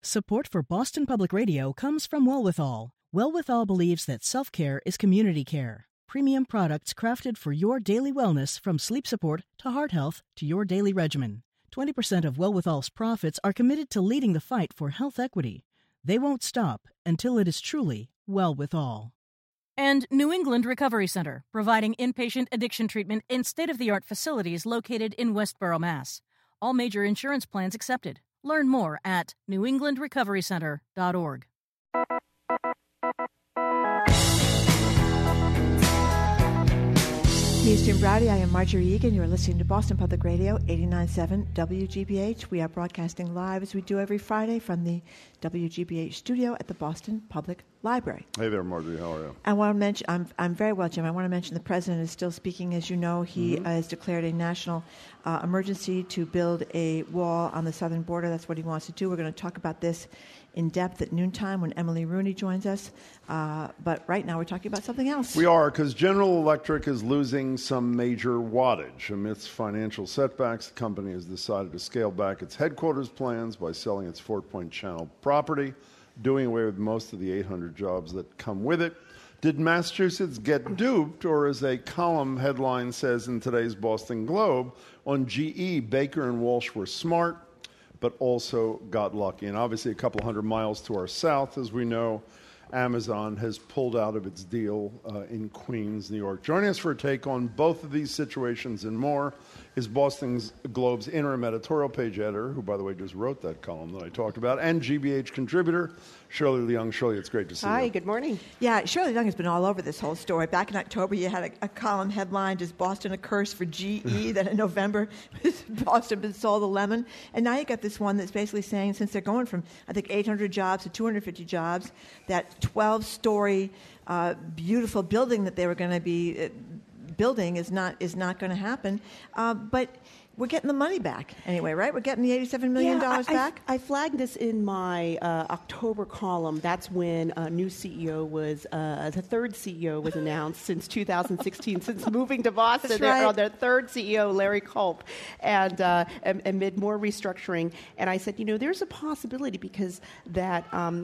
Support for Boston Public Radio comes from Wellwithal. Wellwithal believes that self-care is community care. Premium products crafted for your daily wellness, from sleep support to heart health to your daily regimen. 20% of Wellwithal's profits are committed to leading the fight for health equity. They won't stop until it is truly well with all. And New England Recovery Center, providing inpatient addiction treatment in state-of-the-art facilities located in Westborough, Mass. All major insurance plans accepted. Learn more at newenglandrecoverycenter.org. He's Jim Browdy. I am Marjorie Egan. You are listening to Boston Public Radio, 89.7 WGBH. We are broadcasting live, as we do every Friday, from the WGBH studio at the Boston Public Library. Hey there, Marjorie. How are you? I want to mention, I'm very well, Jim. I want to mention the president is still speaking. As you know, he has declared a national emergency to build a wall on the southern border. That's what he wants to do. We're going to talk about this in depth at noontime when Emily Rooney joins us. But right now we're talking about something else. We are, because General Electric is losing some major wattage. Amidst financial setbacks, the company has decided to scale back its headquarters plans by selling its Fort Point Channel property, doing away with most of the 800 jobs that come with it. Did Massachusetts get duped, or, as a column headline says in today's Boston Globe, on GE, Baker and Walsh were smart, but also got lucky? And obviously a couple hundred miles to our south, as we know, Amazon has pulled out of its deal in Queens, New York. Joining us for a take on both of these situations and more is Boston Globe's interim editorial page editor, who, by the way, just wrote that column that I talked about, and GBH contributor, Shirley Leung. Shirley, it's great to see you. Hi, good morning. Yeah, Shirley Leung has been all over this whole story. Back in October, you had a column headline, "Is Boston a curse for GE?" Then in November, Boston been sold the lemon. And now you got this one that's basically saying, since they're going from, I think, 800 jobs to 250 jobs, that 12-story beautiful building that they were going to be building is not going to happen. But we're getting the money back anyway, right? We're getting the $87 million back? I flagged this in my October column. That's when a new CEO was, the third CEO was announced since 2016, since moving to Boston. That's right. Their third CEO, Larry Culp, and amid more restructuring. And I said, there's a possibility because that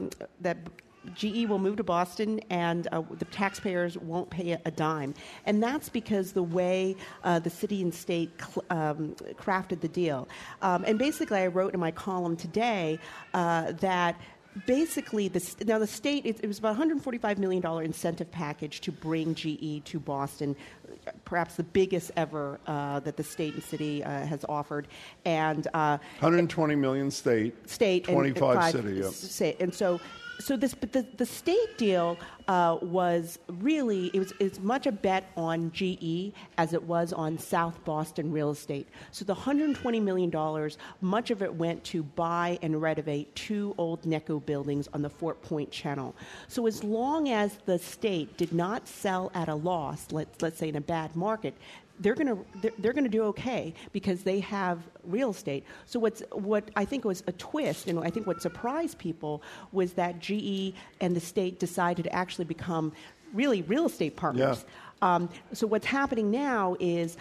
GE will move to Boston, and the taxpayers won't pay a dime. And that's because the way the city and state crafted the deal. And basically, I wrote in my column today that basically, the state, it was about $145 million incentive package to bring GE to Boston, perhaps the biggest ever that the state and city has offered. And $120 million state 25 city. Yep. And so this, but the state deal was really, it was as much a bet on GE as it was on South Boston real estate. So the $120 million, much of it went to buy and renovate two old NECO buildings on the Fort Point Channel. So as long as the state did not sell at a loss, let's say in a bad market, they're gonna do okay because they have real estate. So what I think was a twist, and I think what surprised people, was that GE and the state decided to actually become really real estate partners. Yeah. So what's happening now is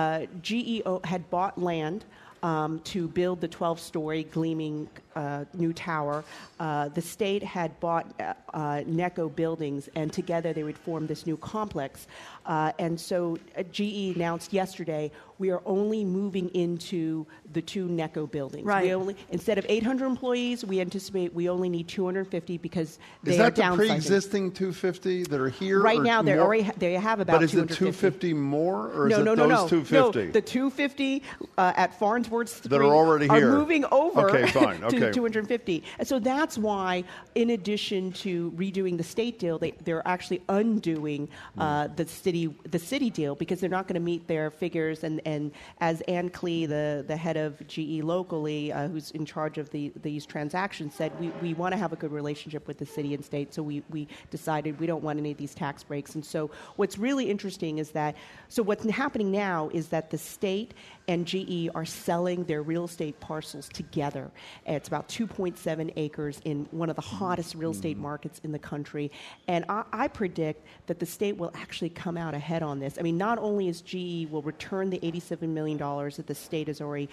GE had bought land to build the 12-story gleaming new tower. The state had bought NECO buildings, and together they would form this new complex. And so GE announced yesterday, we are only moving into the two NECO buildings. Right. Instead of 800 employees, we anticipate we only need 250 because they are downsizing. Is that the pre-existing 250 that are here? Right now, they have about 250. But is it 250 more, or is it those 250? No, the 250 at Farnsworth Street that are already here. Moving over okay, fine. Okay. to 250. And so that's why, in addition to redoing the state deal, they're actually undoing the city deal, because they're not going to meet their figures. And as Ann Klee, the head of GE locally, who's in charge of these transactions, said, we want to have a good relationship with the city and state, so we decided we don't want any of these tax breaks. And so what's really interesting is that, so what's happening now is that the state and GE are selling their real estate parcels together. It's about 2.7 acres in one of the hottest real estate markets in the country. And I predict that the state will actually come out ahead on this. I mean, not only is GE will return the $87 million that the state has already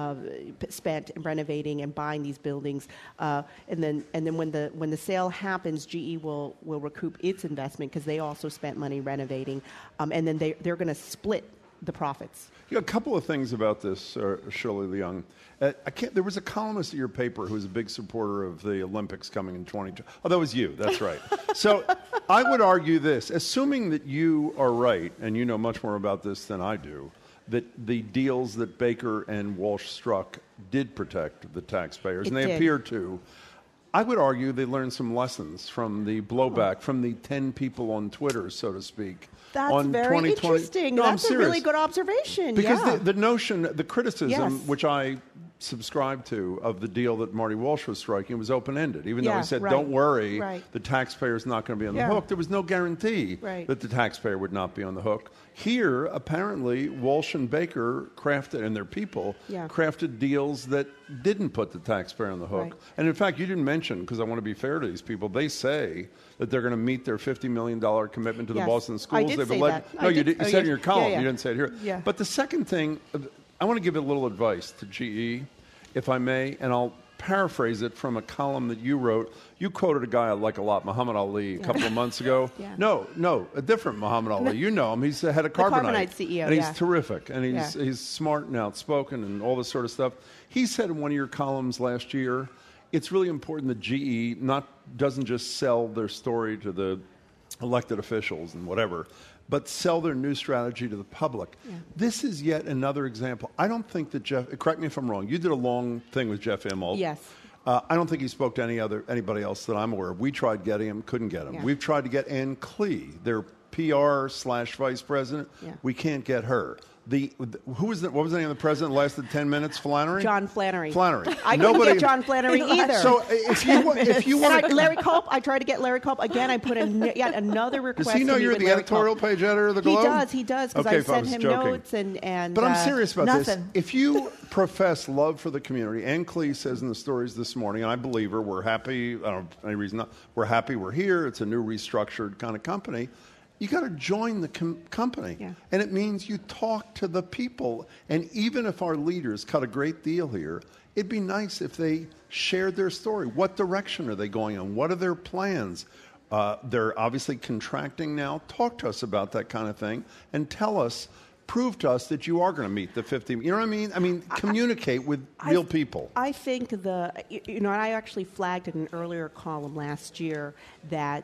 spent in renovating and buying these buildings, and then when the sale happens, GE will recoup its investment because they also spent money renovating, and then they're going to split the profits. A couple of things about this, Shirley Leung. There was a columnist at your paper who was a big supporter of the Olympics coming in 2020. Oh, that was you. That's right. So I would argue this, assuming that you are right, and you know much more about this than I do, that the deals that Baker and Walsh struck did protect the taxpayers, and they appear to. I would argue they learned some lessons from the blowback from the 10 people on Twitter, so to speak. That's on very 2020. interesting. No, That's I'm a really good observation. Because the notion, the criticism, Yes. which I subscribe to, of the deal that Marty Walsh was striking was open-ended. Even though he said, right. don't worry, Right. the taxpayer's not going to be on the Yeah. hook, there was no guarantee Right. that the taxpayer would not be on the hook. Here, apparently, Walsh and Baker crafted, and their people, crafted deals that didn't put the taxpayer on the hook. Right. And in fact, you didn't mention, because I want to be fair to these people, they say that they're going to meet their $50 million commitment to the Yes. Boston schools. I did They've say alleged- that. No, I you did. did. You said in your column. Yeah. You didn't say it here. Yeah. But the second thing, I want to give a little advice to GE, if I may, and I'll paraphrase it from a column that you wrote. You quoted a guy I like a lot, Muhammad Ali, a couple of months ago. Yeah. No, a different Muhammad Ali. You know him. He's the head of The Carbonite. Carbonite CEO, and he's yeah. terrific. And Yeah. he's smart and outspoken and all this sort of stuff. He said in one of your columns last year, it's really important that GE doesn't just sell their story to the elected officials and whatever, but sell their new strategy to the public. Yeah. This is yet another example. I don't think that correct me if I'm wrong, you did a long thing with Jeff Immelt. Yes. I don't think he spoke to anybody else that I'm aware of. We tried getting him, couldn't get him. Yeah. We've tried to get Ann Klee, their PR/vice president. Yeah. We can't get her. What was the name of the president that lasted 10 minutes? Flannery? John Flannery. Flannery. I couldn't get John Flannery either. So if you want Larry Culp, I tried to get Larry Culp. Again, I put in yet another request. Does he know to meet you're with the Larry editorial Culp. page editor of the Globe? He does, because Okay, I sent him joking. notes and. But I'm serious about nothing. this. If you profess love for the community, Ann Klee says in the stories this morning, and I believe her, we're happy. I don't have any reason not. We're happy we're here. It's a new restructured kind of company. You got to join the company. Yeah. And it means you talk to the people. And even if our leaders cut a great deal here, it'd be nice if they shared their story. What direction are they going in? What are their plans? They're obviously contracting now. Talk to us about that kind of thing and prove to us that you are going to meet the 50. You know what I mean? I mean, communicate with real people. I think I actually flagged in an earlier column last year that,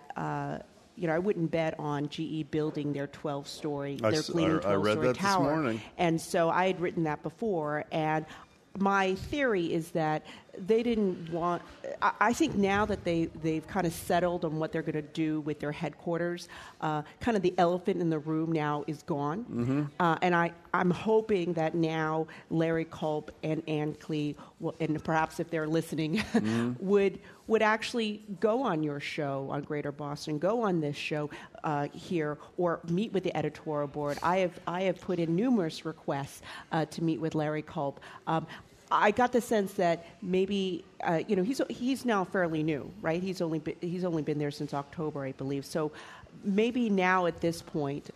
I wouldn't bet on GE building their 12-story, their gleaming 12-story I read that tower. this morning. And so I had written that before, and my theory is that they didn't want. I think now that they've kind of settled on what they're going to do with their headquarters, kind of the elephant in the room now is gone. Mm-hmm. And I'm hoping that now Larry Culp and Ann Klee, and perhaps if they're listening, would actually go on your show on Greater Boston, go on this show here, or meet with the editorial board. I have put in numerous requests to meet with Larry Culp. I got the sense that maybe he's now fairly new, right? He's only been there since October, I believe. So maybe now at this point,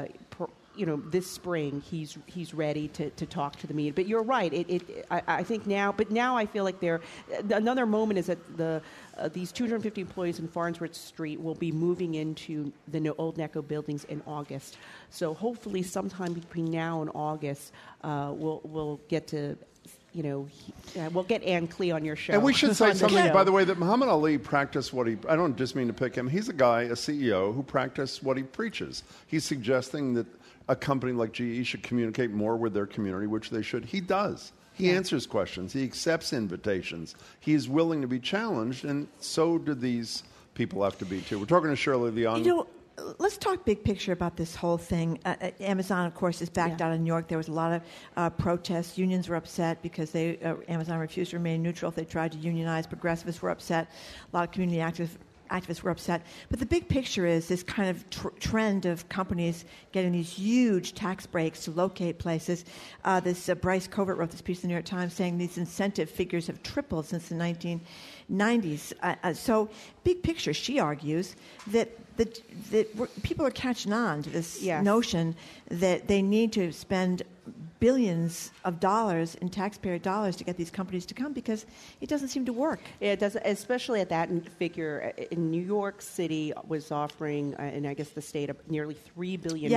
this spring, he's ready to talk to the media. But you're right. I think now. But now I feel like another moment is that these 250 employees in Farnsworth Street will be moving into the old NECO buildings in August. So hopefully, sometime between now and August, we'll get to. We'll get Ann Klee on your show. And we should say something, show. by the way, that Muhammad Ali practiced I don't just mean to pick him. He's a CEO who practiced what he preaches. He's suggesting that a company like GE should communicate more with their community, which they should. He does. He answers questions. He accepts invitations. He is willing to be challenged, and so do these people have to be, too. We're talking to Shirley Leung. Let's talk big picture about this whole thing. Amazon, of course, is backed out in New York. There was a lot of protests. Unions were upset because Amazon refused to remain neutral if they tried to unionize. Progressivists were upset. A lot of community activists activists were upset. But the big picture is this kind of trend of companies getting these huge tax breaks to locate places. Bryce Covert wrote this piece in the New York Times saying these incentive figures have tripled since the 1990s. So big picture, she argues that people are catching on to this notion that they need to spend billions of dollars in taxpayer dollars to get these companies to come because it doesn't seem to work. Yeah, it does, especially at that figure. In New York City was offering, and I guess the state, nearly $3 billion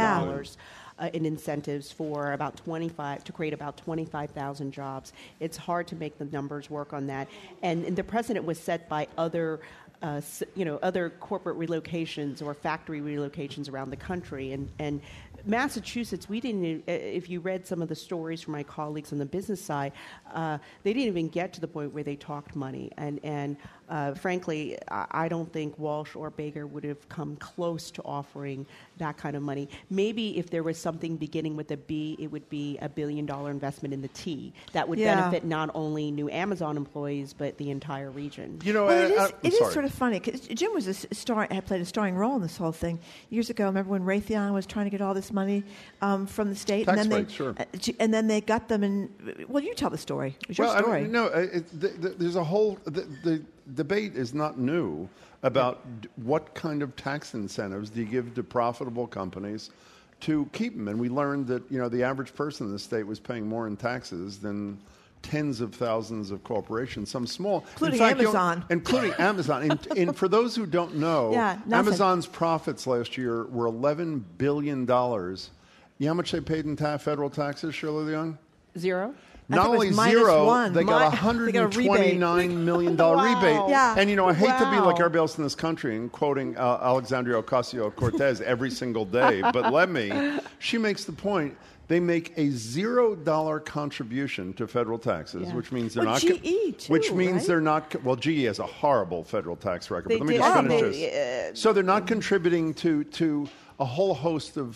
in incentives for to create about 25,000 jobs. It's hard to make the numbers work on that. And the precedent was set by other corporate relocations or factory relocations around the country. And Massachusetts, we didn't, if you read some of the stories from my colleagues on the business side, they didn't even get to the point where they talked money. And frankly, I don't think Walsh or Baker would have come close to offering that kind of money. Maybe if there was something beginning with a B, it would be $1 billion investment in the T. That would benefit not only new Amazon employees, but the entire region. You know, it is sort of funny, because Jim was had played a starring role in this whole thing. Years ago, remember when Raytheon was trying to get all this money from the state? Tax and then breaks, sure. And then they got them in... Well, you tell the story. It was your story. There's a whole... The debate is not new about what kind of tax incentives do you give to profitable companies to keep them. And we learned that, the average person in the state was paying more in taxes than tens of thousands of corporations, some small. Including Amazon. Including Amazon. And for those who don't know, Amazon's profits last year were $11 billion. You know how much they paid in federal taxes, Shirley Leung? Zero. Not only zero, they got $129 million rebate. Yeah. And, I hate to be like everybody else in this country and quoting Alexandria Ocasio-Cortez every single day, but she makes the point, they make a $0 contribution to federal taxes, which means they're not... GE, too, which means right? they're not... Well, GE has a horrible federal tax record, but let me did. just finish this. So they're not contributing to a whole host of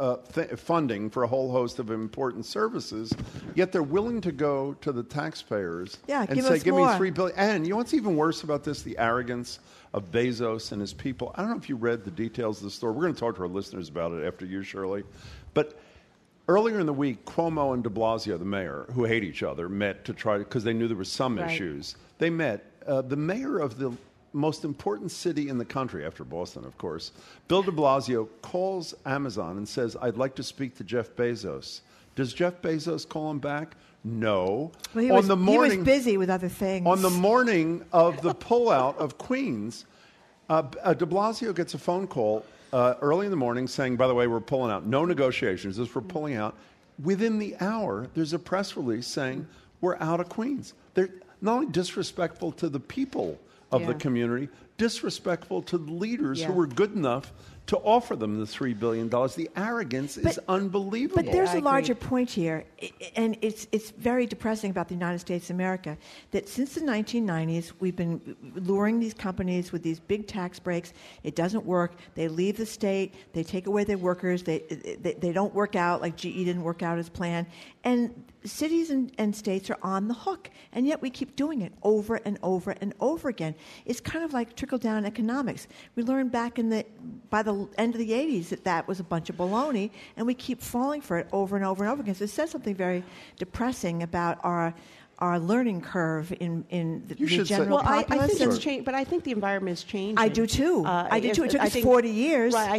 funding for a whole host of important services, yet they're willing to go to the taxpayers and say, give me $3 billion. And you know what's even worse about this? The arrogance of Bezos and his people. I don't know if you read the details of the story. We're going to talk to our listeners about it after you, Shirley. But earlier in the week, Cuomo and de Blasio, the mayor, who hate each other, met to try, because they knew there were some issues. They met. The mayor of the most important city in the country, after Boston, of course, Bill de Blasio calls Amazon and says, I'd like to speak to Jeff Bezos. Does Jeff Bezos call him back? No. Well, he was busy with other things. On the morning of the pullout of Queens, de Blasio gets a phone call early in the morning saying, by the way, we're pulling out. No negotiations. This we're pulling out. Within the hour, there's a press release saying, we're out of Queens. They're not only disrespectful to the people of the community, disrespectful to the leaders who were good enough to offer them the $3 billion. The arrogance is unbelievable. But there's a larger point here, and it's very depressing about the United States of America, that since the 1990s, we've been luring these companies with these big tax breaks. It doesn't work. They leave the state. They take away their workers. They don't work out, like GE didn't work out as planned. And cities and states are on the hook, and yet we keep doing it over and over and over again. It's kind of like trickle-down economics. We learned back by the end of the 80s that was a bunch of baloney, and we keep falling for it over and over and over again. So it says something very depressing about our learning curve in the general populace. I think it's changed, but I think the environment is changing. I do too. It took us 40 years. Right.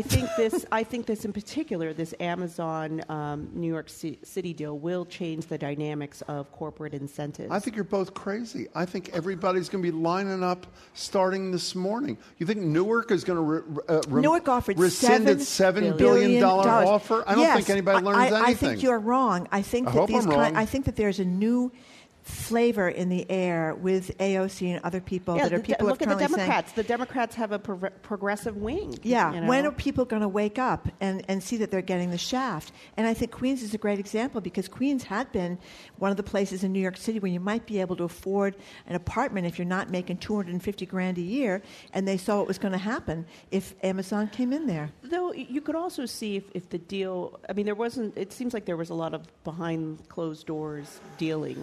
I think this in particular, this Amazon New York City deal will change the dynamics of corporate incentives. I think you're both crazy. I think everybody's going to be lining up starting this morning. You think Newark is going to Newark offered rescind its $7 billion offer? I don't think anybody learns anything. I think you're wrong. I think I think that there's a new flavor in the air with AOC and other people that are people look are currently at the Democrats. saying, the Democrats have a progressive wing. Yeah. When are people going to wake up and see that they're getting the shaft? And I think Queens is a great example because Queens had been one of the places in New York City where you might be able to afford an apartment if you're not making $250,000 a year, and they saw what was going to happen if Amazon came in there. Though you could also see if the deal, it seems like there was a lot of behind closed doors dealing, right?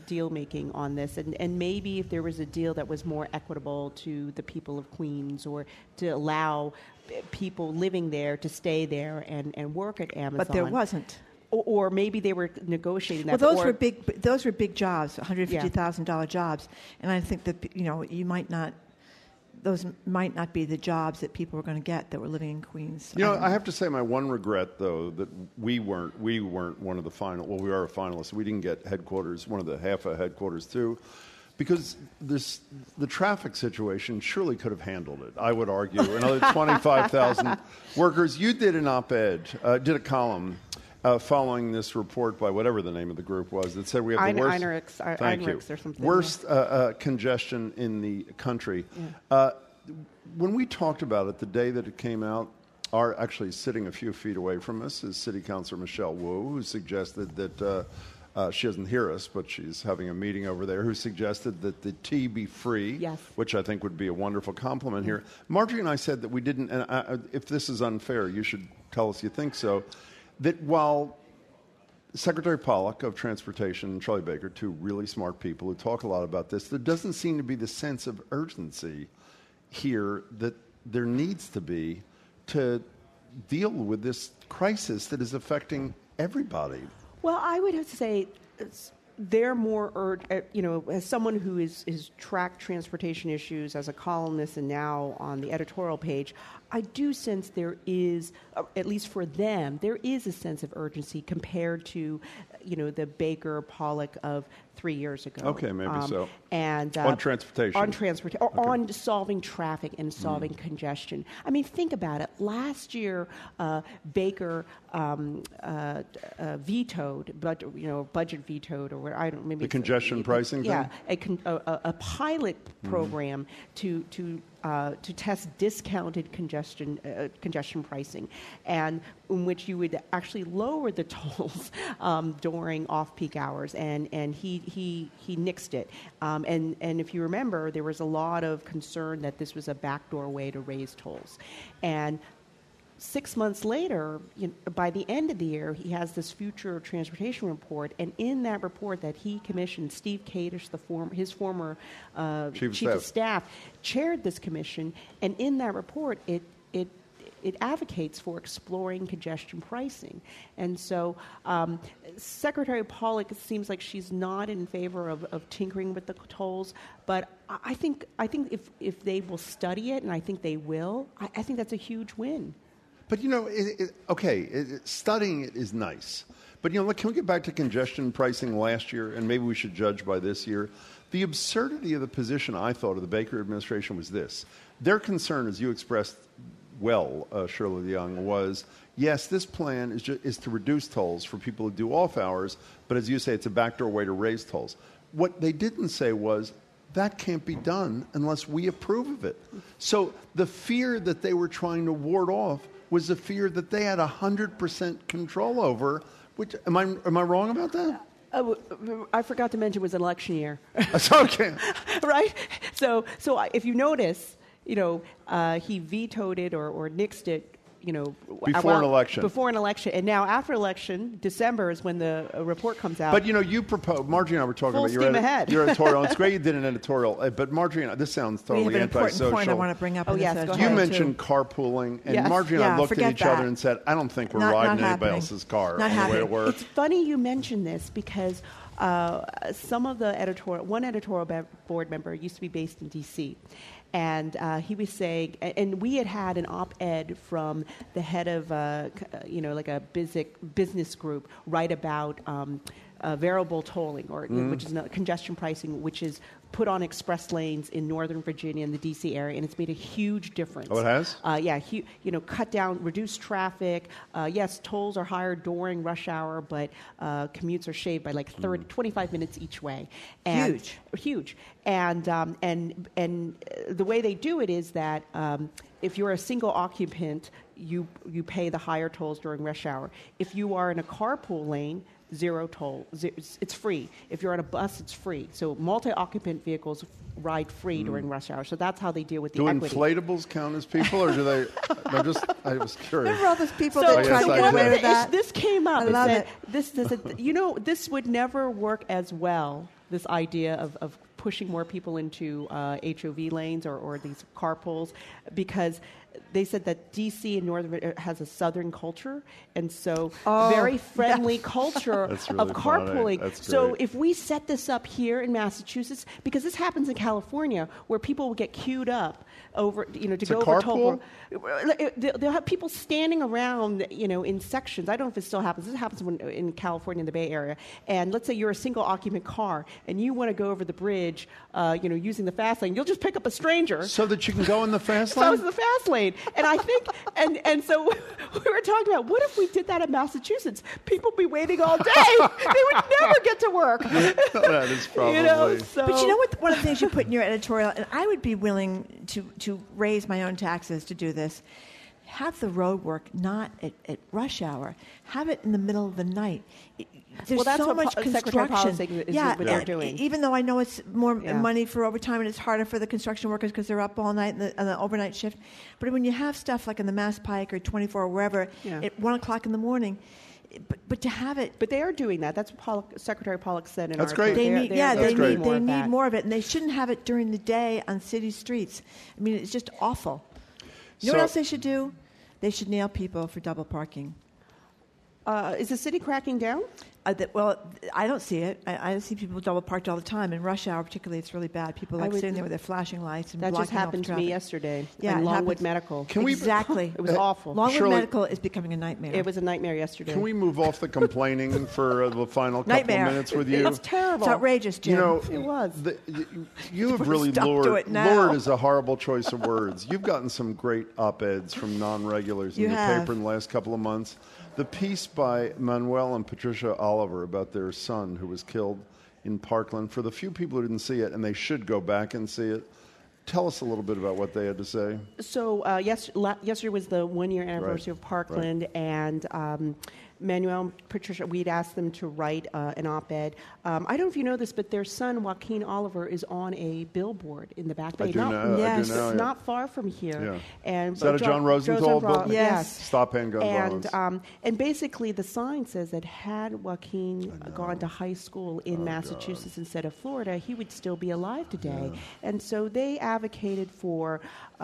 deal making on this, and maybe if there was a deal that was more equitable to the people of Queens, or to allow people living there to stay there and work at Amazon. But there wasn't. Or maybe they were negotiating that. Well, those were big jobs, $150,000 jobs, and I think that those might not be the jobs that people were going to get that were living in Queens. I have to say my one regret, though, that we weren't one of the final. Well, we are a finalist. We didn't get headquarters, one of the half of headquarters too, because the traffic situation surely could have handled it. I would argue another 25,000 workers. You did an op-ed, did a column. Following this report by whatever the name of the group was that said we have the worst, Einrix or something, worst congestion in the country. Yeah. When we talked about it the day that it came out, actually sitting a few feet away from us is City Councilor Michelle Wu, who suggested that she doesn't hear us, but she's having a meeting over there, who suggested that the tea be free, yes, which I think would be a wonderful compliment here. Marjorie and I said that we didn't, and if this is unfair, you should tell us you think so, that while Secretary Pollack of Transportation and Charlie Baker, two really smart people who talk a lot about this, there doesn't seem to be the sense of urgency here that there needs to be to deal with this crisis that is affecting everybody. Well, I would have to say they're more, as someone who is tracked transportation issues as a columnist and now on the editorial page, I do sense there is, at least for them, there is a sense of urgency compared to, the Baker Pollack of 3 years ago. Okay, maybe so. And on transportation. On solving traffic and solving congestion. I mean, think about it. Last year, Baker vetoed, budget vetoed, or I don't maybe the congestion pricing. Yeah, thing? a pilot program to test discounted congestion pricing, and in which you would actually lower the tolls during off-peak hours, and he nixed it. And if you remember, there was a lot of concern that this was a backdoor way to raise tolls. And 6 months later, by the end of the year, he has this future transportation report, and in that report that he commissioned, Steve Kadish, his former chief of staff, chaired this commission, and in that report, it advocates for exploring congestion pricing. And so Secretary Pollack, it seems like she's not in favor of tinkering with the tolls, but I think if they will study it, and I think they will, I think that's a huge win. But, studying it is nice. But, can we get back to congestion pricing last year, and maybe we should judge by this year? The absurdity of the position, I thought, of the Baker administration was this. Their concern, as you expressed well, Shirley Young, was, yes, this plan is to reduce tolls for people who do off hours, but as you say, it's a backdoor way to raise tolls. What they didn't say was, that can't be done unless we approve of it. So the fear that they were trying to ward off was a fear that they had 100% control over. Which am I wrong about that? I forgot to mention it was an election year. That's okay. Right? So if you notice, he vetoed it or nixed it, before an election. Before an election. And now after election, December is when the report comes out. But, you proposed, Marjorie and I were talking about your editorial. It's great you did an editorial. But Marjorie and I, this sounds totally antisocial. Point I want to bring up. Oh, yes, go ahead. You mentioned carpooling, and Marjorie and I looked at each other and said, I don't think we're riding anybody else's car on the way to work. It's funny you mention this because some of the one editorial board member used to be based in D.C., and he was saying, and we had an op-ed from the head of, like a business group write about variable tolling, which is congestion pricing, which is put on express lanes in Northern Virginia and the D.C. area, and it's made a huge difference. Oh, it has? Cut down, reduce traffic. Yes, tolls are higher during rush hour, but commutes are shaved by like 25 minutes each way. And huge. And the way they do it is that if you're a single occupant, you pay the higher tolls during rush hour. If you are in a carpool lane, zero toll. It's free. If you're on a bus, it's free. So multi-occupant vehicles ride free during rush hour. So that's how they deal with the equity. Do inflatables count as people, or do they? I was curious. Remember all those people that tried to get away with that? This came up. I love it. This would never work as well. this idea of pushing more people into HOV lanes or these carpools, because they said that D.C. and Northern has a Southern culture, and so very friendly culture That's of really carpooling. funny. That's So great. if we set this up here in Massachusetts, because this happens in California, where people will get queued up over, to It's go a over carpool? They'll have people standing around, in sections. I don't know if it still happens. This happens in California, in the Bay Area. And let's say you're a single occupant car, and you want to go over the bridge, using the fast lane. You'll just pick up a stranger. So that you can go in the fast So lane? it's the fast lane. And I think, and so we were talking about, what if we did that in Massachusetts? People would be waiting all day. They would never get to work. That is probably... But you know what? One of the things you put in your editorial, and I would be willing to raise my own taxes to do this. Have the road work not at rush hour. Have it in the middle of the night. There's that's so what much Secretary Powell is construction. saying is what they're doing. Even though I know it's more Yeah. money for overtime and it's harder for the construction workers because they're up all night on the overnight shift. But when you have stuff like in the Mass Pike or 24 or wherever at 1 o'clock in the morning, but to have it. But they are doing that. That's what Secretary Pollock said in That's our great. They They're- need, they're- yeah, they're they great. need, more they of need that. more of it, and they shouldn't have it during the day on city streets. I mean, it's just awful. You know So- what else they should do? They should nail people for double parking. Is the city cracking down? Well, I don't see it. I see people double parked all the time. In rush hour, particularly, it's really bad. People I like would- sitting there with their flashing lights and That blocking just off happened to me traffic. yesterday Yeah, in it Longwood happens. Medical. Can we- Exactly. It was awful. Longwood Shirley- Medical is becoming a nightmare. It was a nightmare yesterday. Can we move off the complaining for the final couple Nightmare. of minutes with you? It's terrible. It's outrageous, Jim. It was. You have really Stop to lured. it now. Lured is a horrible choice of words. You've gotten some great op-eds from non-regulars in You the have. paper in the last couple of months. The piece by Manuel and Patricia Oliver about their son who was killed in Parkland, for the few people who didn't see it, and they should go back and see it, tell us a little bit about what they had to say. So yesterday was the 1-year anniversary of Parkland, and Manuel and Patricia, we'd asked them to write an op-ed. I don't know if you know this, but their son, Joaquin Oliver, is on a billboard in the Back Bay. I do know. Yes. I do know. It's yeah. not far from here. Yeah. And Is that a John Rosenthal book? Yes. Stop handgun violence. And basically the sign says that had Joaquin gone to high school in Massachusetts instead of Florida, he would still be alive today. And so they advocated for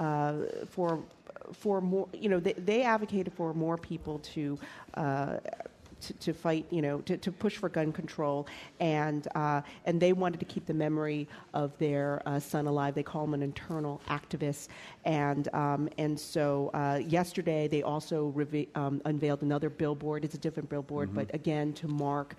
more. They advocated for more people to fight, to push for gun control, and they wanted to keep the memory of their son alive. They call him an internal activist, and so yesterday they also unveiled another billboard. It's a different billboard, but again to mark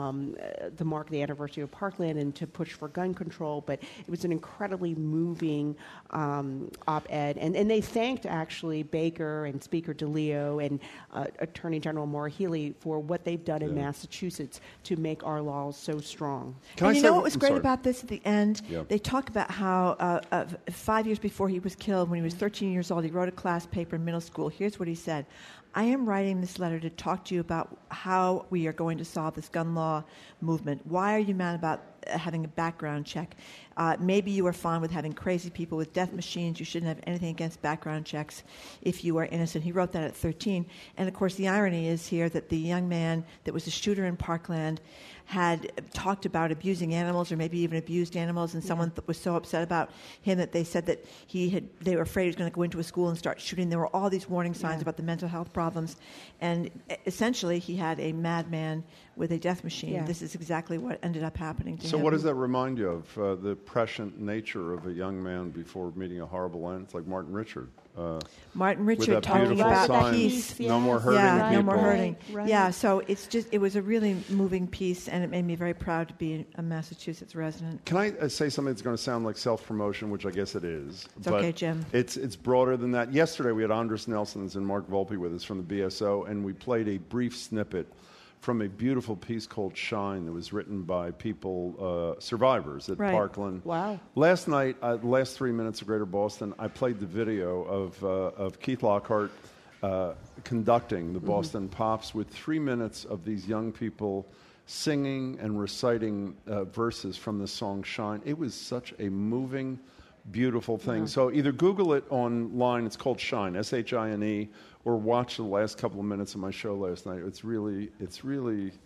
the anniversary of Parkland and to push for gun control. But it was an incredibly moving op-ed, and they thanked actually Baker and Speaker DeLeo and Attorney General Maura Healey for what they've done in Massachusetts to make our laws so strong. And you know what was great about this at the end? Yeah. They talk about how 5 years before he was killed, when he was 13 years old, he wrote a class paper in middle school. Here's what he said. I am writing this letter to talk to you about how we are going to solve this gun law movement. Why are you mad about having a background check? Maybe you are fine with having crazy people with death machines. You shouldn't have anything against background checks if you are innocent. He wrote that at 13. And, of course, the irony is here that the young man that was the shooter in Parkland had talked about abusing animals or maybe even abused animals, and someone was so upset about him that they said that they were afraid he was going to go into a school and start shooting. There were all these warning signs about the mental health problems. And essentially he had a madman with a death machine. Yeah. This is exactly what ended up happening to him. So what does that remind you of? The prescient nature of a young man before meeting a horrible end? It's like Martin Richard. Martin with Richard that talking beautiful about sign, peace. no more hurting Yeah, no people. more hurting. Right. Yeah, so it was a really moving piece, and it made me very proud to be a Massachusetts resident. Can I say something that's going to sound like self-promotion, which I guess it is? It's but okay, Jim. It's broader than that. Yesterday we had Andres Nelsons and Mark Volpe with us from the BSO, and we played a brief snippet from a beautiful piece called Shine that was written by people, survivors at Right. Parkland. Wow. Last night, last 3 minutes of Greater Boston, I played the video of Keith Lockhart conducting the Boston Pops with 3 minutes of these young people singing and reciting verses from the song Shine. It was such a moving, beautiful thing. So either Google it online, it's called Shine, S-H-I-N-E, or watch the last couple of minutes of my show last night. It's really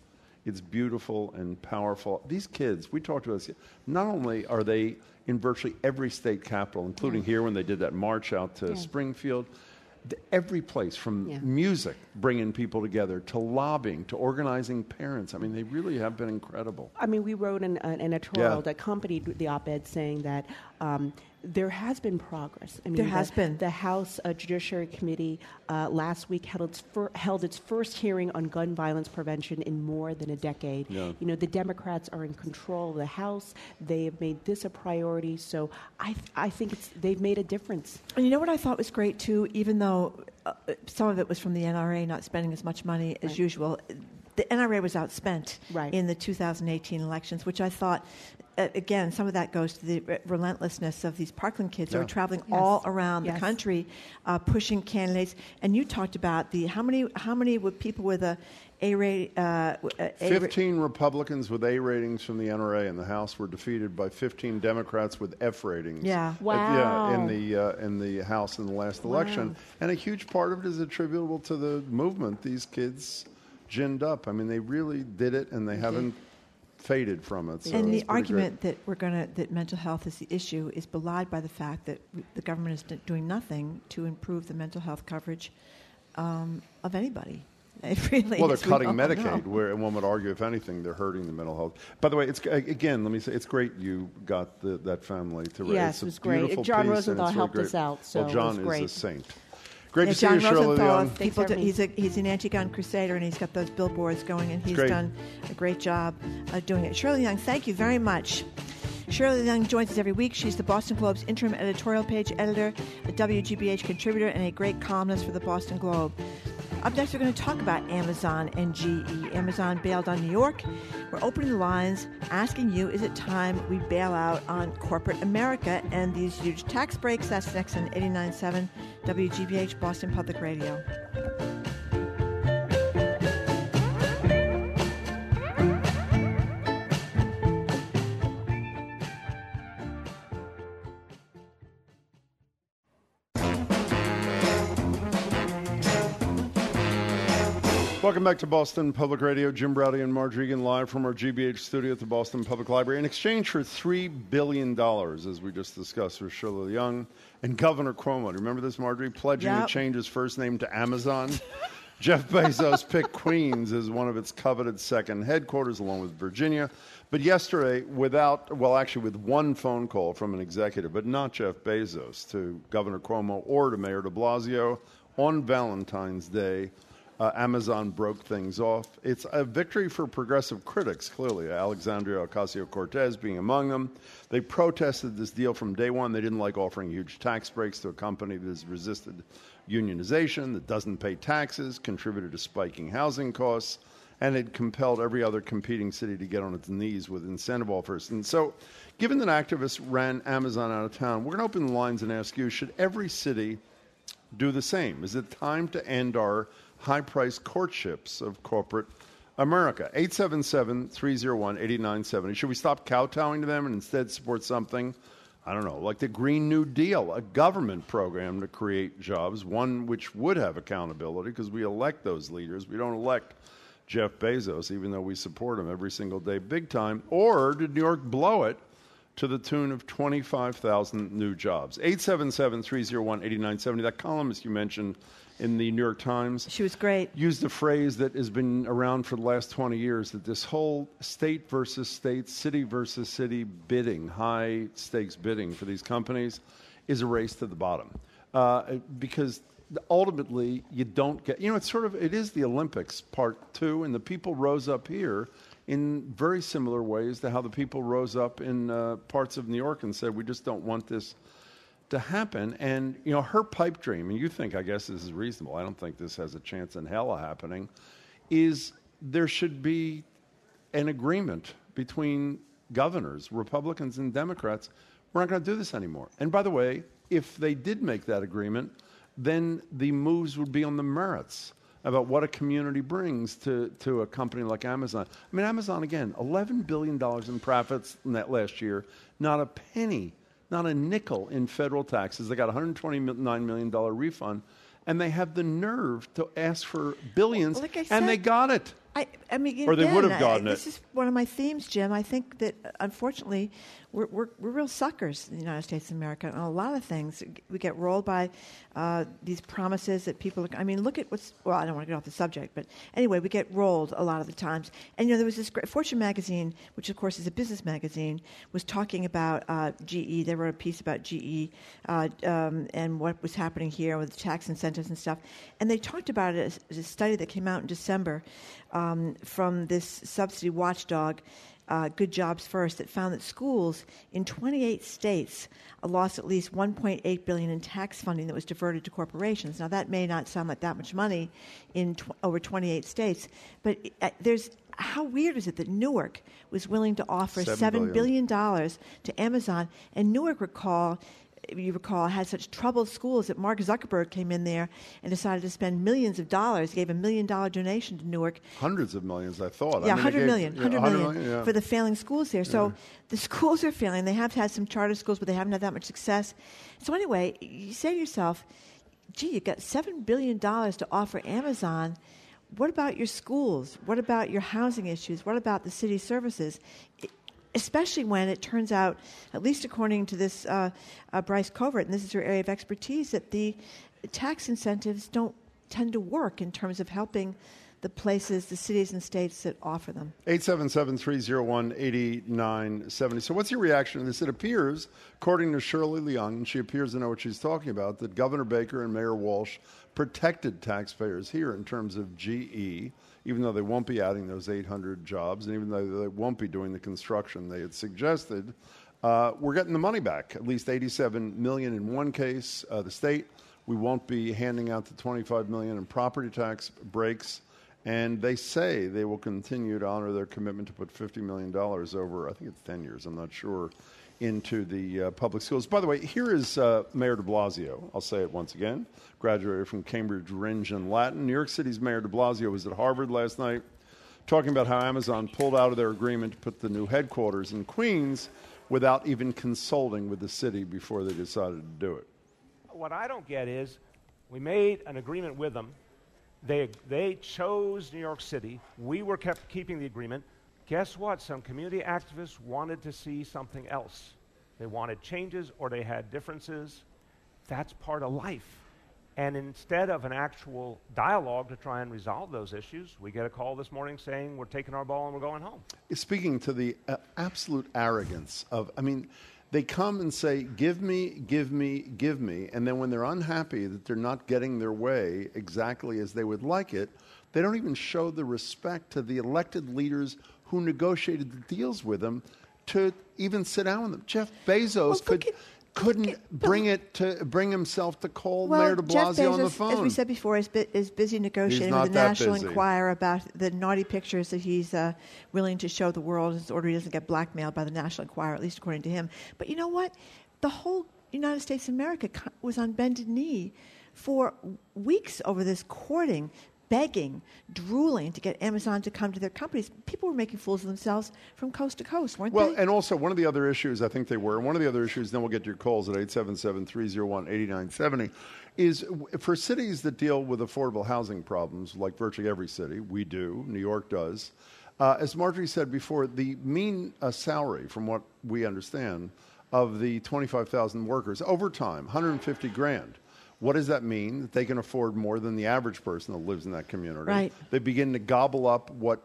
It's beautiful and powerful. These kids, we talked about this, not only are they in virtually every state capital, including here when they did that march out to Springfield, every place from music, bringing people together, to lobbying, to organizing parents. I mean, they really have been incredible. I mean, we wrote an editorial that accompanied the op-ed saying that there has been progress. I mean, there has been. The House Judiciary Committee last week held its first hearing on gun violence prevention in more than a decade. Yeah. You know, the Democrats are in control of the House. They have made this a priority. So I think they've made a difference. And you know what I thought was great, too, even though some of it was from the NRA not spending as much money as usual, the NRA was outspent in the 2018 elections, which I thought, again, some of that goes to the relentlessness of these Parkland kids who are traveling all around the country, pushing candidates. And you talked about how many would people with a A-rate? 15 Republicans with A ratings from the NRA in the House were defeated by 15 Democrats with F ratings. Yeah, wow. In the House in the last election, and a huge part of it is attributable to the movement these kids ginned up. I mean, they really did it, and they haven't faded from it. So and the argument that that mental health is the issue is belied by the fact that the government is doing nothing to improve the mental health coverage of anybody. Well, they're cutting Medicaid, where one would argue, if anything, they're hurting the mental health. By the way, it's again, let me say, it's great you got that family to raise. Yes, it was great. John Rosenthal helped us out, so John it was great. is a saint. Great to see John you, Shirley Rosenthal, Leung. He's an anti-gun crusader, and he's got those billboards going, and he's great. done a great job doing it. Shirley Leung, thank you very much. Shirley Leung joins us every week. She's the Boston Globe's interim editorial page editor, a WGBH contributor, and a great columnist for the Boston Globe. Up next, we're going to talk about Amazon and GE. Amazon bailed on New York. We're opening the lines, asking you, is it time we bail out on corporate America and these huge tax breaks? That's next on 89.7 WGBH, Boston Public Radio. Welcome back to Boston Public Radio. Jim Browdy and Marge Regan live from our GBH studio at the Boston Public Library. In exchange for $3 billion, as we just discussed with Shirley Leung and Governor Cuomo. Do you remember this, Marjorie? Pledging to change his first name to Amazon. Jeff Bezos picked Queens as one of its coveted second headquarters, along with Virginia. But yesterday, with one phone call from an executive, but not Jeff Bezos, to Governor Cuomo or to Mayor de Blasio on Valentine's Day, Amazon broke things off. It's a victory for progressive critics, clearly, Alexandria Ocasio-Cortez being among them. They protested this deal from day one. They didn't like offering huge tax breaks to a company that has resisted unionization, that doesn't pay taxes, contributed to spiking housing costs, and it compelled every other competing city to get on its knees with incentive offers. And so, given that activists ran Amazon out of town, we're going to open the lines and ask you, should every city do the same? Is it time to end our high-priced courtships of corporate America? 877-301-8970. Should we stop kowtowing to them and instead support something, I don't know, like the Green New Deal, a government program to create jobs, one which would have accountability because we elect those leaders. We don't elect Jeff Bezos, even though we support him every single day big time. Or did New York blow it to the tune of 25,000 new jobs? 877-301-8970. That columnist you mentioned in the New York Times. She was great. Used a phrase that has been around for the last 20 years, that this whole state versus state, city versus city bidding, high stakes bidding for these companies is a race to the bottom. Because ultimately you don't get, it is the Olympics part two, and the people rose up here in very similar ways to how the people rose up in parts of New York and said, we just don't want this to happen. And, her pipe dream, and you think, I guess this is reasonable, I don't think this has a chance in hell of happening, is there should be an agreement between governors, Republicans and Democrats. We're not going to do this anymore. And by the way, if they did make that agreement, then the moves would be on the merits about what a community brings to a company like Amazon. I mean, Amazon, again, $11 billion in profits in that last year, not a penny, not a nickel in federal taxes. They got a $129 million refund, and they have the nerve to ask for billions, like I said, and they got it. I mean, or they again, would have gotten it. This is one of my themes, Jim. I think that unfortunately we're real suckers in the United States of America on a lot of things. We get rolled by these promises that people. I mean, look at what's. Well, I don't want to get off the subject, but anyway, we get rolled a lot of the times. And there was this great Fortune magazine, which of course is a business magazine, was talking about GE. They wrote a piece about GE and what was happening here with tax incentives and stuff. And they talked about it as a study that came out in December from this subsidy watchdog, Good Jobs First, that found that schools in 28 states lost at least $1.8 billion in tax funding that was diverted to corporations. Now, that may not sound like that much money in over 28 states, but how weird is it that Newark was willing to offer $7 billion to Amazon, and Newark you recall, had such troubled schools that Mark Zuckerberg came in there and decided to spend millions of dollars, gave $1 million donation to Newark. Hundreds of millions, I thought. Yeah, $100 million for the failing schools there. So the schools are failing. They have had some charter schools, but they haven't had that much success. So anyway, you say to yourself, gee, you got $7 billion to offer Amazon. What about your schools? What about your housing issues? What about the city services? Especially when it turns out, at least according to this Bryce Covert, and this is her area of expertise, that the tax incentives don't tend to work in terms of helping the places, the cities and states that offer them. 877-301-8970. So what's your reaction to this? It appears, according to Shirley Leung, and she appears to know what she's talking about, that Governor Baker and Mayor Walsh protected taxpayers here in terms of GE, even though they won't be adding those 800 jobs, and even though they won't be doing the construction they had suggested, we're getting the money back, at least $87 million in one case. The state, we won't be handing out the $25 million in property tax breaks, and they say they will continue to honor their commitment to put $50 million over, I think it's 10 years, I'm not sure, into the public schools. By the way, here is Mayor de Blasio. I'll say it once again. Graduated from Cambridge, Rindge, and Latin. New York City's Mayor de Blasio was at Harvard last night talking about how Amazon pulled out of their agreement to put the new headquarters in Queens without even consulting with the city before they decided to do it. What I don't get is we made an agreement with them. They chose New York City. We were keeping the agreement. Guess what? Some community activists wanted to see something else. They wanted changes or they had differences. That's part of life. And instead of an actual dialogue to try and resolve those issues, we get a call this morning saying we're taking our ball and we're going home. Speaking to the absolute arrogance of, they come and say, give me, give me, give me, and then when they're unhappy that they're not getting their way exactly as they would like it, they don't even show the respect to the elected leaders who negotiated the deals with them to even sit down with them. Jeff Bezos couldn't bring himself to call Mayor de Blasio on the phone. As we said before, is busy negotiating with the National Enquirer about the naughty pictures that he's willing to show the world in order he doesn't get blackmailed by the National Enquirer, at least according to him. But you know what? The whole United States of America was on bended knee for weeks over this courting, begging, drooling to get Amazon to come to their companies. People were making fools of themselves from coast to coast, weren't they? Well, and also one of the other issues, I think they were, one of the other issues, then we'll get to your calls at 877-301-8970, is for cities that deal with affordable housing problems, like virtually every city, we do, New York does, as Marjorie said before, the mean salary, from what we understand, of the 25,000 workers, over time, $150,000. What does that mean? That they can afford more than the average person that lives in that community. Right. They begin to gobble up what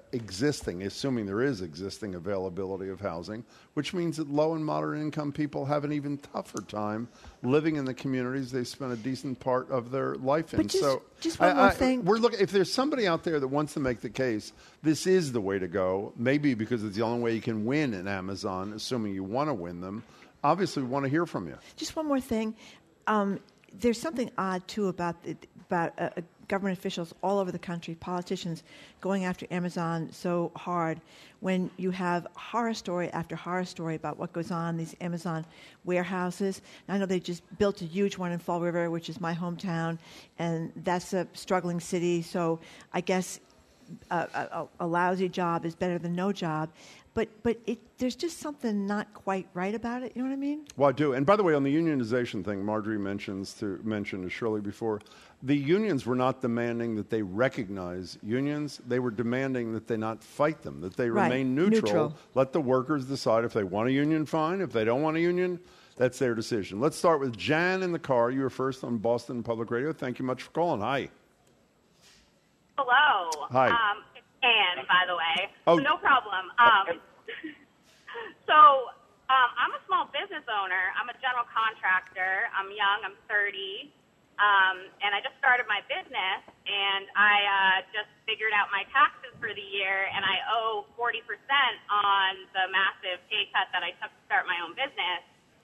assuming there is existing availability of housing, which means that low and moderate income people have an even tougher time living in the communities they spend a decent part of their life in. But just one more thing. If there's somebody out there that wants to make the case, this is the way to go, maybe because it's the only way you can win in Amazon, assuming you want to win them. Obviously, we want to hear from you. Just one more thing. There's something odd, too, about government officials all over the country, politicians, going after Amazon so hard when you have horror story after horror story about what goes on in these Amazon warehouses. And I know they just built a huge one in Fall River, which is my hometown, and that's a struggling city, so I guess a lousy job is better than no job. but there's just something not quite right about it. You know what I mean? Well, I do. And by the way, on the unionization thing, Marjorie mentioned to Shirley before, the unions were not demanding that they recognize unions. They were demanding that they not fight them, that they remain neutral. Let the workers decide if they want a union, fine. If they don't want a union, that's their decision. Let's start with Jan in the car. You were first on Boston Public Radio. Thank you much for calling. Hi. Hello. Hi. It's Ann, by the way. Oh. So no problem. I'm a small business owner. I'm a general contractor. I'm young. I'm 30. And I just started my business, and I just figured out my taxes for the year, and I owe 40% on the massive pay cut that I took to start my own business.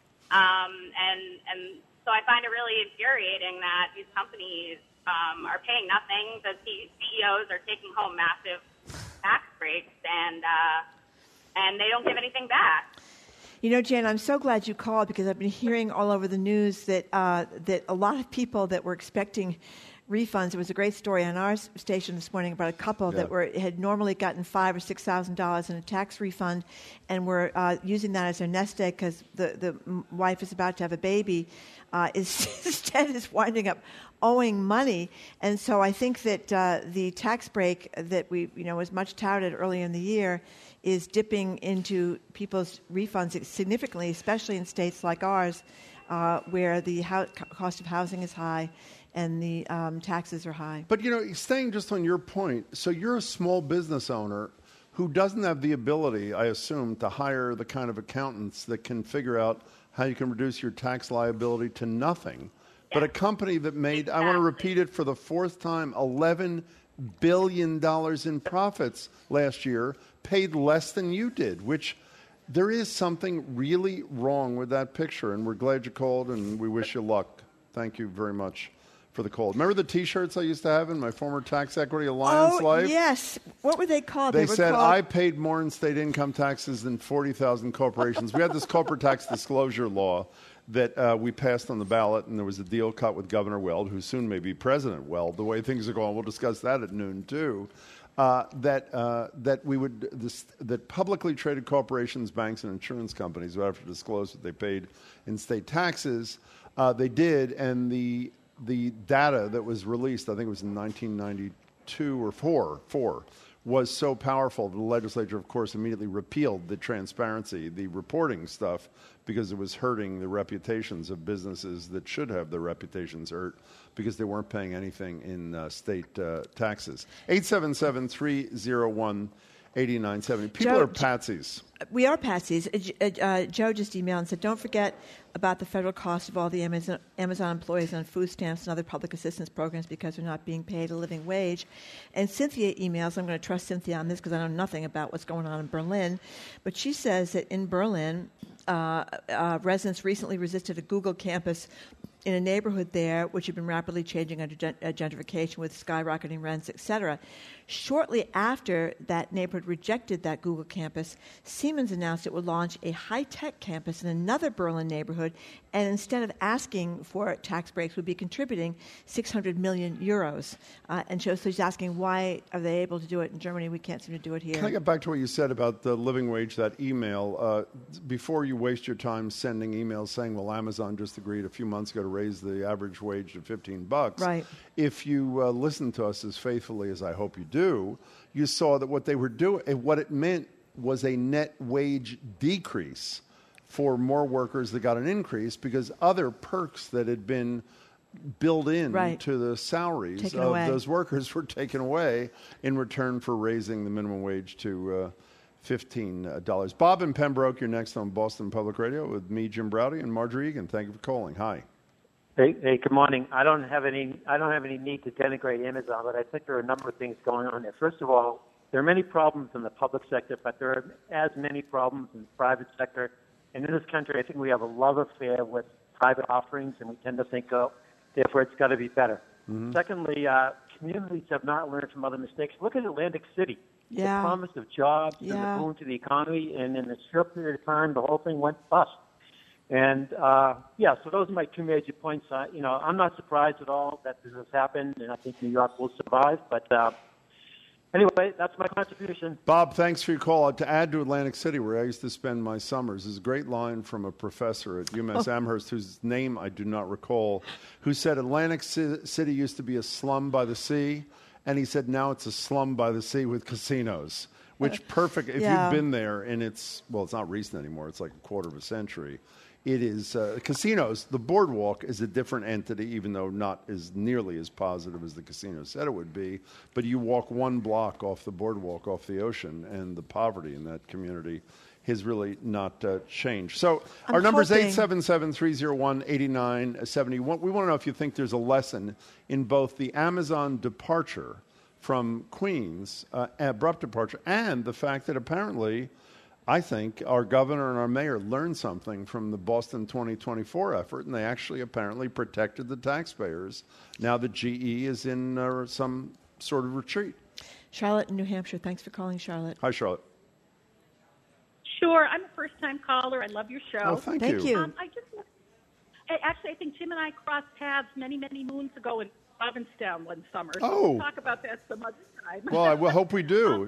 And so I find it really infuriating that these companies are paying nothing. The CEOs are taking home massive tax breaks, and they don't give anything back. You know, Jan, I'm so glad you called because I've been hearing all over the news that that a lot of people that were expecting refunds. There was a great story on our station this morning about a couple that had normally gotten $5,000 or $6,000 in a tax refund, and were using that as their nest egg because the wife is about to have a baby. Instead is winding up owing money, and so I think that the tax break that was much touted earlier in the year is dipping into people's refunds significantly, especially in states like ours, where the cost of housing is high and the taxes are high. But, staying just on your point, so you're a small business owner who doesn't have the ability, I assume, to hire the kind of accountants that can figure out how you can reduce your tax liability to nothing. Yeah. But a company that made, I want to repeat it for the fourth time, $11 billion in profits last year, paid less than you did, which there is something really wrong with that picture. And we're glad you called, and we wish you luck. Thank you very much for the call. Remember the T-shirts I used to have in my former Tax Equity Alliance life? Oh, yes. What were they called? They said, I paid more in state income taxes than 40,000 corporations. We had this corporate tax disclosure law that we passed on the ballot, and there was a deal cut with Governor Weld, who soon may be President Weld. The way things are going, we'll discuss that at noon, too. That publicly traded corporations, banks, and insurance companies would have to disclose what they paid in state taxes. They did, and the data that was released, I think it was in 1992 or four, was so powerful that the legislature, of course, immediately repealed the transparency, the reporting stuff, because it was hurting the reputations of businesses that should have their reputations hurt because they weren't paying anything in state taxes. 877-301-8970. People are patsies. We are patsies. Joe just emailed and said, don't forget about the federal cost of all the Amazon employees on food stamps and other public assistance programs because they're not being paid a living wage. And Cynthia emails, I'm going to trust Cynthia on this because I know nothing about what's going on in Berlin, but she says that in Berlin, residents recently resisted a Google campus in a neighborhood there, which had been rapidly changing under gentrification with skyrocketing rents, etc. Shortly after that neighborhood rejected that Google campus, Siemens announced it would launch a high-tech campus in another Berlin neighborhood, and instead of asking for tax breaks, would be contributing 600 million euros. And so she's asking, why are they able to do it in Germany? We can't seem to do it here. Can I get back to what you said about the living wage, that email? Before you waste your time sending emails saying, well, Amazon just agreed a few months ago to raise the average wage to $15. Right. If you listen to us as faithfully as I hope you do, you saw that what they were doing, what it meant was a net wage decrease for more workers that got an increase because other perks that had been built in to the salaries of those workers were taken away in return for raising the minimum wage to $15. Bob in Pembroke, you're next on Boston Public Radio with me, Jim Browdy, and Marjorie Egan. Thank you for calling. Hi. Hey, good morning. I don't have any need to denigrate Amazon, but I think there are a number of things going on there. First of all, there are many problems in the public sector, but there are as many problems in the private sector. And in this country, I think we have a love affair with private offerings, and we tend to think, therefore it's got to be better. Mm-hmm. Secondly, communities have not learned from other mistakes. Look at Atlantic City. The promise of jobs and the boom to the economy, and in a short period of time, the whole thing went bust. And, so those are my two major points. I'm not surprised at all that this has happened, and I think New York will survive. But, Anyway, that's my contribution. Bob, thanks for your call. To add to Atlantic City, where I used to spend my summers, there's a great line from a professor at UMass Amherst, whose name I do not recall, who said Atlantic City used to be a slum by the sea, and he said now it's a slum by the sea with casinos. Which perfect, if you've been there, and it's not recent anymore, it's like a quarter of a century. It is, casinos, the boardwalk is a different entity, even though not as nearly as positive as the casino said it would be. But you walk one block off the boardwalk, off the ocean, and the poverty in that community has really not changed. So our number is 877-301-8970. We want to know if you think there's a lesson in both the Amazon departure from Queens, abrupt departure, and the fact that apparently, I think, our governor and our mayor learned something from the Boston 2024 effort, and they actually apparently protected the taxpayers now that GE is in some sort of retreat. Charlotte in New Hampshire. Thanks for calling, Charlotte. Hi, Charlotte. Sure. I'm a first-time caller. I love your show. Oh, thank you. I think Jim and I crossed paths many, many moons ago in Provincetown one summer. So Oh. we'll talk about that some other time. Well, I hope we do.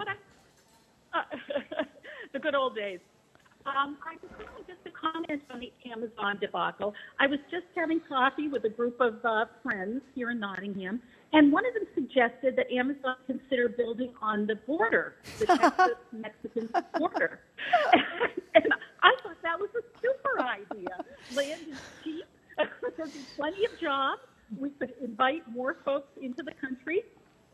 The good old days. I was just a comment on the Amazon debacle. I was just having coffee with a group of friends here in Nottingham, and one of them suggested that Amazon consider building on the border, the Texas-Mexican border. And I thought that was a super idea. Land is cheap. There'd be plenty of jobs. We could invite more folks into the country.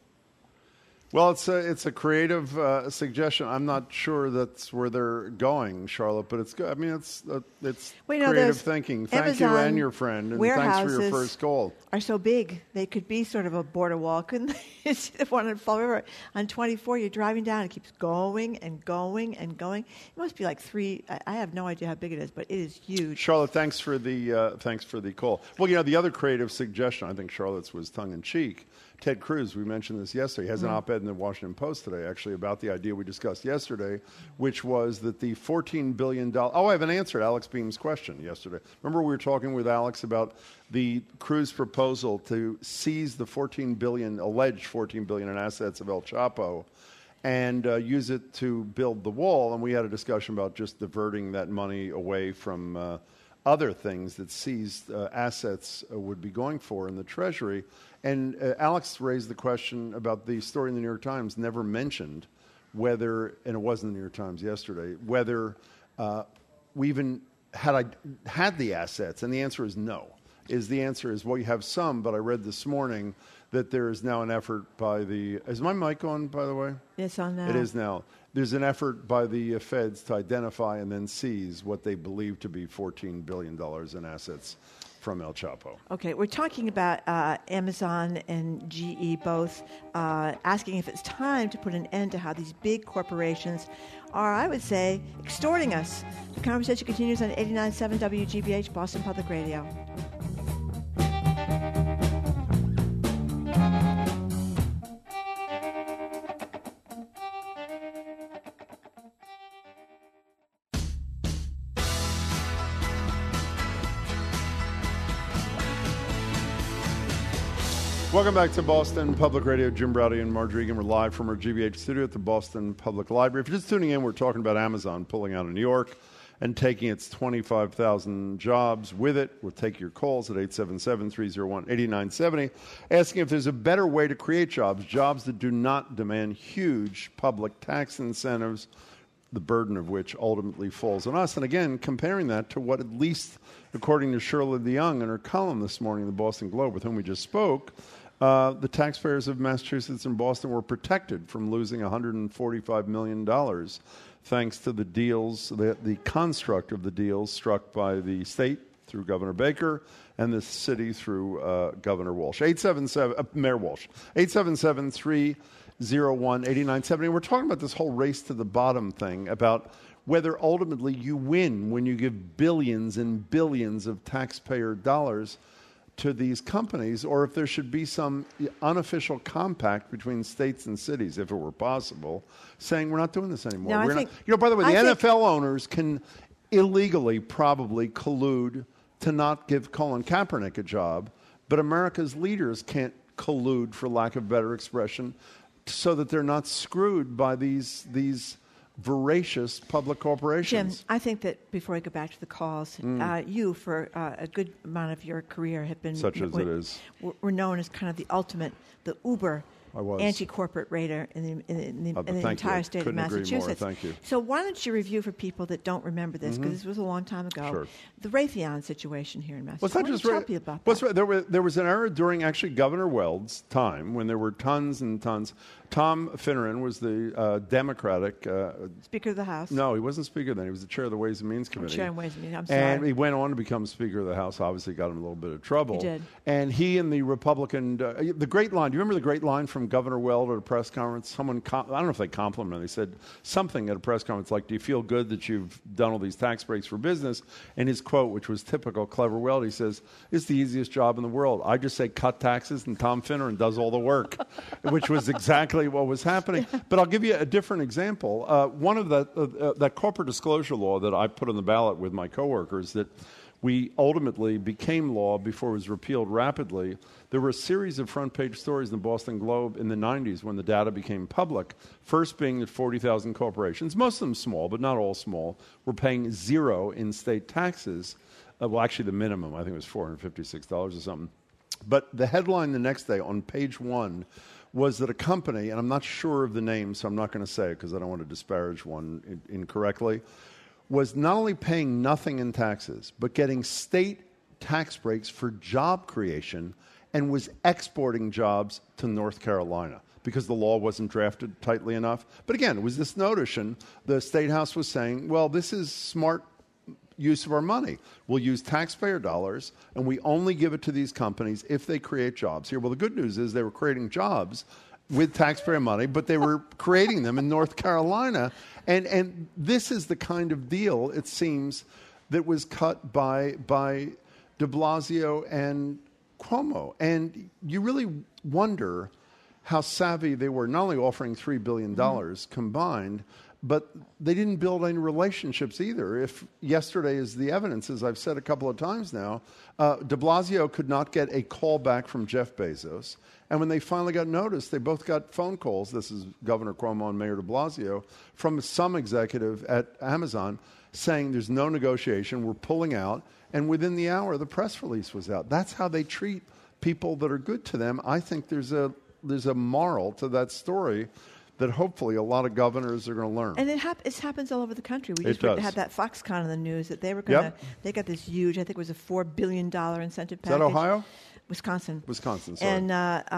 Well, it's a creative suggestion. I'm not sure that's where they're going, Charlotte, but it's good. I mean, it's creative thinking. Thank Amazon you and your friend, and thanks for your first call. Are so big they could be sort of a border wall, couldn't they? It's the one in Fall River on 24. You're driving down, it keeps going and going and going. It must be like 3. I have no idea how big it is, but it is huge. Charlotte, thanks for the call. Well, the other creative suggestion, I think Charlotte's was tongue in cheek. Ted Cruz, we mentioned this yesterday, he has an op-ed in the Washington Post today, actually, about the idea we discussed yesterday, which was that the $14 billion... Oh, I haven't answered Alex Beam's question yesterday. Remember we were talking with Alex about the Cruz proposal to seize the alleged $14 billion in assets of El Chapo and use it to build the wall, and we had a discussion about just diverting that money away from... other things that seized assets would be going for in the Treasury. And Alex raised the question about the story in the New York Times never mentioned whether, and it was in the New York Times yesterday, whether we even had the assets. And the answer is no. The answer is, well, you have some, but I read this morning that there is now an effort by the... Is my mic on, by the way? It's on now. It is now. There's an effort by the feds to identify and then seize what they believe to be $14 billion in assets from El Chapo. Okay, we're talking about Amazon and GE both asking if it's time to put an end to how these big corporations are, I would say, extorting us. The conversation continues on 89.7 WGBH, Boston Public Radio. Welcome back to Boston Public Radio. Jim Browdy and Margery Egan. We're live from our GBH studio at the Boston Public Library. If you're just tuning in, we're talking about Amazon pulling out of New York and taking its 25,000 jobs with it. We'll take your calls at 877-301-8970, asking if there's a better way to create jobs that do not demand huge public tax incentives, the burden of which ultimately falls on us. And again, comparing that to what, at least according to Shirley DeYoung in her column this morning in the Boston Globe, with whom we just spoke, the taxpayers of Massachusetts and Boston were protected from losing $145 million thanks to the deals, the construct of the deals struck by the state through Governor Baker and the city through Governor Walsh. Mayor Walsh. 877-301-8970. We're talking about this whole race to the bottom thing, about whether ultimately you win when you give billions and billions of taxpayer dollars to these companies, or if there should be some unofficial compact between states and cities, if it were possible, saying we're not doing this anymore. No, by the way, the NFL owners can illegally probably collude to not give Colin Kaepernick a job, but America's leaders can't collude, for lack of better expression, so that they're not screwed by these voracious public corporations. Jim, I think that before I go back to the calls, you, for a good amount of your career, have been Such as it is. Were known as kind of the ultimate, the uber anti-corporate raider in the entire state of Massachusetts. Thank you. So why don't you review for people that don't remember this, because this was a long time ago, the Raytheon situation here in Massachusetts. Well, it's not just tell you about that. There was an era during actually Governor Weld's time when there were tons and tons. Tom Finneran was the Democratic Speaker of the House. No, he wasn't Speaker then. He was the chair of the Ways and Means Committee. Chair of Ways and Means. I'm sorry. And he went on to become Speaker of the House. Obviously, got him in a little bit of trouble. He did. And he and the Republican, the great line. Do you remember the great line from Governor Weld at a press conference? Someone, I don't know if they complimented. They said something at a press conference like, "Do you feel good that you've done all these tax breaks for business?" And his quote, which was typical clever Weld, he says, "It's the easiest job in the world. I just say cut taxes, and Tom Finneran does all the work," which was exactly what was happening. But I'll give you a different example. One of that corporate disclosure law that I put on the ballot with my coworkers that we ultimately became law before it was repealed rapidly. There were a series of front-page stories in the Boston Globe in the 90s when the data became public, first being that 40,000 corporations, most of them small, but not all small, were paying zero in state taxes. Well, actually, the minimum, I think it was $456 or something. But the headline the next day on page 1 was that a company, and I'm not sure of the name, so I'm not going to say it because I don't want to disparage one incorrectly, was not only paying nothing in taxes, but getting state tax breaks for job creation and was exporting jobs to North Carolina because the law wasn't drafted tightly enough. But again, it was this notion, the State House was saying, well, this is smart use of our money. We'll use taxpayer dollars, and we only give it to these companies if they create jobs here. Well, the good news is they were creating jobs with taxpayer money, but they were creating them in North Carolina. And this is the kind of deal, it seems, that was cut by de Blasio and Cuomo. And you really wonder how savvy they were, not only offering $3 billion combined, but they didn't build any relationships either. If yesterday is the evidence, as I've said a couple of times now, de Blasio could not get a call back from Jeff Bezos. And when they finally got notice, they both got phone calls, this is Governor Cuomo and Mayor de Blasio, from some executive at Amazon saying there's no negotiation, we're pulling out. And within the hour, the press release was out. That's how they treat people that are good to them. I think there's a moral to that story that hopefully a lot of governors are going to learn. And it happens all over the country. We just had that Foxconn in the news that they were going to, they got this huge, I think it was a $4 billion incentive package. Is that Ohio? Wisconsin. Sorry. And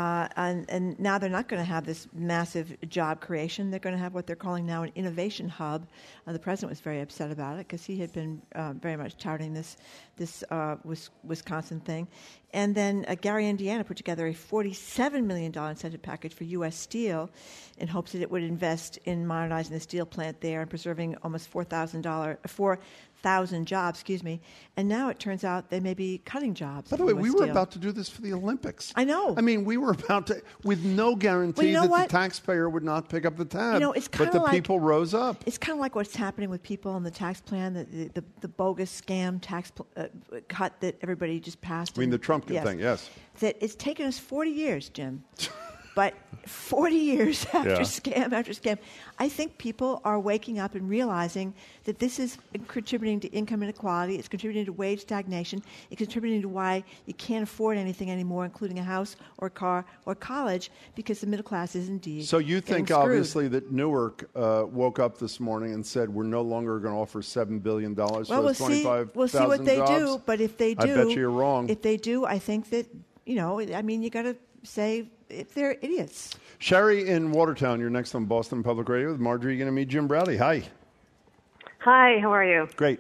now they're not going to have this massive job creation. They're going to have what they're calling now an innovation hub. The president was very upset about it because he had been very much touting this Wisconsin thing. And then Gary, Indiana put together a $47 million incentive package for U.S. Steel in hopes that it would invest in modernizing the steel plant there and preserving almost 4,000 jobs, and now it turns out they may be cutting jobs. By the way, we were about to do this for the Olympics. I know. I mean, we were about to, with no guarantee that the taxpayer would not pick up the tab. But the people rose up. It's kind of like what's happening with people on the tax plan, the bogus scam tax cut that everybody just passed. I mean, the Trump thing, yes. That it's taken us 40 years, Jim. But 40 years after scam after scam, I think people are waking up and realizing that this is contributing to income inequality. It's contributing to wage stagnation. It's contributing to why you can't afford anything anymore, including a house or a car or college, because the middle class is indeed So you think, screwed. obviously, that Newark woke up this morning and said, we're no longer going to offer $7 billion for 25,000 we'll see what they jobs. do. But if they do, I bet you're wrong. If they do, I think that, you got to say if they're idiots. Sherry in Watertown, you're next on Boston Public Radio with Marjorie. You're going to meet Jim Browdy. Hi. Hi, how are you? Great.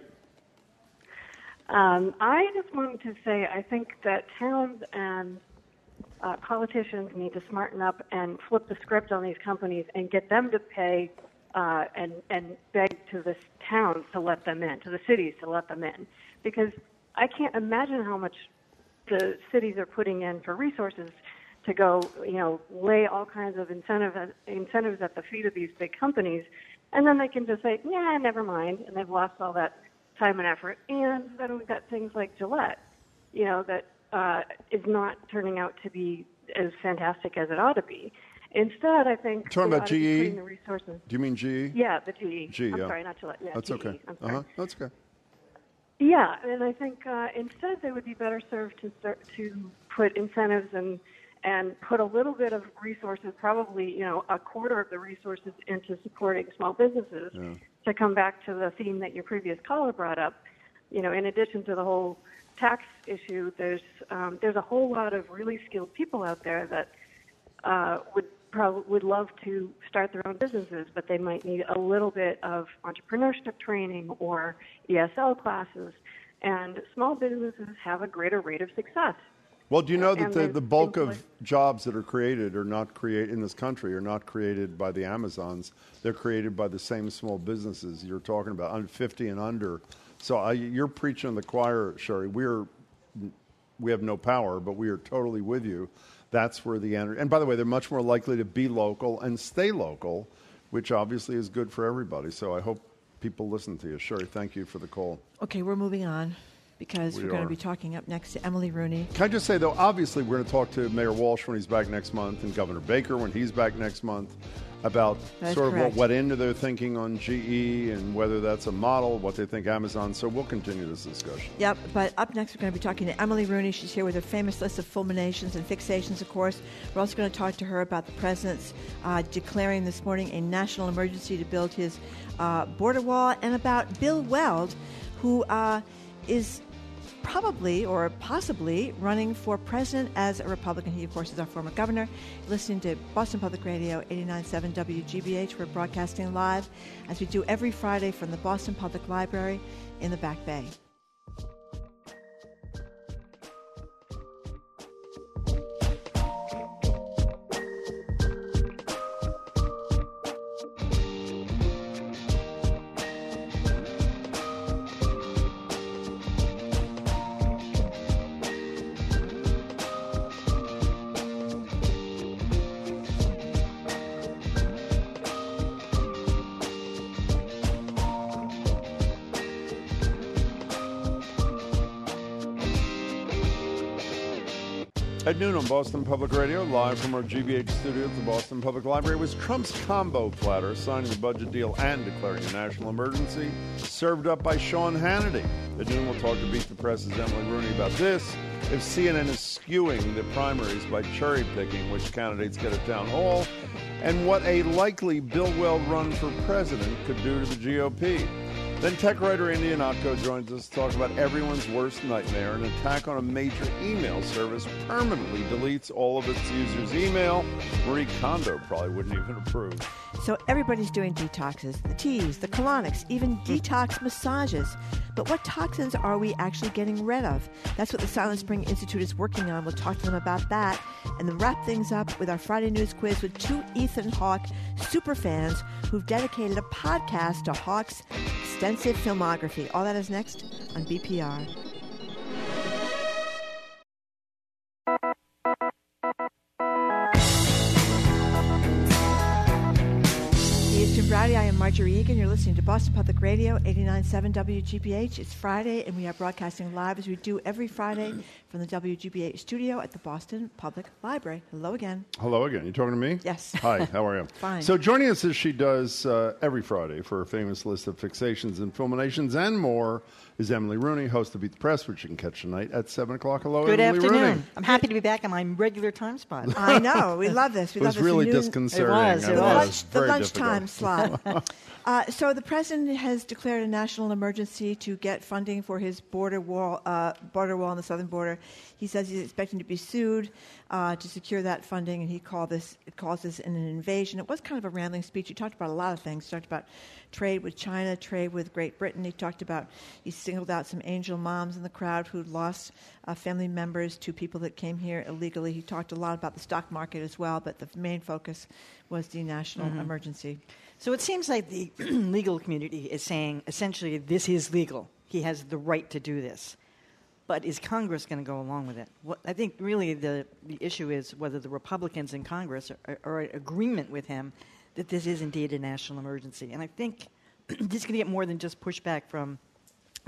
I just wanted to say I think that towns and politicians need to smarten up and flip the script on these companies and get them to pay and beg to the towns to let them in, to the cities to let them in. Because I can't imagine how much the cities are putting in for resources to go, lay all kinds of incentives at the feet of these big companies, and then they can just say, yeah, never mind, and they've lost all that time and effort. And then we've got things like Gillette, that is not turning out to be as fantastic as it ought to be. Instead, I think talking about GE. putting the resources. Do you mean GE? Yeah, the GE. GE. I'm Yeah. sorry, not Gillette. Yeah, That's GE. okay. I'm sorry. That's okay. Yeah, and I think instead they would be better served to put incentives and put a little bit of resources, probably a quarter of the resources, into supporting small businesses. Yeah. To come back to the theme that your previous caller brought up, in addition to the whole tax issue, there's a whole lot of really skilled people out there that would love to start their own businesses, but they might need a little bit of entrepreneurship training or ESL classes. And small businesses have a greater rate of success. Well, do you know that the bulk of jobs that are created in this country are not created by the Amazons? They're created by the same small businesses you're talking about, under 50 and under. So you're preaching to the choir, Sherry. We have no power, but we are totally with you. That's where the energy. And by the way, they're much more likely to be local and stay local, which obviously is good for everybody. So I hope people listen to you. Sherry, thank you for the call. Okay, we're moving on, because we're going to be talking up next to Emily Rooney. Can I just say, though, obviously we're going to talk to Mayor Walsh when he's back next month and Governor Baker when he's back next month about sort of what into their thinking on GE and whether that's a model, what they think Amazon. So we'll continue this discussion. Yep, but up next we're going to be talking to Emily Rooney. She's here with her famous list of fulminations and fixations, of course. We're also going to talk to her about the president's declaring this morning a national emergency to build his border wall, and about Bill Weld, who is probably or possibly running for president as a Republican. He, of course, is our former governor. Listening to Boston Public Radio 89.7 WGBH. We're broadcasting live, as we do every Friday, from the Boston Public Library in the Back Bay. At noon on Boston Public Radio, live from our GBH studio at the Boston Public Library, was Trump's combo platter, signing the budget deal and declaring a national emergency, served up by Sean Hannity. At noon, we'll talk to Beat the Press's Emily Rooney about this. If CNN is skewing the primaries by cherry-picking which candidates get at town hall, and what a likely Bill Weld run for president could do to the GOP. Then tech writer Andy Ihnatko joins us to talk about everyone's worst nightmare. An attack on a major email service permanently deletes all of its users' email. Marie Kondo probably wouldn't even approve. So everybody's doing detoxes, the teas, the colonics, even detox massages. But what toxins are we actually getting rid of? That's what the Silent Spring Institute is working on. We'll talk to them about that. And then wrap things up with our Friday News Quiz with two Ethan Hawke superfans who've dedicated a podcast to Hawke's extensive filmography. All that is next on BPR. It's Jim Browdy. I am Marjorie Egan. You're listening to Boston Public Radio, 89.7 WGBH. It's Friday, and we are broadcasting live, as we do every Friday, from the WGBH studio at the Boston Public Library. Hello again. Hello again. You talking to me? Yes. Hi, how are you? Fine. So joining us as she does every Friday for her famous list of fixations and fulminations and more is Emily Rooney, host of Beat the Press, which you can catch tonight at 7 o'clock. Hello, Good Emily afternoon. Rooney. I'm happy to be back in my regular time spot. I know. We love this. We It love was this. really The noon- disconcerting. It was. The Very lunchtime difficult. slot. So the president has declared a national emergency to get funding for his border wall on the southern border. He says he's expecting to be sued to secure that funding, and he calls this an invasion. It was kind of a rambling speech. He talked about a lot of things. He talked about trade with China, trade with Great Britain. He singled out some angel moms in the crowd who'd lost family members to people that came here illegally. He talked a lot about the stock market as well, but the main focus was the national emergency. So it seems like the legal community is saying, essentially, this is legal. He has the right to do this. But is Congress going to go along with it? I think really the issue is whether the Republicans in Congress are in agreement with him that this is indeed a national emergency. And I think this is going to get more than just pushback from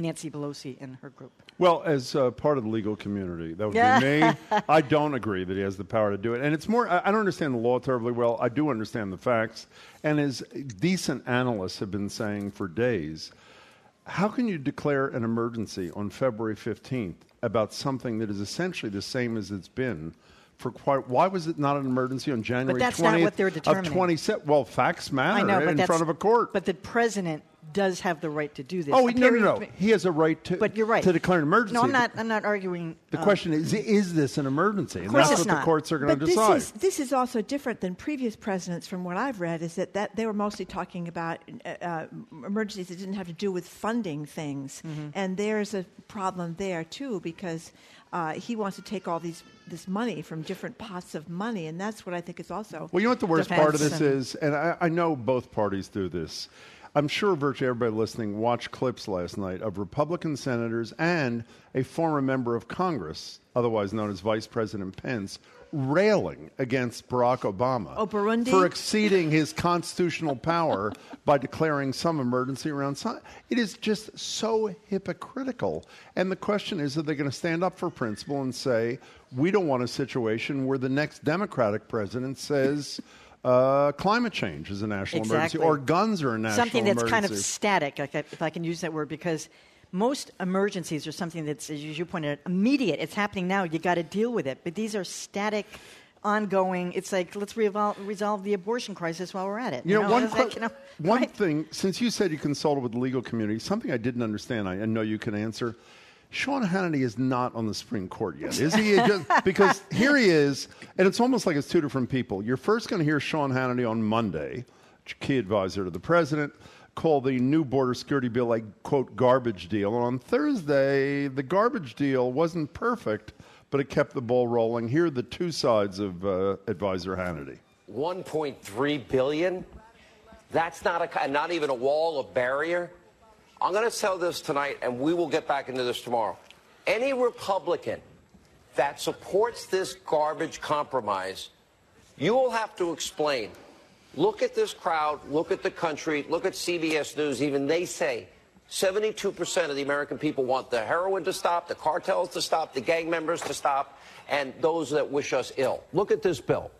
Nancy Pelosi and her group. Well, as part of the legal community, that would be me. I don't agree that he has the power to do it. And it's more, I don't understand the law terribly well. I do understand the facts. And as decent analysts have been saying for days, how can you declare an emergency on February 15th about something that is essentially the same as it's been for quite? Why was it not an emergency on January 20th? But that's not what they're of determining. 27? Well, facts matter in front of a court. But the president does have the right to do this. Oh, no. He has a right to, but you're right. to declare an emergency. No, I'm not arguing. The question is this an emergency? And of course that's it's what not. the courts are going to decide. This is also different than previous presidents, from what I've read, is that they were mostly talking about emergencies that didn't have to do with funding things. Mm-hmm. And there's a problem there, too, because he wants to take all this money from different pots of money, and that's what I think is also. Well, you know what the worst part of this is? And I know both parties do this. I'm sure virtually everybody listening watched clips last night of Republican senators and a former member of Congress, otherwise known as Vice President Pence, railing against Barack Obama Burundi? For exceeding his constitutional power by declaring some emergency around something. It is just so hypocritical. And the question is, are they going to stand up for principle and say, we don't want a situation where the next Democratic president says climate change is a national emergency or guns are a national something that's emergency. kind of static, if I can use that word, because most emergencies are something that's, as you pointed out, immediate. It's happening now. You got to deal with it. But these are static, ongoing. It's like, let's resolve the abortion crisis while we're at it. One thing, since you said you consulted with the legal community, something I didn't understand, I know you can answer. Sean Hannity is not on the Supreme Court yet, is he? Because here he is, and it's almost like it's two different people. You're first going to hear Sean Hannity on Monday, key advisor to the president, call the new border security bill a, quote, garbage deal. And on Thursday, the garbage deal wasn't perfect, but it kept the ball rolling. Here are the two sides of advisor Hannity. $1.3 billion? That's not even a wall, a barrier? I'm going to tell this tonight, and we will get back into this tomorrow. Any Republican that supports this garbage compromise, you will have to explain. Look at this crowd, look at the country, look at CBS News. Even they say 72% of the American people want the heroin to stop, the cartels to stop, the gang members to stop, and those that wish us ill. Look at this bill,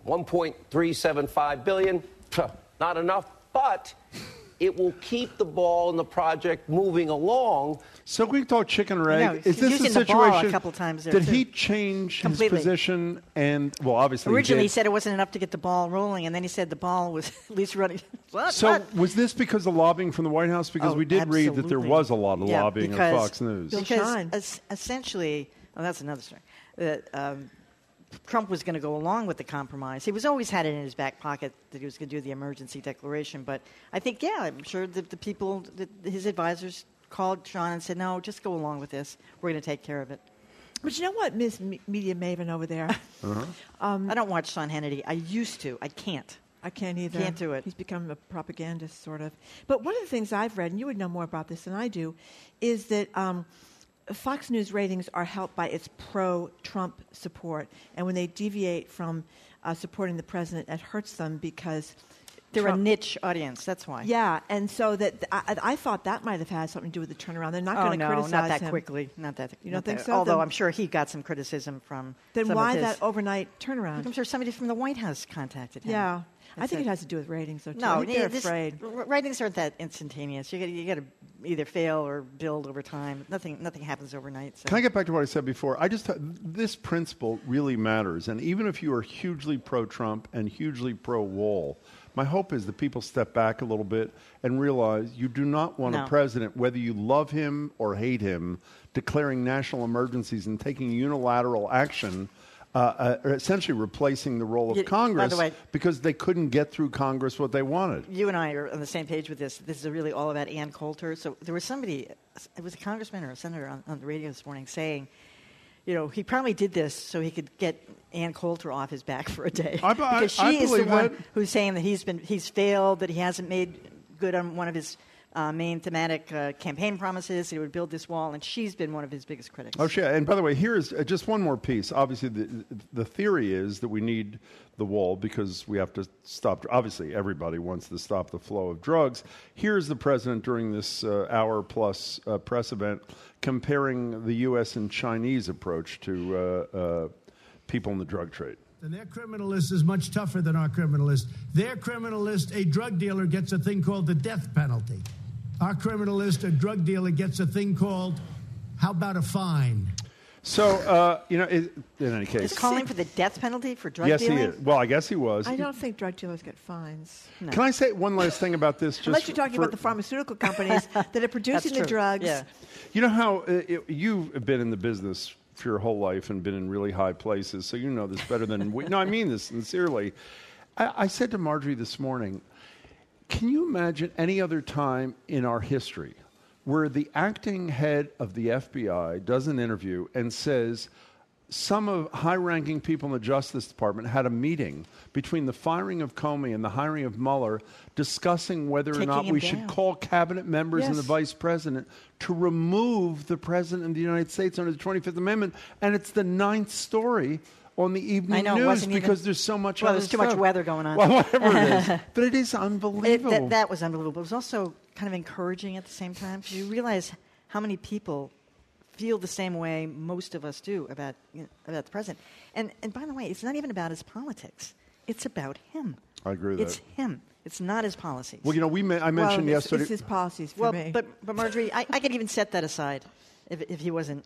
$1.375 billion. Not enough, but it will keep the ball and the project moving along. So we talk chicken or egg. No, is this a situation? The ball a couple times there did too. He change Completely. his position? And well, obviously, originally he said it wasn't enough to get the ball rolling, and then he said the ball was at least running. Was this because of lobbying from the White House? Because we did read that there was a lot of lobbying at Fox News. Because essentially, that's another story. Trump was going to go along with the compromise. He was always had it in his back pocket that he was going to do the emergency declaration. But I think, I'm sure that the people, his advisors called Sean and said, no, just go along with this. We're going to take care of it. But you know what, Miss Media Maven over there? I don't watch Sean Hannity. I used to. I can't. I can't either. Can't do it. He's become a propagandist, sort of. But one of the things I've read, and you would know more about this than I do, is that Fox News ratings are helped by its pro-Trump support. And when they deviate from supporting the president, it hurts them because they're a niche audience. That's why. Yeah, and so that I thought that might have had something to do with the turnaround. They're not going to criticize him. not that quickly. Not that. You don't think so? Although I'm sure he got some criticism from. Then some why of his, that overnight turnaround? I'm sure somebody from the White House contacted him. Yeah. I think it has to do with ratings, though, too. No, I think they're afraid. Ratings aren't that instantaneous. You got to either fail or build over time. Nothing happens overnight. So. Can I get back to what I said before? This principle really matters, and even if you are hugely pro-Trump and hugely pro-Wall, my hope is that people step back a little bit and realize you do not want a president, whether you love him or hate him, declaring national emergencies and taking unilateral action. Essentially replacing the role of Congress, by the way, because they couldn't get through Congress what they wanted. You and I are on the same page with this. This is really all about Ann Coulter. So there was somebody, it was a congressman or a senator on the radio this morning saying, he probably did this so he could get Ann Coulter off his back for a day. Because she is the one who's saying that he's failed, that he hasn't made good on one of his main thematic campaign promises. He would build this wall, and she's been one of his biggest critics. Oh, sure. And by the way, here is just one more piece. Obviously, the theory is that we need the wall because we have to stop. Obviously, everybody wants to stop the flow of drugs. Here's the president during this hour-plus press event comparing the U.S. and Chinese approach to people in the drug trade. And their criminal list is much tougher than our criminal list. Their criminal list, a drug dealer gets a thing called the death penalty. Our criminal list, a drug dealer gets a thing called, how about a fine? So, in any case. He's calling for the death penalty for drug dealing? dealing? Yes, he is. Well, I guess he was. I don't think drug dealers get fines. No. Can I say one last thing about this? Unless you're talking about the pharmaceutical companies that are producing the drugs. Yeah. You know how you've been in the business for your whole life and been in really high places, so you know this better than we. No, I mean this sincerely. I said to Marjorie this morning, can you imagine any other time in our history where the acting head of the FBI does an interview and says some of high-ranking people in the Justice Department had a meeting between the firing of Comey and the hiring of Mueller discussing whether or not we should call cabinet members and the vice president to remove the president of the United States under the 25th Amendment, and it's the 9th story on the evening news because there's so much there's too much weather going on. Well, whatever it is. But it is unbelievable. That was unbelievable. But it was also kind of encouraging at the same time because you realize how many people feel the same way most of us do about the president. And by the way, it's not even about his politics. It's about him. I agree with that. It's him. It's not his policies. Well, I mentioned yesterday. It's his policies for me. But Marjorie, I could even set that aside if he wasn't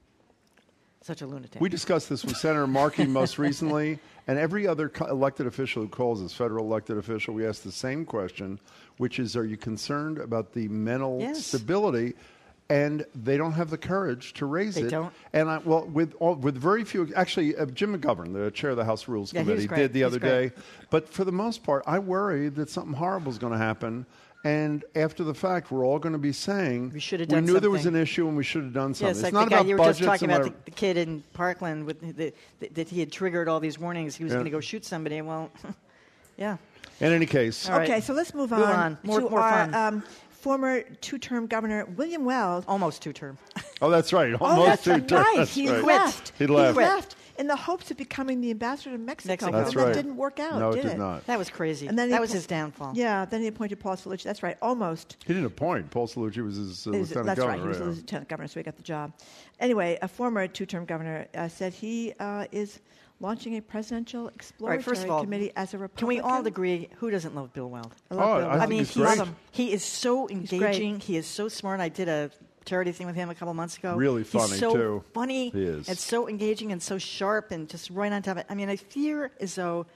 such a lunatic. We discussed this with Senator Markey most recently, and every other elected official who calls us, federal elected official, we ask the same question, which is, are you concerned about the mental stability? And they don't have the courage to raise it. They don't. And with very few, actually, Jim McGovern, the chair of the House Rules Committee, did the other day. But for the most part, I worry that something horrible is going to happen. And after the fact, we're all going to be saying we should have done something. We knew there was an issue and we should have done something. Yes, it's like not the guy about you were just budgets talking about, the kid in Parkland that he had triggered all these warnings. He was going to go shoot somebody. Well, yeah. In any case. Right. Okay, so let's move on. More our, fun. Former two-term governor William Weld. Almost two-term. Oh, that's right. Almost two-term. Right. That's He right. left. He left. He left in the hopes of becoming the ambassador to Mexico. That's and right. that didn't work out, No, did it did not. That was crazy. And then that was his downfall. Yeah, then he appointed Paul Cellucci. That's right, almost. He didn't appoint. Paul Cellucci was his lieutenant That's governor. right, he was the lieutenant governor, so he got the job. Anyway, a former two-term governor said he is launching a presidential exploratory committee as a Republican. Can we all agree, who doesn't love Bill Weld? I love Bill Weld. I mean, he's great. He is so engaging. He is so smart. I did a charity thing with him a couple months ago. Really funny, He's so too. funny. He is. And so engaging and so sharp and just right on top of it. I mean, I fear as though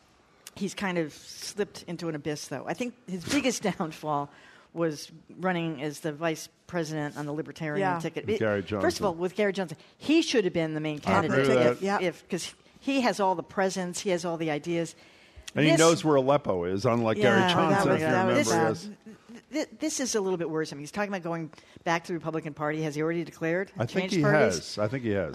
he's kind of slipped into an abyss, though. I think his biggest downfall was running as the vice president on the Libertarian ticket. Gary Johnson. First of all, with Gary Johnson, he should have been the main candidate. Because he has all the presence, he has all the ideas. And he knows where Aleppo is, unlike Gary Johnson, if you remember. This is a little bit worrisome. He's talking about going back to the Republican Party. Has he already declared? I think he has. I think he has.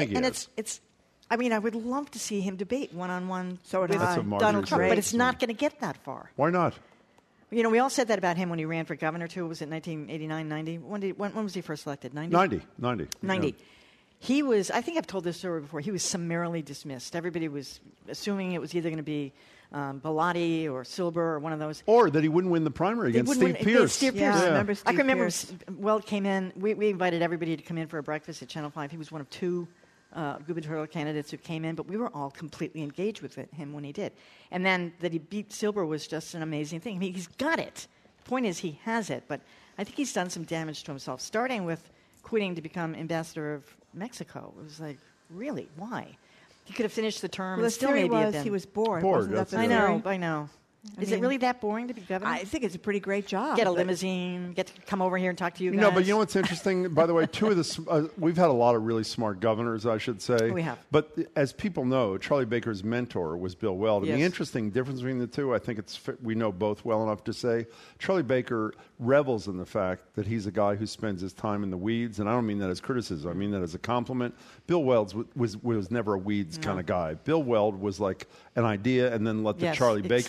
It's. I mean, I would love to see him debate one-on-one with Marjorie Donald Trump, said. but it's not going to get that far. Why not? You know, we all said that about him when he ran for governor, too. Was it 1989, 90? When was he first elected? 90? 90. Yeah. He was, I think I've told this story before, he was summarily dismissed. Everybody was assuming it was either going to be Bellotti or Silber or one of those. Or that he wouldn't win the primary against Steve Pierce. Steve Pierce. Yeah. I can remember Weld came in. We invited everybody to come in for a breakfast at Channel 5. He was one of two gubernatorial candidates who came in, but we were all completely engaged with him when he did. And then that he beat Silber was just an amazing thing. I mean, he's got it. The point is he has it, but I think he's done some damage to himself, starting with quitting to become ambassador of Mexico. It was like, really? Why? He could have finished the term and still maybe have been. He was bored. I know. Is it really that boring to be governor? I think it's a pretty great job. Get a limousine, get to come over here and talk to you guys. No, but you know what's interesting? By the way, we've had a lot of really smart governors, I should say. We have. But as people know, Charlie Baker's mentor was Bill Weld. Yes. And the interesting difference between the two, I think we know both well enough to say, Charlie Baker revels in the fact that he's a guy who spends his time in the weeds. And I don't mean that as criticism. I mean that as a compliment. Bill Weld was never a weeds kind of guy. Bill Weld was like an idea and then let the Charlie Bakers of the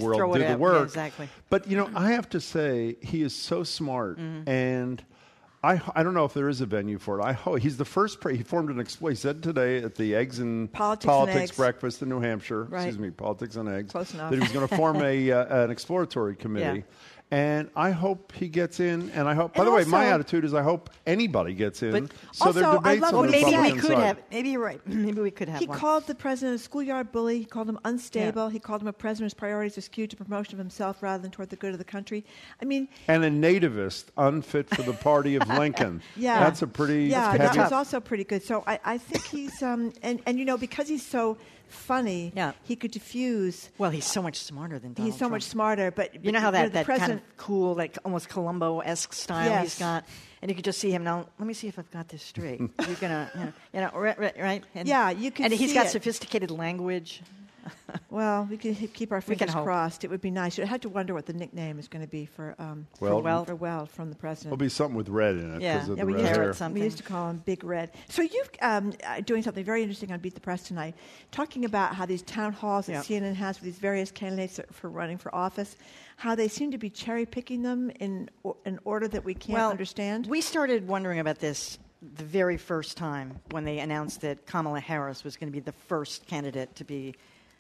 world throw it do the out. work. Yeah, exactly. But, I have to say, he is so smart, and I don't know if there is a venue for it. He's the first. He formed an he said today at the Eggs and Politics breakfast in New Hampshire. Right. Excuse me, Politics and Eggs. Close enough. That he was going to form an exploratory committee. Yeah. And I hope he gets in. And I hope. And by the way, also- my attitude is I hope anybody gets in. But so there are also, I debates love on what the he maybe said. we Republican could side. have. Maybe you're right. Maybe we could have He one. called the president a schoolyard bully. He called him unstable. He called him a president whose priorities are skewed to promotion of himself rather than toward the good of the country. I mean, And a nativist, unfit for the party of Lincoln. yeah, That's a pretty that heavy. was also pretty good. So I think he's and because he's so funny, he could diffuse. Well, he's so much smarter than Donald He's so Trump. much smarter, but You know how the that kind of president, cool, like almost Columbo-esque style he's Yes. got, and you could just see him now. Let me see if I've got this straight. You're gonna, right? And, Yeah, you can And he's see got it. sophisticated language. Well, we can keep our We can fingers hope. crossed. It would be nice. I had to wonder what the nickname is going to be for Weld. for Weld from the president. There'll be something with red in it because of the we red used, hair. we used to call him Big Red. So you've doing something very interesting on Beat the Press tonight, talking about how these town halls that CNN has with these various candidates for running for office, how they seem to be cherry picking them in an order that we can't understand. We started wondering about this the very first time when they announced that Kamala Harris was going to be the first candidate to be,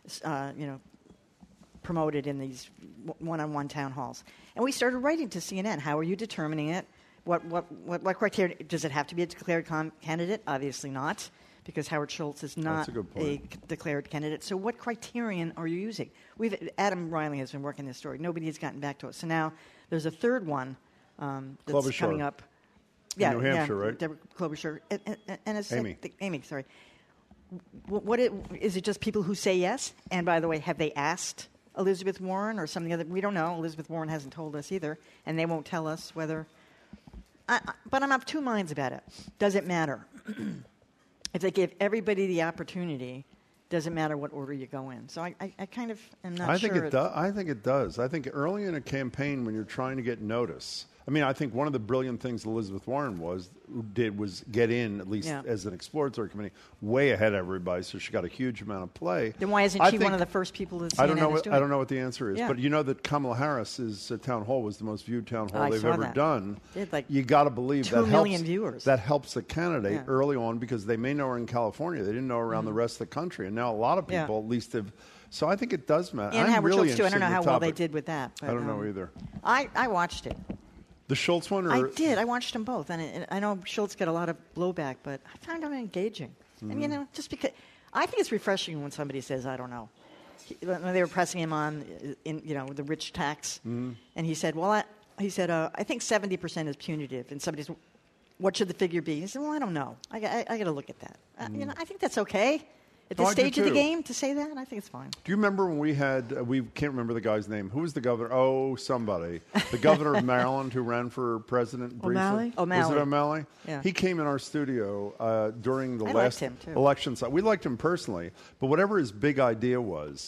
promoted in these one-on-one town halls. And we started writing to CNN. How are you determining it? What criteria? Does it have to be a declared candidate? Obviously not, because Howard Schultz is not a declared candidate. So what criterion are you using? Adam Riley has been working this story. Nobody has gotten back to us. So now there's a third one that's Klobuchar. coming up. In New Hampshire, right? Deborah Klobuchar. And it's Amy, sorry. Is it just people who say yes? And by the way, have they asked Elizabeth Warren or something other? We don't know. Elizabeth Warren hasn't told us either, and they won't tell us whether. But I'm of two minds about it. Does it matter? If they give everybody the opportunity, does it matter what order you go in? So I kind of am not sure. I think it does. I think early in a campaign when you're trying to get notice. I mean, I think one of the brilliant things Elizabeth Warren did was get in, at least as an exploratory committee, way ahead of everybody, so she got a huge amount of play. Then why isn't she one of the first people that CNN is doing? I don't know what the answer is, but you know that Kamala Harris's town hall was the most viewed town hall they've ever done. You got to believe 2 million viewers. That helps the candidate early on because they may know her in California, they didn't know her around the rest of the country, and now a lot of people at least have. So I think it does matter. And I'm Howard really Schultz too. I don't know how well they topic. did with that. But, I don't know either. I watched it. The Schultz one? Or? I did. I watched them both. And I know Schultz got a lot of blowback, but I found him engaging. And, just because I think it's refreshing when somebody says, I don't know. When they were pressing him on, the rich tax, and he said, I think 70% is punitive. And somebody's, what should the figure be? He said, well, I don't know. I got to look at that. I think that's okay. At this stage of the game, to say that, I think it's fine. Do you remember when we can't remember the guy's name. Who was the governor? Oh, somebody. The governor of Maryland who ran for president briefly. O'Malley? Was it O'Malley? Yeah. He came in our studio during the I last liked him, too. election. We liked him personally, but whatever his big idea was,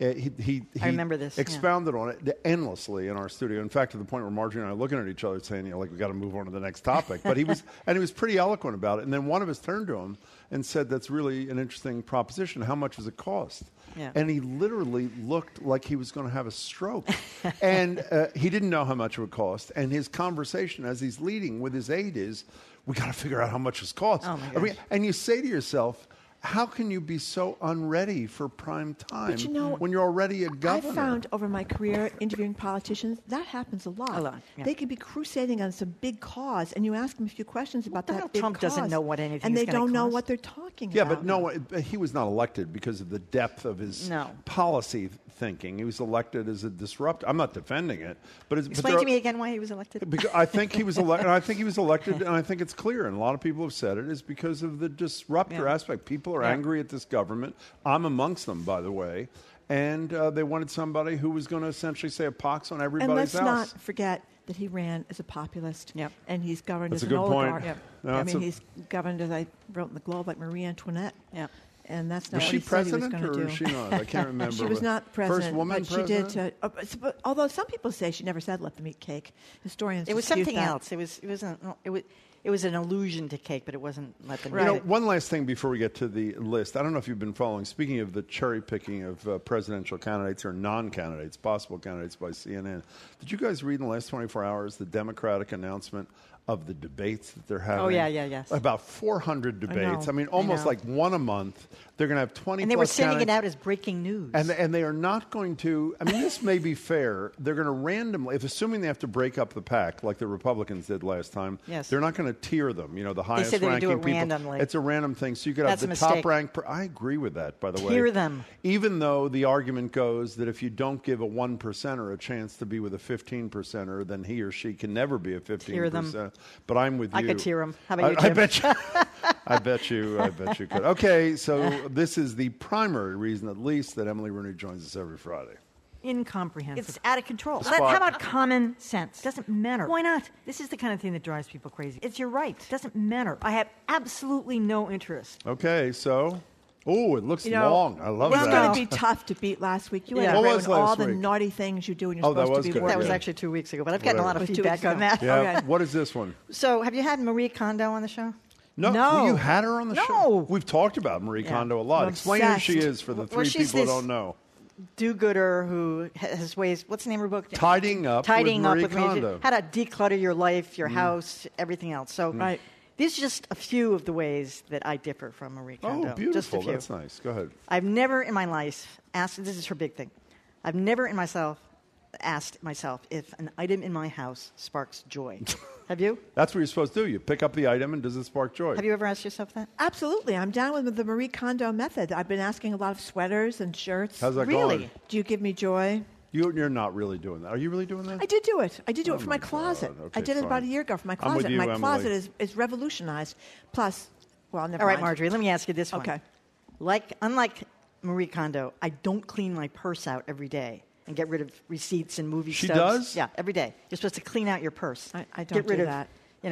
he I remember this, expounded on it endlessly in our studio. In fact, to the point where Marjorie and I are looking at each other saying, we got to move on to the next topic. But he was pretty eloquent about it. And then one of us turned to him and said, that's really an interesting proposition. How much does it cost? Yeah. And he literally looked like he was going to have a stroke. And he didn't know how much it would cost. And his conversation as he's leading with his aide is, we got to figure out how much it's cost. Oh, my gosh. And you say to yourself, how can you be so unready for prime time when you're already a governor? I found over my career interviewing politicians, that happens a lot. A lot, yeah. They can be crusading on some big cause, and you ask them a few questions about that big Trump cause. doesn't know what anything and is they gonna don't know cost. what they're talking Yeah, about. but he was not elected because of the depth of his policy thinking. He was elected as a disruptor. I'm not defending it, but explain to me again why he was elected. Because I think he was elected. I think he was elected, and I think it's clear, and a lot of people have said it, is because of the disruptor aspect. People are angry at this government. I'm amongst them, by the way. And they wanted somebody who was going to essentially say a pox on everybody's house. And let's not forget that he ran as a populist, and he's governed That's as a an good point. oligarch. No, he's governed, as I wrote in the Globe, like Marie Antoinette. Yeah. And that's not Was what she he said he was president, going to or do. was she not? I can't remember. She was not president. First woman but president? she did. Although some people say she never said "let them eat cake." Historians It was dispute something that. else. It was. It was an allusion to cake, but it wasn't let them You know, do it. one last thing before we get to the list. I don't know if you've been following. Speaking of the cherry picking of presidential candidates or non-candidates, possible candidates by CNN, did you guys read in the last 24 hours the Democratic announcement of the debates that they're having? Oh, yes. About 400 debates. know. I mean, almost know. like one a month. They're going to have 20 And they were plus sending it candidates. out as breaking news. And they are not going to, I mean, this may be fair. They're going to randomly, if assuming they have to break up the pack like the Republicans did last time, Yes. they're not going to tier them, you know, the highest said they would do ranking it people. randomly. It's a random thing. So you could That's have a the top mistake. ranked. I agree with that, by the way. Tier them. Even though the argument goes that if you don't give a 1%er a chance to be with a 15%er, then he or she can never be a 15%. Tier them. But I'm with you. I could tier them. How about you, I Jim? bet you. I bet you could. Okay, so this is the primary reason, at least, that Emily Rooney joins us every Friday. Incomprehensible. It's out of control. Spot. How about common sense? Doesn't matter. Why not? This is the kind of thing that drives people crazy. It's your right. Doesn't matter. I have absolutely no interest. Okay, so, it looks You know, long. I love it's that. going to be tough to beat last week. You had Yeah. a What great was one, all last the week? naughty things you do when you're Oh, that supposed was to be good. That was working. actually 2 weeks ago, but I've gotten a lot of Whatever. feedback on that. Yeah. Okay. What is this one? So, have you had Marie Kondo on the show? No. You had her on the show? We've talked about Marie Kondo a lot. I'm Explain who she obsessed. is for the Well, three she's people who this- don't know. Do-gooder who has ways. What's the name of her book? Tidying Up Tidying with Up Marie with Marie. Kondo. How to declutter your life, your house, everything else. So, Right. these are just a few of the ways that I differ from Marie Kondo. Oh, beautiful. Just a few. That's nice. Go ahead. I've never in my life asked. This is her big thing. I've never asked myself if an item in my house sparks joy. Have you? That's what you're supposed to do. You pick up the item, and does it spark joy? Have you ever asked yourself that? Absolutely. I'm down with the Marie Kondo method. I've been asking a lot of sweaters and shirts. How's that Really? going? Do you give me joy? You're not really doing that. Are you really doing that? I did do it. I did do Oh it for my my closet. God. Okay, I did it about fine. a year ago for my I'm with closet. you, my Emily. closet is revolutionized. Plus, well, never All right, mind. Marjorie. Let me ask you this one. Okay. Unlike Marie Kondo, I don't clean my purse out every day and get rid of receipts and movie She stubs. does? Yeah, every day. You're supposed to clean out your purse. I don't get rid do of, that.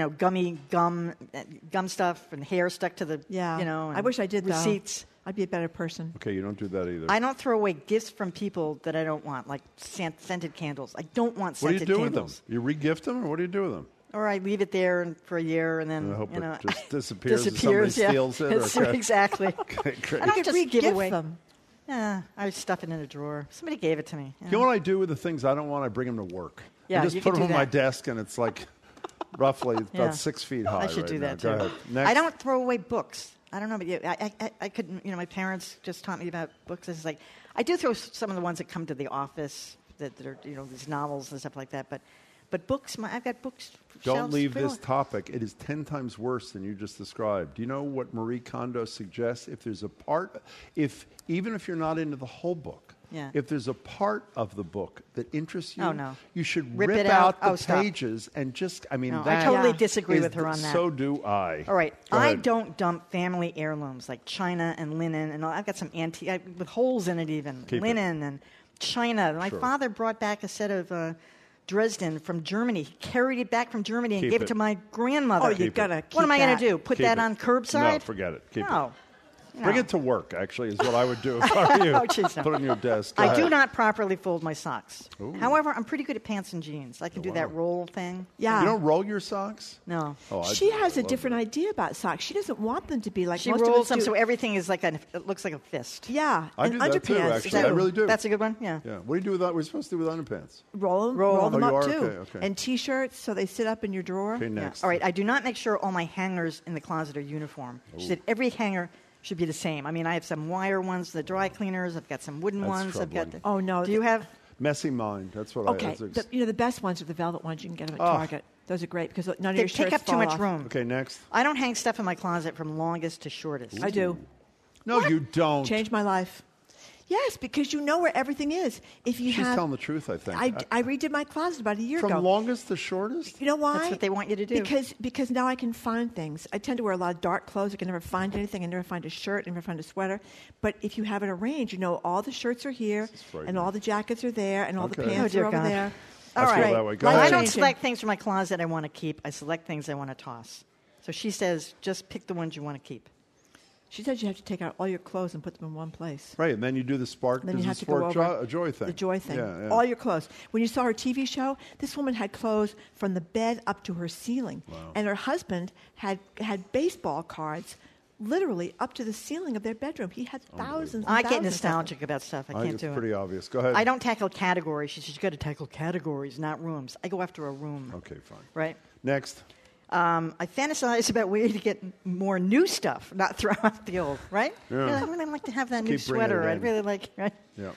gum stuff and hair stuck to the, Yeah. and I wish I did, though. receipts. I'd be a better person. Okay, you don't do that either. I don't throw away gifts from people that I don't want, like scented candles. I don't want What do scented you do candles. with them? You re-gift them, or what do you do with them? Or I leave it there for a year and then I hope you know, it just disappears if disappears. somebody Yeah. steals it. Okay. Exactly. Okay, great. I don't You could just give re-gift away. them. Yeah, I stuff it in a drawer. Somebody gave it to me. You know what I do with the things I don't want? I bring them to work. Yeah, I just you put could them do on my that. desk, and it's like roughly about Yeah. 6 feet high. I should right do that now. too. Go ahead. Next. I don't throw away books. I don't know, but I couldn't. My parents just taught me about books. It's like I do throw some of the ones that come to the office that are these novels and stuff like that. But books, I've got books. Don't shelves leave full. this topic. It is 10 times worse than you just described. Do you know what Marie Kondo suggests? If there's a part, even if you're not into the whole book, Yeah. if there's a part of the book that interests you, Oh, no. you should Rip rip it out. the Oh, stop. pages and just, I mean, No, that I totally Yeah. disagree is with her on that. So do I. All right, Go I ahead. don't dump family heirlooms like china and linen, and I've got some antique with holes in it even. Keep it. Linen and china. My Sure. father brought back a set of Dresden from Germany. He carried it back from Germany and Keep gave it. it to my grandmother. Oh, you Keep gotta it. keep What am I going that. to do? Put Keep that it. on curbside? No, forget it. Keep No. it. Bring No. it to work, actually, is what I would do if I were you. Oh, jeez, no. Put it on your desk. Go I do ahead. not properly fold my socks. Ooh. However, I'm pretty good at pants and jeans. I can do that roll thing. Yeah. You don't roll your socks? No. Oh, I She do. has I a love different that. idea about socks. She doesn't want them to be like She most of rolls us them do. so everything is like it looks like a fist. Yeah, I and do that too, underpants, actually. I really do. That's a good one. Yeah. Yeah. What do you do with that? We're supposed to do with underpants. roll Roll them them. Oh, up you are? too, Okay, okay. and T-shirts so they sit up in your drawer. Okay, Yeah. next. All right. I do not make sure all my hangers in the closet are uniform. She said every hanger should be the same. I mean, I have some wire ones, the dry cleaners. I've got some wooden That's ones. I've got. troubling. Oh, no, Do you have? Messy mind. That's what Okay, I. the best ones are the velvet ones. You can get them at Oh. Target. Those are great because none of They your shirts take up too fall much off. room. Okay, next. I don't hang stuff in my closet from longest to shortest. I do. No, you don't. Changed my life. Yes, because you know where everything is. If you She's have, telling the truth, I think. I redid my closet about a year From ago. longest to shortest? You know why? That's what they want you to do. Because now I can find things. I tend to wear a lot of dark clothes. I can never find anything. I never find a shirt. I never find a sweater. But if you have it arranged, you know all the shirts are here, frightening. and all the jackets are there, and all the Okay. pants Oh, dear are over God. there. I All feel right. that way. Go I ahead. don't Changing. select things from my closet I want to keep. I select things I want to toss. So she says, just pick the ones you want to keep. She said you have to take out all your clothes and put them in one place. Right, and then you do the spark, Then you have to go spark over joy thing. The joy thing. Yeah, yeah. All your clothes. When you saw her TV show, this woman had clothes from the bed up to her ceiling. Wow. And her husband had baseball cards literally up to the ceiling of their bedroom. He had thousands and I get thousands of them. nostalgic about stuff. I can't it's do it. pretty obvious. Go ahead. I don't tackle categories. She says you got to tackle categories, not rooms. I go after a room. Okay, fine. Right? Next. I fantasize about ways to get more new stuff, not throw out the old, right? Yeah. I really like to have that new Keep bringing sweater. it I'd in. really like, right? Yeah.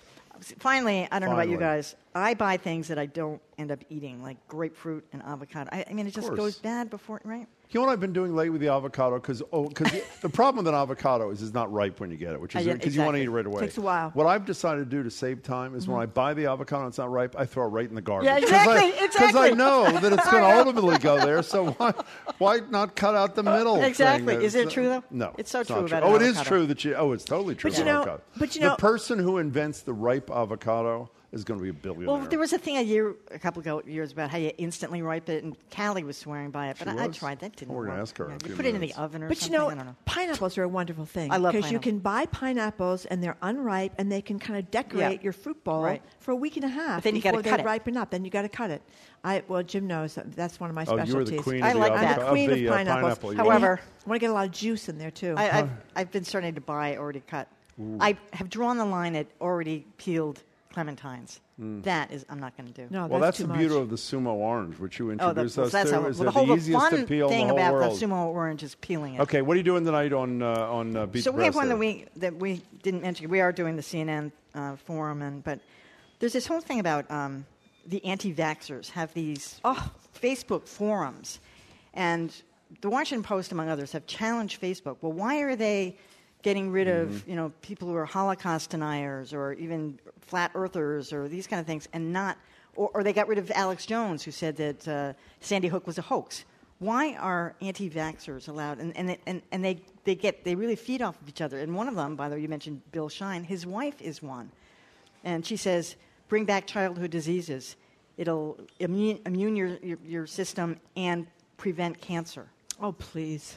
Finally, I don't know about you Finally. guys. I buy things that I don't end up eating, like grapefruit and avocado. I mean, it just course. goes bad before, right? You know what I've been doing lately with the avocado? Because the problem with an avocado is it's not ripe when you get it, which is Yeah, because you want to exactly. eat it right away. Takes a while. What I've decided to do to save time is when I buy the avocado and it's not ripe, I throw it right in the garbage. Yeah, exactly, Because I know that it's going to ultimately go there. So why not cut out the middle? Exactly. thing? Is it true though? No, It's so not true about Oh, an it is avocado. true that you. Oh, it's totally true. But you about know- avocado. but you the know- person who invents the ripe avocado is going to be a billionaire. Well, there was a thing a couple of years about how you instantly ripe it, and Callie was swearing by it, but She I was? tried. That didn't Well, we're work. gonna ask her in a You few put it in the minutes. oven or But something. you know, I don't know. pineapples are a wonderful thing. I love because you pineapple. can buy pineapples and they're unripe and they can kind of decorate Yeah. your fruit bowl Right. for a week and a half But then you before gotta they cut it. ripen up. Then you got to cut it. Well, Jim knows that's one of my Oh, specialties. you were the queen I of the like I'm that. avocado. the queen of the, pineapples. pineapple. You However, I want to get a lot of juice in there too. I've been starting to buy already cut. I have drawn the line at already peeled clementines. That is, I'm not going to do. no, Well, that's too the much. beauty of the sumo orange, which you Oh, introduced us that's to. how, Is well, they're the whole the easiest fun to peel in thing the whole about world. the sumo orange is peeling it. Okay, what are you doing tonight on Beach So we have Press one there? that we didn't mention. We are doing the CNN forum, but there's this whole thing about the anti-vaxxers have these Facebook forums, and the Washington Post, among others, have challenged Facebook. Well, why are they getting rid of people who are Holocaust deniers or even flat earthers or these kind of things, and not, or they got rid of Alex Jones, who said that Sandy Hook was a hoax. Why are anti-vaxxers allowed? And they really feed off of each other. And one of them, by the way, you mentioned Bill Shine. His wife is one, and she says, "Bring back childhood diseases. It'll immune your system and prevent cancer." Oh, please.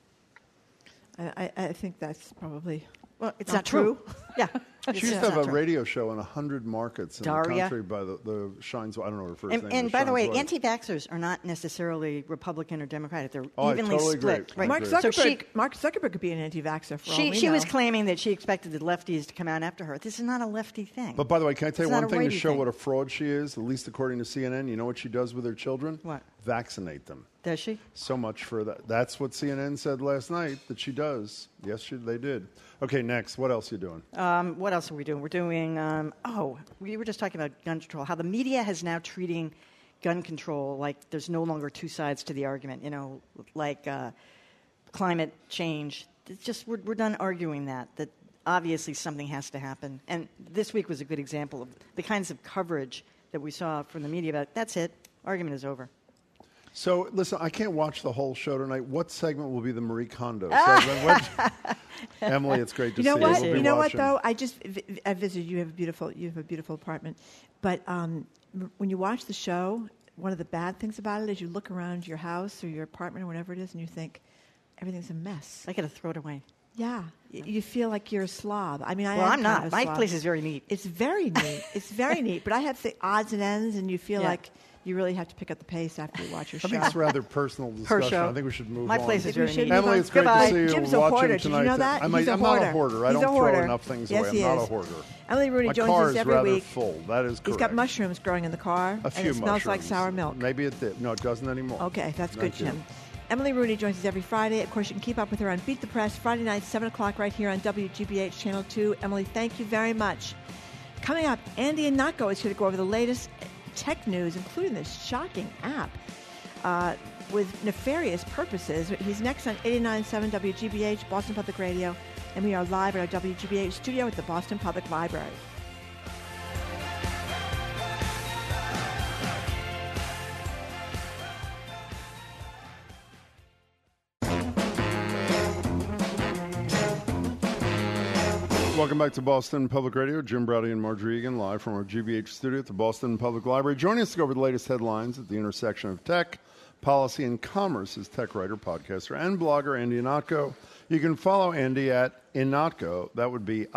I think that's probably Well, it's not not true. Yeah. She used to have a radio show in 100 markets in the Daria. country by the Shines. I don't know her first name. And is by the way, Shine's wife. anti-vaxxers are not necessarily Republican or Democratic. They're Oh, I evenly totally split. agree. Right. Mark agree. Zuckerberg. So Mark Zuckerberg could be an anti-vaxxer for all we she was know. claiming that she expected the lefties to come out after her. This is not a lefty thing. But by the way, can I tell you It's not one a thing to righty show thing. what a fraud she is? At least according to CNN, you know what she does with her children? What? Vaccinate them. Does she? So much for that. That's what CNN said last night that she does. Yes, they did. Okay, next. What else are you doing? What else are we doing? We're doing, we were just talking about gun control, how the media is now treating gun control like there's no longer two sides to the argument, like climate change. It's just, we're done arguing that obviously something has to happen. And this week was a good example of the kinds of coverage that we saw from the media about, that's it, argument is over. So, listen, I can't watch the whole show tonight. What segment will be the Marie Kondo segment? Emily, it's great to You know see what? you. We'll be You know watching. what? Though I visited. You have a beautiful apartment, but when you watch the show, one of the bad things about it is you look around your house or your apartment or whatever it is, and you think everything's a mess. I got to throw it away. Yeah, you feel like you're a slob. I mean, Well, I'm I'm not. kind of a My slob. place is very neat. It's very neat. It's very neat. But I have the odds and ends, and you feel Yeah. like you really have to pick up the pace after you watch your I show. think it's rather personal Her discussion. show. I think we should move My on. place is very neat. Emily, it's great Goodbye. to see you. Jim's a watching hoarder. Did you tonight. know that? I'm He's a not hoarder. a hoarder. I He's don't a hoarder. throw enough things Yes, away. he I'm not is. a hoarder. Emily Rooney My joins car us is every rather week. full. That is correct. He's got mushrooms growing in the car, A few and it smells like mushrooms. sour milk. Maybe it did. No, it doesn't anymore. Okay, that's good, Thank you. Jim. Emily Rooney joins us every Friday. Of course, you can keep up with her on Beat the Press, Friday night, 7 o'clock, right here on WGBH Channel 2. Emily, thank you very much. Coming up, Andy Ihnatko is here to go over the latest tech news, including this shocking app with nefarious purposes. He's next on 89.7 WGBH, Boston Public Radio, and we are live at our WGBH studio at the Boston Public Library. Welcome back to Boston Public Radio. Jim Browdy and Marjorie Egan live from our GBH studio at the Boston Public Library. Joining us to go over the latest headlines at the intersection of tech, policy, and commerce is tech writer, podcaster, and blogger Andy Ihnatko. You can follow Andy at Ihnatko. That would be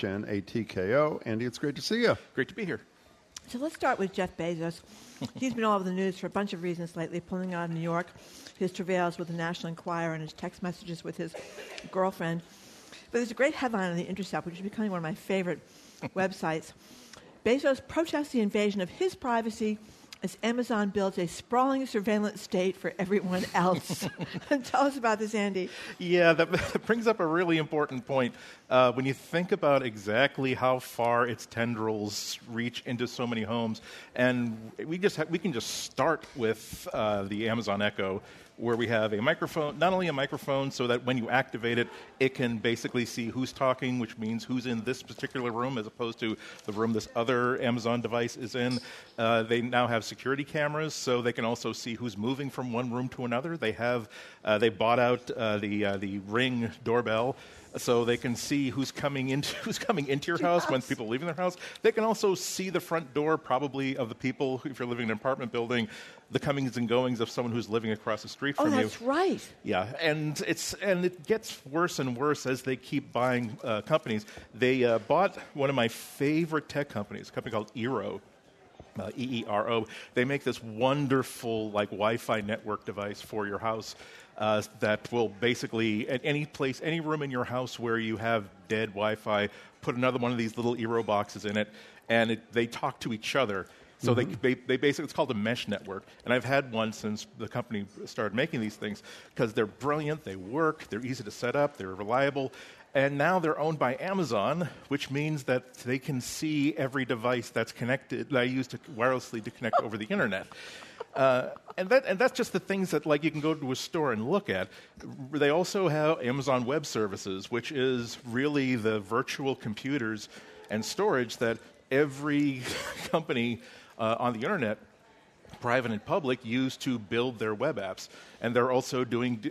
IHNATKO. Andy, it's great to see you. Great to be here. So let's start with Jeff Bezos. He's been all over the news for a bunch of reasons lately, pulling out of New York, his travails with the National Enquirer and his text messages with his girlfriend. But there's a great headline on The Intercept, which is becoming one of my favorite websites. Bezos protests the invasion of his privacy as Amazon builds a sprawling surveillance state for everyone else. Tell us about this, Andy. Yeah, that brings up a really important point. When you think about exactly how far its tendrils reach into so many homes, and we can just start with the Amazon Echo, where we have a microphone, not only a microphone so that when you activate it, it can basically see who's talking, which means who's in this particular room as opposed to the room this other Amazon device is in. They now have security cameras, so they can also see who's moving from one room to another. They bought out the Ring doorbell, so they can see who's coming into your house when people are leaving their house. They can also see the front door, probably, of the people, if you're living in an apartment building, the comings and goings of someone who's living across the street from you. Oh, that's right. Yeah, and it gets worse and worse as they keep buying companies. They bought one of my favorite tech companies, a company called Eero. EERO. They make this wonderful Wi-Fi network device for your house that will basically, at any place, any room in your house where you have dead Wi-Fi, put another one of these little Eero boxes in it, and they talk to each other. So they basically, it's called a mesh network. And I've had one since the company started making these things because they're brilliant, they work, they're easy to set up, they're reliable. And now they're owned by Amazon, which means that they can see every device that's connected, that I use wirelessly to connect over the internet. And that's just the things that you can go to a store and look at. They also have Amazon Web Services, which is really the virtual computers and storage that every company on the internet, private and public, use to build their web apps. And they're also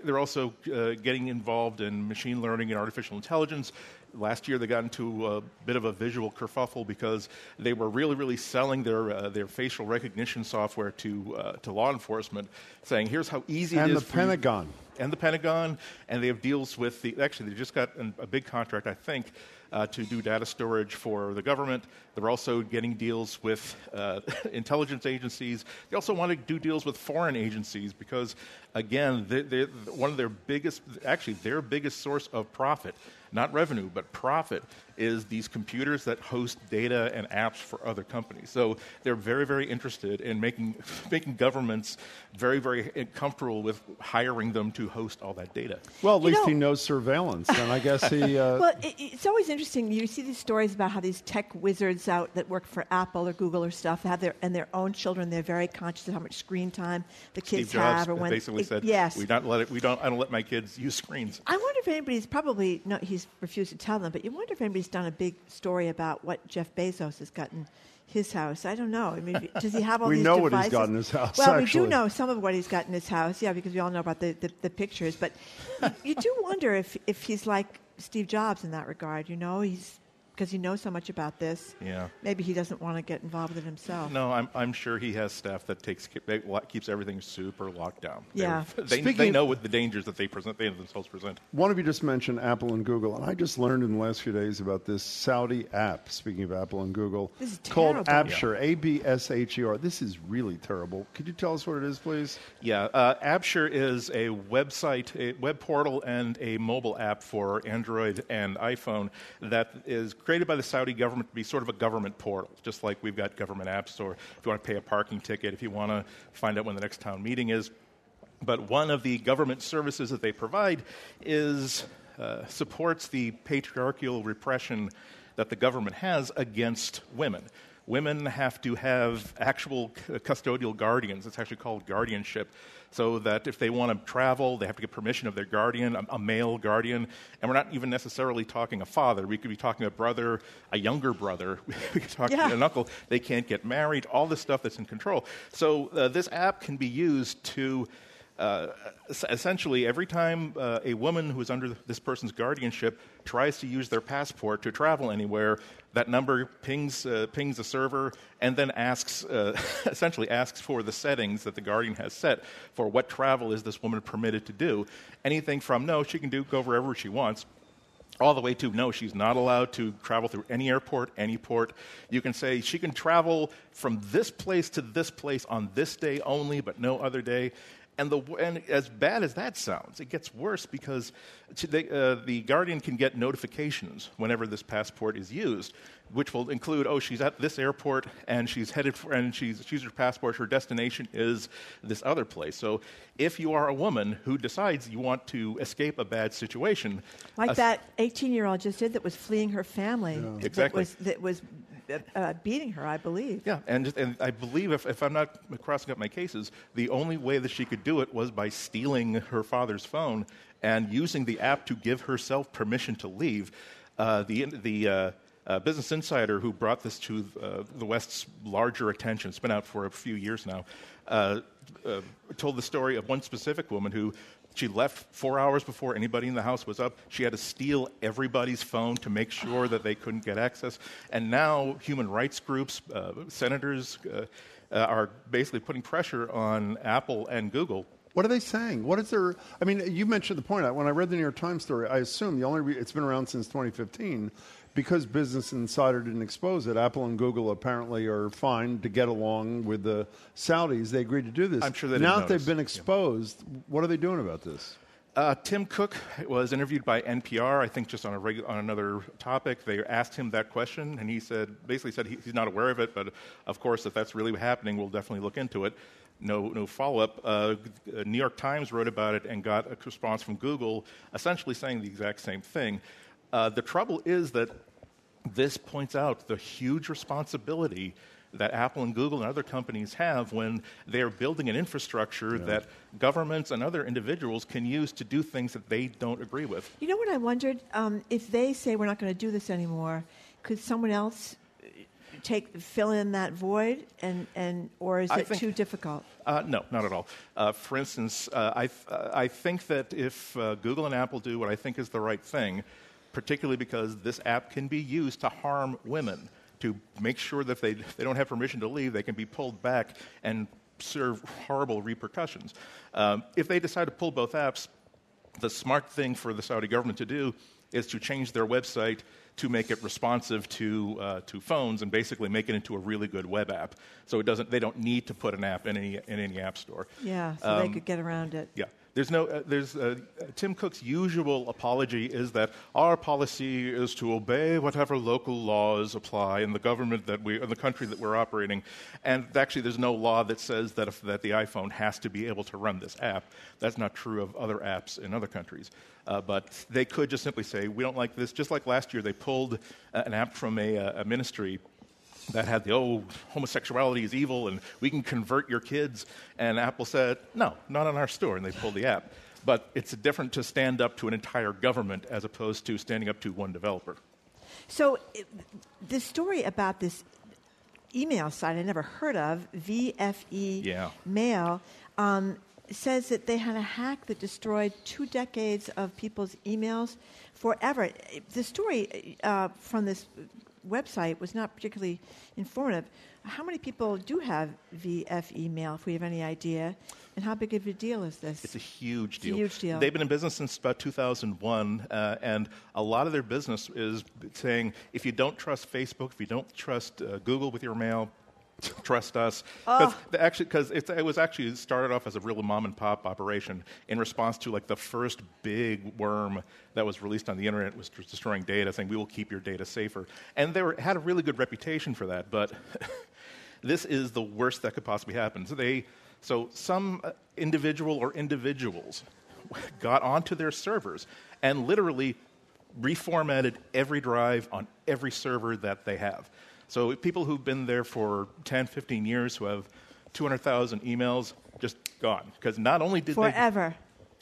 getting involved in machine learning and artificial intelligence. Last year, they got into a bit of a visual kerfuffle because they were really, really selling their facial recognition software to law enforcement, saying, "Here's how easy it is." And the Pentagon. And the Pentagon, and they have deals with actually, they just got a big contract, I think, to do data storage for the government. They're also getting deals with intelligence agencies. They also want to do deals with foreign agencies because, again, one of their biggest source of profit, not revenue, but profit, is these computers that host data and apps for other companies. So they're very, very interested in making governments very, very comfortable with hiring them to host all that data. Well, at least he knows surveillance, and I guess he... Well, it's always interesting. You see these stories about how these tech wizards out that work for Apple or Google or stuff have their own children. They're very conscious of how much screen time the kids Steve Jobs have. Or when basically said, yes. I don't let my kids use screens. I wonder if anybody's he's refused to tell them, but you wonder if anybody's done a big story about what Jeff Bezos has got in his house. I don't know. I mean, does he have all these devices? We know what he's got in his house, Well, actually. we do know some of what he's got in his house, yeah, because we all know about the pictures. But you do wonder if he's like Steve Jobs in that regard, because he knows so much about this. Yeah. Maybe he doesn't want to get involved with it himself. No, I'm sure he has staff that keeps everything super locked down. Yeah. They know what the dangers that they themselves present. One of you just mentioned Apple and Google, and I just learned in the last few days about this Saudi app, speaking of Apple and Google, this is called terrible. Absher, Absher. This is really terrible. Could you tell us what it is, please? Yeah, Absher is a website, a web portal, and a mobile app for Android and iPhone that is created by the Saudi government to be sort of a government portal, just like we've got government apps, or if you want to pay a parking ticket, if you want to find out when the next town meeting is. But one of the government services that they provide supports the patriarchal repression that the government has against women. Women have to have actual custodial guardians. It's actually called guardianship. So that if they want to travel, they have to get permission of their guardian, a male guardian. And we're not even necessarily talking a father. We could be talking a brother, a younger brother. We could talk an uncle. They can't get married, all this stuff that's in control. So this app can be used to Essentially, every time a woman who is under this person's guardianship tries to use their passport to travel anywhere, that number pings the server and then essentially asks for the settings that the guardian has set for what travel is this woman permitted to do. Anything from no, she can go wherever she wants, all the way to no, she's not allowed to travel through any airport, any port. You can say she can travel from this place to this place on this day only, but no other day. And as bad as that sounds, it gets worse because the guardian can get notifications whenever this passport is used, which will include, she's at this airport and she's headed for, and she's used her passport. Her destination is this other place. So if you are a woman who decides you want to escape a bad situation, like that 18-year-old just did that was fleeing her family, exactly, that was beating her, I believe. Yeah, and I believe, if I'm not crossing up my cases, the only way that she could do it was by stealing her father's phone and using the app to give herself permission to leave. The Business Insider, who brought this to the West's larger attention, it's been out for a few years now, told the story of one specific woman who she left 4 hours before anybody in the house was up. She had to steal everybody's phone to make sure that they couldn't get access. And now human rights groups, senators, are basically putting pressure on Apple and Google. What are they saying? What is their... I mean, you mentioned the point. When I read the New York Times story, I assume it's been around since 2015 because Business Insider didn't expose it. Apple and Google apparently are fine to get along with the Saudis. They agreed to do this. I'm sure they now didn't that they've been exposed, what are they doing about this? Tim Cook was interviewed by NPR, I think just on another topic. They asked him that question, and he basically said he's not aware of it, but of course, if that's really happening, we'll definitely look into it. No follow-up. New York Times wrote about it and got a response from Google essentially saying the exact same thing. The trouble is that this points out the huge responsibility that Apple and Google and other companies have when they're building an infrastructure that governments and other individuals can use to do things that they don't agree with. You know what I wondered? If they say we're not going to do this anymore, could someone else fill in that void, or is it too difficult? No, not at all. For instance, I think that if Google and Apple do what I think is the right thing, particularly because this app can be used to harm women, to make sure that if they don't have permission to leave, they can be pulled back and serve horrible repercussions. If they decide to pull both apps, the smart thing for the Saudi government to do is to change their website to make it responsive to phones and basically make it into a really good web app. So they don't need to put an app in any app store. Yeah, so they could get around it. Yeah. Tim Cook's usual apology is that our policy is to obey whatever local laws apply in the government in the country that we're operating. And actually, there's no law that says that the iPhone has to be able to run this app. That's not true of other apps in other countries. But they could just simply say, we don't like this. Just like last year, they pulled an app from a ministry that had homosexuality is evil and we can convert your kids. And Apple said, no, not on our store, and they pulled the app. But it's different to stand up to an entire government as opposed to standing up to one developer. So the story about this email site I never heard of, VFE Mail, says that they had a hack that destroyed 2 decades of people's emails forever. The story from this website was not particularly informative. How many people do have VFE Mail, if we have any idea? And how big of a deal is this? It's a huge deal. It's a huge deal. They've been in business since about 2001, and a lot of their business is saying, if you don't trust Facebook, if you don't trust Google with your mail, trust us. Because it was actually started off as a real mom-and-pop operation in response to the first big worm that was released on the internet was destroying data, saying, we will keep your data safer. And they had a really good reputation for that, but this is the worst that could possibly happen. So some individual or individuals got onto their servers and literally reformatted every drive on every server that they have. So people who've been there for 10, 15 years, who have 200,000 emails, just gone. Because not only did Forever.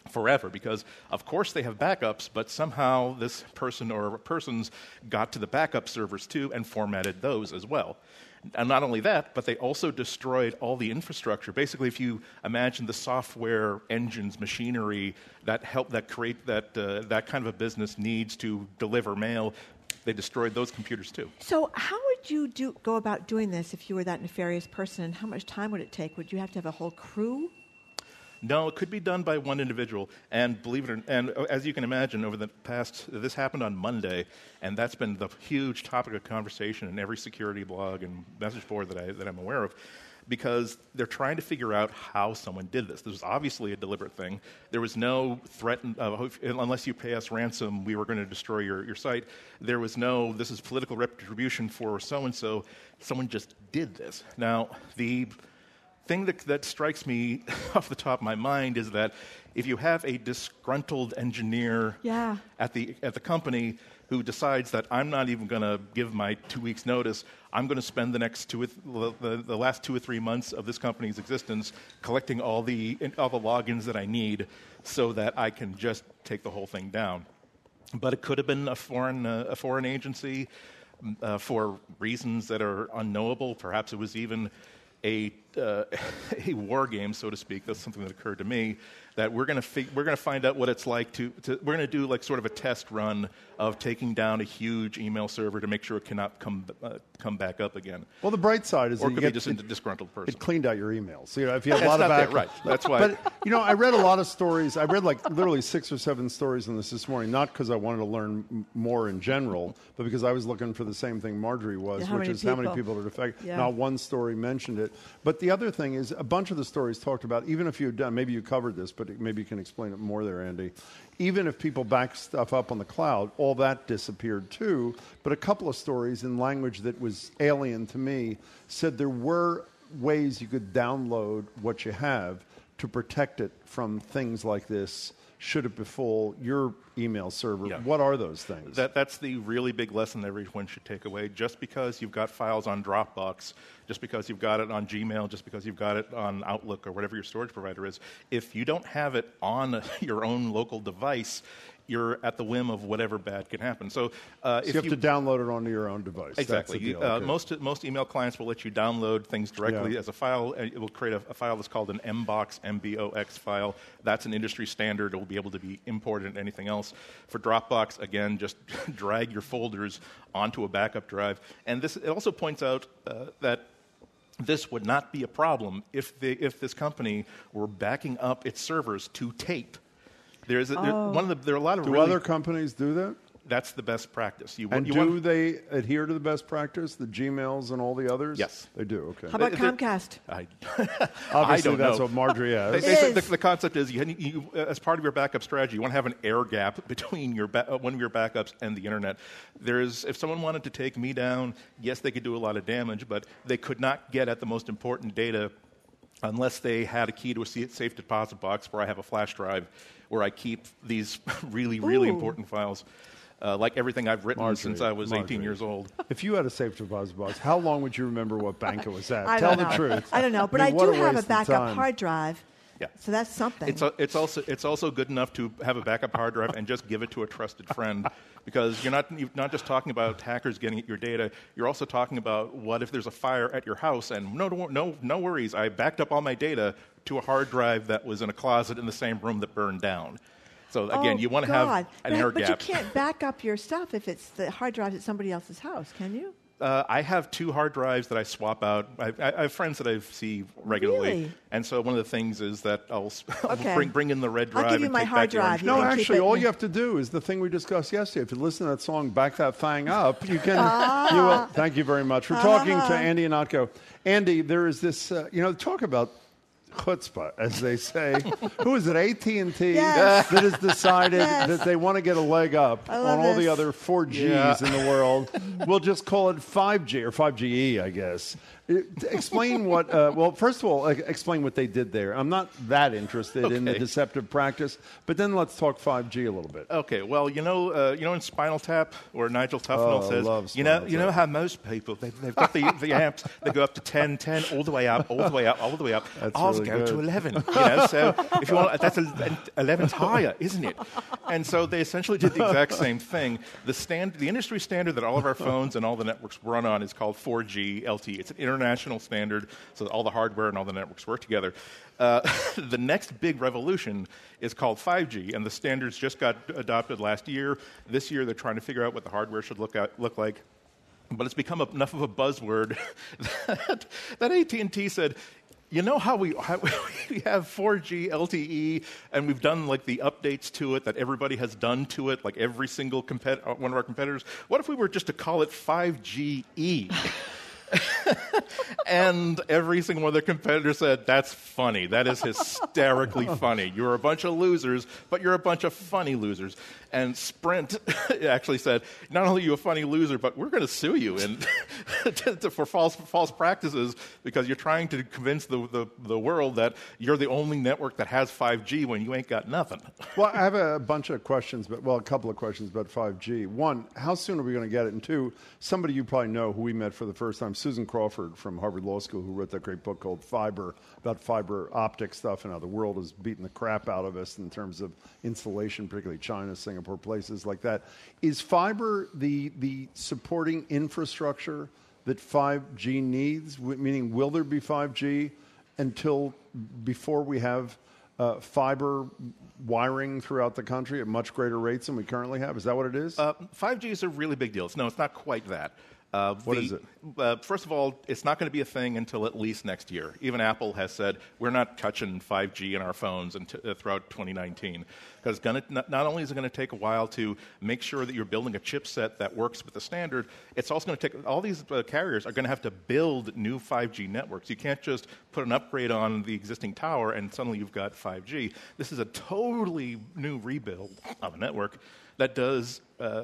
forever, because of course they have backups, but somehow this person or persons got to the backup servers too and formatted those as well. And not only that, but they also destroyed all the infrastructure. Basically, if you imagine the software engines, machinery that create that kind of a business needs to deliver mail, they destroyed those computers too. So how would you go about doing this if you were that nefarious person, and how much time would it take? Would you have to have a whole crew? No, it could be done by one individual. And believe it or not, and as you can imagine, over the past, this happened on Monday, and that's been the huge topic of conversation in every security blog and message board that I'm aware of, because they're trying to figure out how someone did this. This was obviously a deliberate thing. There was no threat, unless you pay us ransom, we were going to destroy your site. There was no, this is political retribution for so-and-so. Someone just did this. Now, the thing that strikes me off the top of my mind is that if you have a disgruntled engineer at the company who decides that I'm not even going to give my 2 weeks notice, I'm going to spend the next the last 2 or 3 months of this company's existence collecting all the logins that I need so that I can just take the whole thing down. But it could have been a foreign agency for reasons that are unknowable. Perhaps it was even a war game, so to speak. That's something that occurred to me. That we're going to find out what it's like we're going to do like sort of a test run of taking down a huge email server to make sure it cannot come back up again. Well, the bright side is or that it could be just a disgruntled person. It cleaned out your emails. So, if you have a lot of backup, right? That's why. But I read a lot of stories. I read like literally 6 or 7 stories on this morning, not because I wanted to learn more in general, but because I was looking for the same thing Marjorie was, which is how many people are affected. Yeah. Not one story mentioned it. But the other thing is a bunch of the stories talked about, even if you've done, maybe you covered this, but maybe you can explain it more there, Andy. Even if people back stuff up on the cloud, all that disappeared too. But a couple of stories in language that was alien to me said there were ways you could download what you have to protect it from things like this should it befall your email server. Yeah. What are those things? That's the really big lesson that everyone should take away. Just because you've got files on Dropbox, just because you've got it on Gmail, just because you've got it on Outlook or whatever your storage provider is, if you don't have it on your own local device, you're at the whim of whatever bad can happen. So, if you have to download it onto your own device. Exactly. Most email clients will let you download things directly as a file. It will create a file that's called an MBOX, MBOX file. That's an industry standard. It will be able to be imported into anything else. For Dropbox, again, just drag your folders onto a backup drive. And it also points out that this would not be a problem if this company were backing up its servers to tape. There are a lot of. Do other companies do that? That's the best practice. Do they adhere to the best practice? The Gmails and all the others? Yes, they do. Okay. How about Comcast? Obviously, that's what Marjorie has. The concept is, you, as part of your backup strategy, you want to have an air gap between one of your backups and the internet. If someone wanted to take me down, yes, they could do a lot of damage, but they could not get at the most important data unless they had a key to a safe deposit box where I have a flash drive where I keep these really, really important files, like everything I've written since I was 18 years old. If you had a safe deposit box, how long would you remember what bank it was at? Tell the truth. I don't know, but I do have a backup hard drive. Yeah. So that's something. It's also good enough to have a backup hard drive and just give it to a trusted friend, because you're not just talking about hackers getting at your data. You're also talking about what if there's a fire at your house, and no worries, I backed up all my data to a hard drive that was in a closet in the same room that burned down. So again, you want to have an air gap. But you can't back up your stuff if it's the hard drive at somebody else's house, can you? I have 2 hard drives that I swap out. I have friends that I see regularly. Really? And so one of the things is that I'll bring in the red drive. I'll give you and my take hard back the drive. No, actually, all you have to do is the thing we discussed yesterday. If you listen to that song, Back That Thing Up, you can. You will, thank you very much. We're talking to Andy Ihnatko. Andy, there is this, talk about chutzpah, as they say. Who is it, AT&T, that has decided that they want to get a leg up on all the other 4Gs in the world. We'll just call it 5G, or 5GE, I guess. Explain what, first of all, explain what they did there. I'm not that interested in the deceptive practice, but then let's talk 5G a little bit. Okay, well, in Spinal Tap, where Nigel Tufnell says, you know how most people, they've got the amps, they go up to 10, all the way up, all the way up, all the way up. That's All's really really go good. to 11. So if you want, that's 11's higher, isn't it? And so they essentially did the exact same thing. The industry standard that all of our phones and all the networks run on is called 4G LTE. It's an international standard, so that all the hardware and all the networks work together. The next big revolution is called 5G, and the standards just got adopted last year. This year, they're trying to figure out what the hardware should look like. But it's become enough of a buzzword that AT&T said, you know how we have 4G LTE, and we've done like the updates to it that everybody has done to it, like every single one of our competitors. What if we were just to call it 5GE? And every single one of the competitors said, that's funny. That is hysterically funny. You're a bunch of losers, but you're a bunch of funny losers. And Sprint actually said, not only are you a funny loser, but we're going to sue you for false practices because you're trying to convince the world that you're the only network that has 5G when you ain't got nothing. Well, I have a bunch of questions, a couple of questions about 5G. One, how soon are we going to get it? And two, somebody you probably know who we met for the first time, Susan Crawford from Harvard Law School, who wrote that great book called Fiber, about fiber optic stuff and how the world is beating the crap out of us in terms of insulation, particularly China, Singapore, places like that. Is fiber the supporting infrastructure that 5G needs? Meaning, will there be 5G before we have fiber wiring throughout the country at much greater rates than we currently have? Is that what it is? 5G is a really big deal. No, it's not quite that. What is it? First of all, it's not going to be a thing until at least next year. Even Apple has said we're not touching 5G in our phones throughout 2019. Because not only is it going to take a while to make sure that you're building a chipset that works with the standard, it's also going to take, all these carriers are going to have to build new 5G networks. You can't just put an upgrade on the existing tower and suddenly you've got 5G. This is a totally new rebuild of a network that does,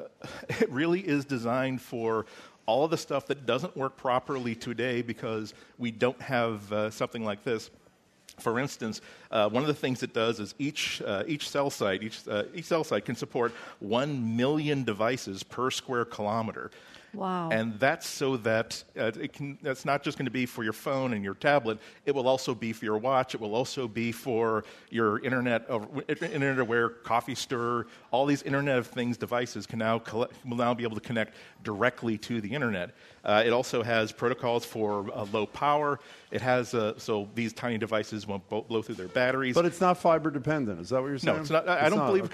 it really is designed for all of the stuff that doesn't work properly today because we don't have something like this. For instance, one of the things it does is each cell site can support 1 million devices per square kilometer. Wow. And that's so that that's not just going to be for your phone and your tablet. It will also be for your watch. It will also be for your Internet Aware Coffee Stir. All these Internet of Things devices will now be able to connect directly to the Internet. It also has protocols for low power. It has so these tiny devices won't blow through their batteries. But it's not fiber dependent. Is that what you're saying? No, it's not. I don't believe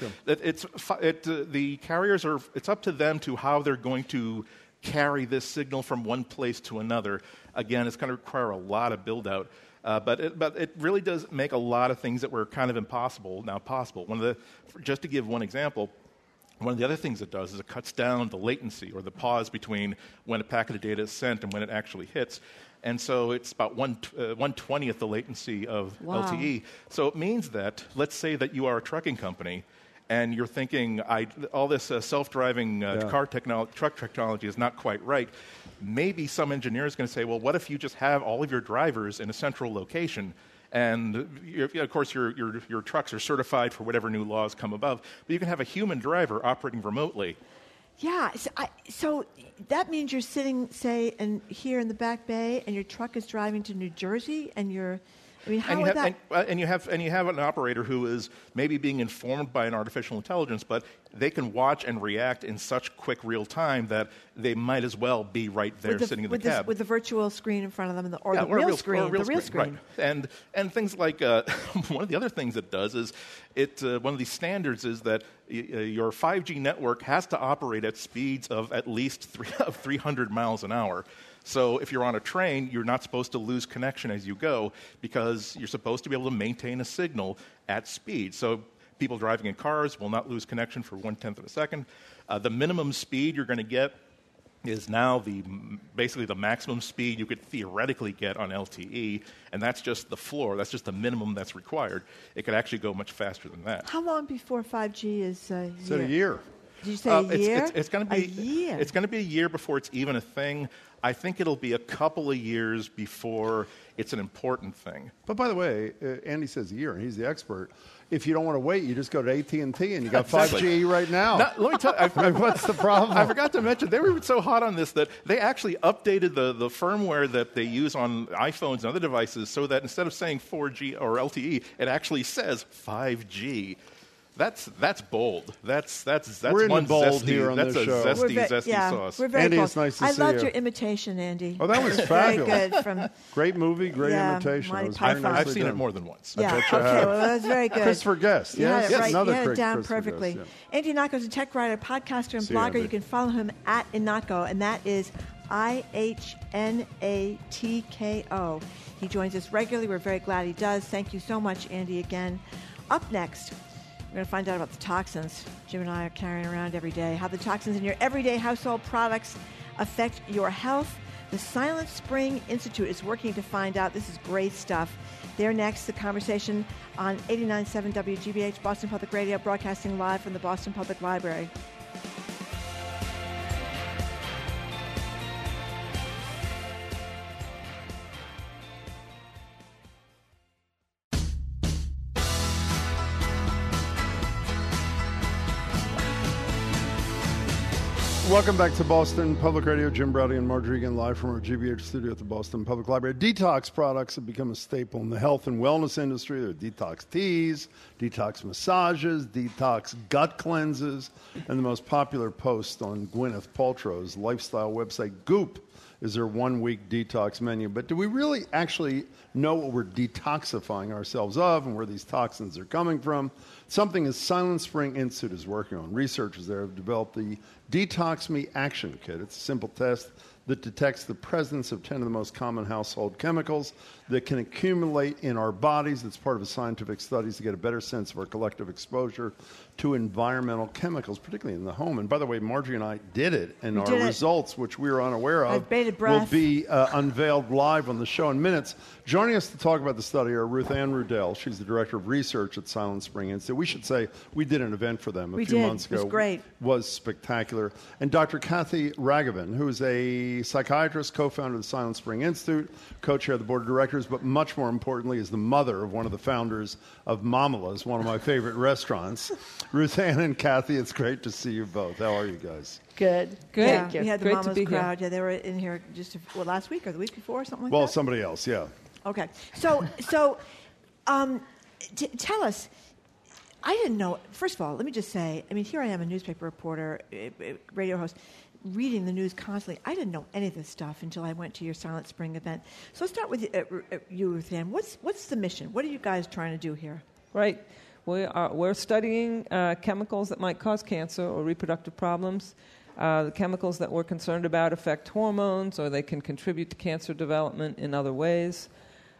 that the carriers are. It's up to them to how they're going to carry this signal from one place to another. Again, it's going to require a lot of build-out. But it really does make a lot of things that were kind of impossible now possible. Just to give one example, one of the other things it does is it cuts down the latency or the pause between when a packet of data is sent and when it actually hits. And so it's about 1/20th the latency of LTE. So it means that, let's say that you are a trucking company, and you're thinking, all this self-driving truck technology is not quite right. Maybe some engineer is going to say, well, what if you just have all of your drivers in a central location? And, of course, your trucks are certified for whatever new laws come above. But you can have a human driver operating remotely. Yeah, so that means you're sitting, say, here in the Back Bay, and your truck is driving to New Jersey, and you're... I mean, how would that... And you have an operator who is maybe being informed by an artificial intelligence, but they can watch and react in such quick real time that they might as well be right there sitting in the cab. With the virtual screen in front of them, or the real screen. Right. And things like, one of the other things it does is, one of these standards is that your 5G network has to operate at speeds of at least 300 miles an hour. So if you're on a train, you're not supposed to lose connection as you go because you're supposed to be able to maintain a signal at speed. So people driving in cars will not lose connection for 1/10 of a second. The minimum speed you're going to get is now basically the maximum speed you could theoretically get on LTE, and that's just the floor. That's just the minimum that's required. It could actually go much faster than that. How long before 5G is here? Is it a year? Did you say a year? It's going to be a year. It's going to be a year before it's even a thing. I think it'll be a couple of years before it's an important thing. But by the way, Andy says a year, and he's the expert. If you don't want to wait, you just go to AT&T and you got Exactly. 5G right now. Let me tell you, what's the problem? I forgot to mention, they were so hot on this that they actually updated the firmware that they use on iPhones and other devices so that instead of saying 4G or LTE, it actually says 5G. That's bold. That's We're in one the bold zesty, here on that's this a show. zesty sauce. We're very Andy, bold. it's nice to I see loved you. your imitation, Andy. Oh, that was very fabulous. good. From Great movie, great imitation. Monty It was very Python. nicely I've seen done. it more than once. Yeah. I bet you Okay. have. Well, that was very good. Christopher Guest. You had Yes. it right. Another You had it great down Christopher perfectly. Guest, Andy Inako is a tech writer, podcaster, and See you, blogger. Andy. You can follow him at Inako, and that is IHNATKO. He joins us regularly. We're very glad he does. Thank you so much, Andy, again. Up next, we're going to find out about the toxins Jim and I are carrying around every day, how the toxins in your everyday household products affect your health. The Silent Spring Institute is working to find out. This is great stuff. They're next, the conversation on 89.7 WGBH, Boston Public Radio, broadcasting live from the Boston Public Library. Welcome back to Boston Public Radio. Jim Browdy and Marjorie Egan live from our GBH studio at the Boston Public Library. Detox products have become a staple in the health and wellness industry. There are detox teas, detox massages, detox gut cleanses, and the most popular post on Gwyneth Paltrow's lifestyle website, Goop, is their one-week detox menu. But do we really actually know what we're detoxifying ourselves of and where these toxins are coming from? Something the Silent Spring Institute is working on. Researchers there have developed the Detox Me Action Kit. It's a simple test that detects the presence of 10 of the most common household chemicals that can accumulate in our bodies. It's part of a scientific studies to get a better sense of our collective exposure to environmental chemicals, particularly in the home. And by the way, Marjorie and I did it, and our results, which we were unaware of, will be unveiled live on the show in minutes. Joining us to talk about the study are Ruth Ann Rudell. She's the director of research at Silent Spring Institute. We should say we did an event for them a few months ago. It was great. It was spectacular. And Dr. Kathy Raghavan, who is a psychiatrist, co-founder of the Silent Spring Institute, co-chair of the board of directors, but much more importantly is the mother of one of the founders of Mamala's, one of my favorite restaurants. Ruth Ann and Kathy, it's great to see you both. How are you guys? Good. Yeah, Good. we had the Great Mama's to be crowd. here. Yeah, they were in here just last week or the week before, something like Well, that. somebody else, yeah. Okay, so tell us. I didn't know. First of all, let me just say. I mean, here I am, a newspaper reporter, radio host, reading the news constantly. I didn't know any of this stuff until I went to your Silent Spring event. So let's start with you, Ruth Ann. What's the mission? What are you guys trying to do here? Right. We're studying chemicals that might cause cancer or reproductive problems. The chemicals that we're concerned about affect hormones, or they can contribute to cancer development in other ways.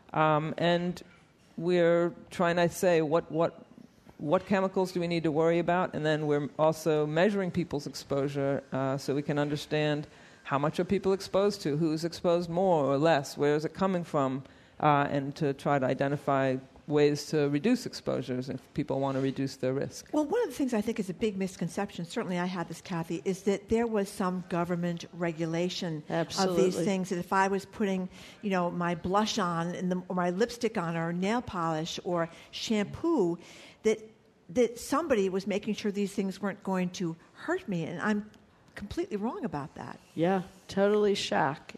And we're trying to say what chemicals do we need to worry about, and then we're also measuring people's exposure so we can understand how much are people exposed to, who's exposed more or less, where is it coming from, and to try to identify ways to reduce exposures if people want to reduce their risk. Well, one of the things I think is a big misconception, certainly I had this, Kathy, is that there was some government regulation of these things, that if I was putting, my blush on or my lipstick on or nail polish or shampoo, that somebody was making sure these things weren't going to hurt me, and I'm completely wrong about that. Yeah, totally shocked.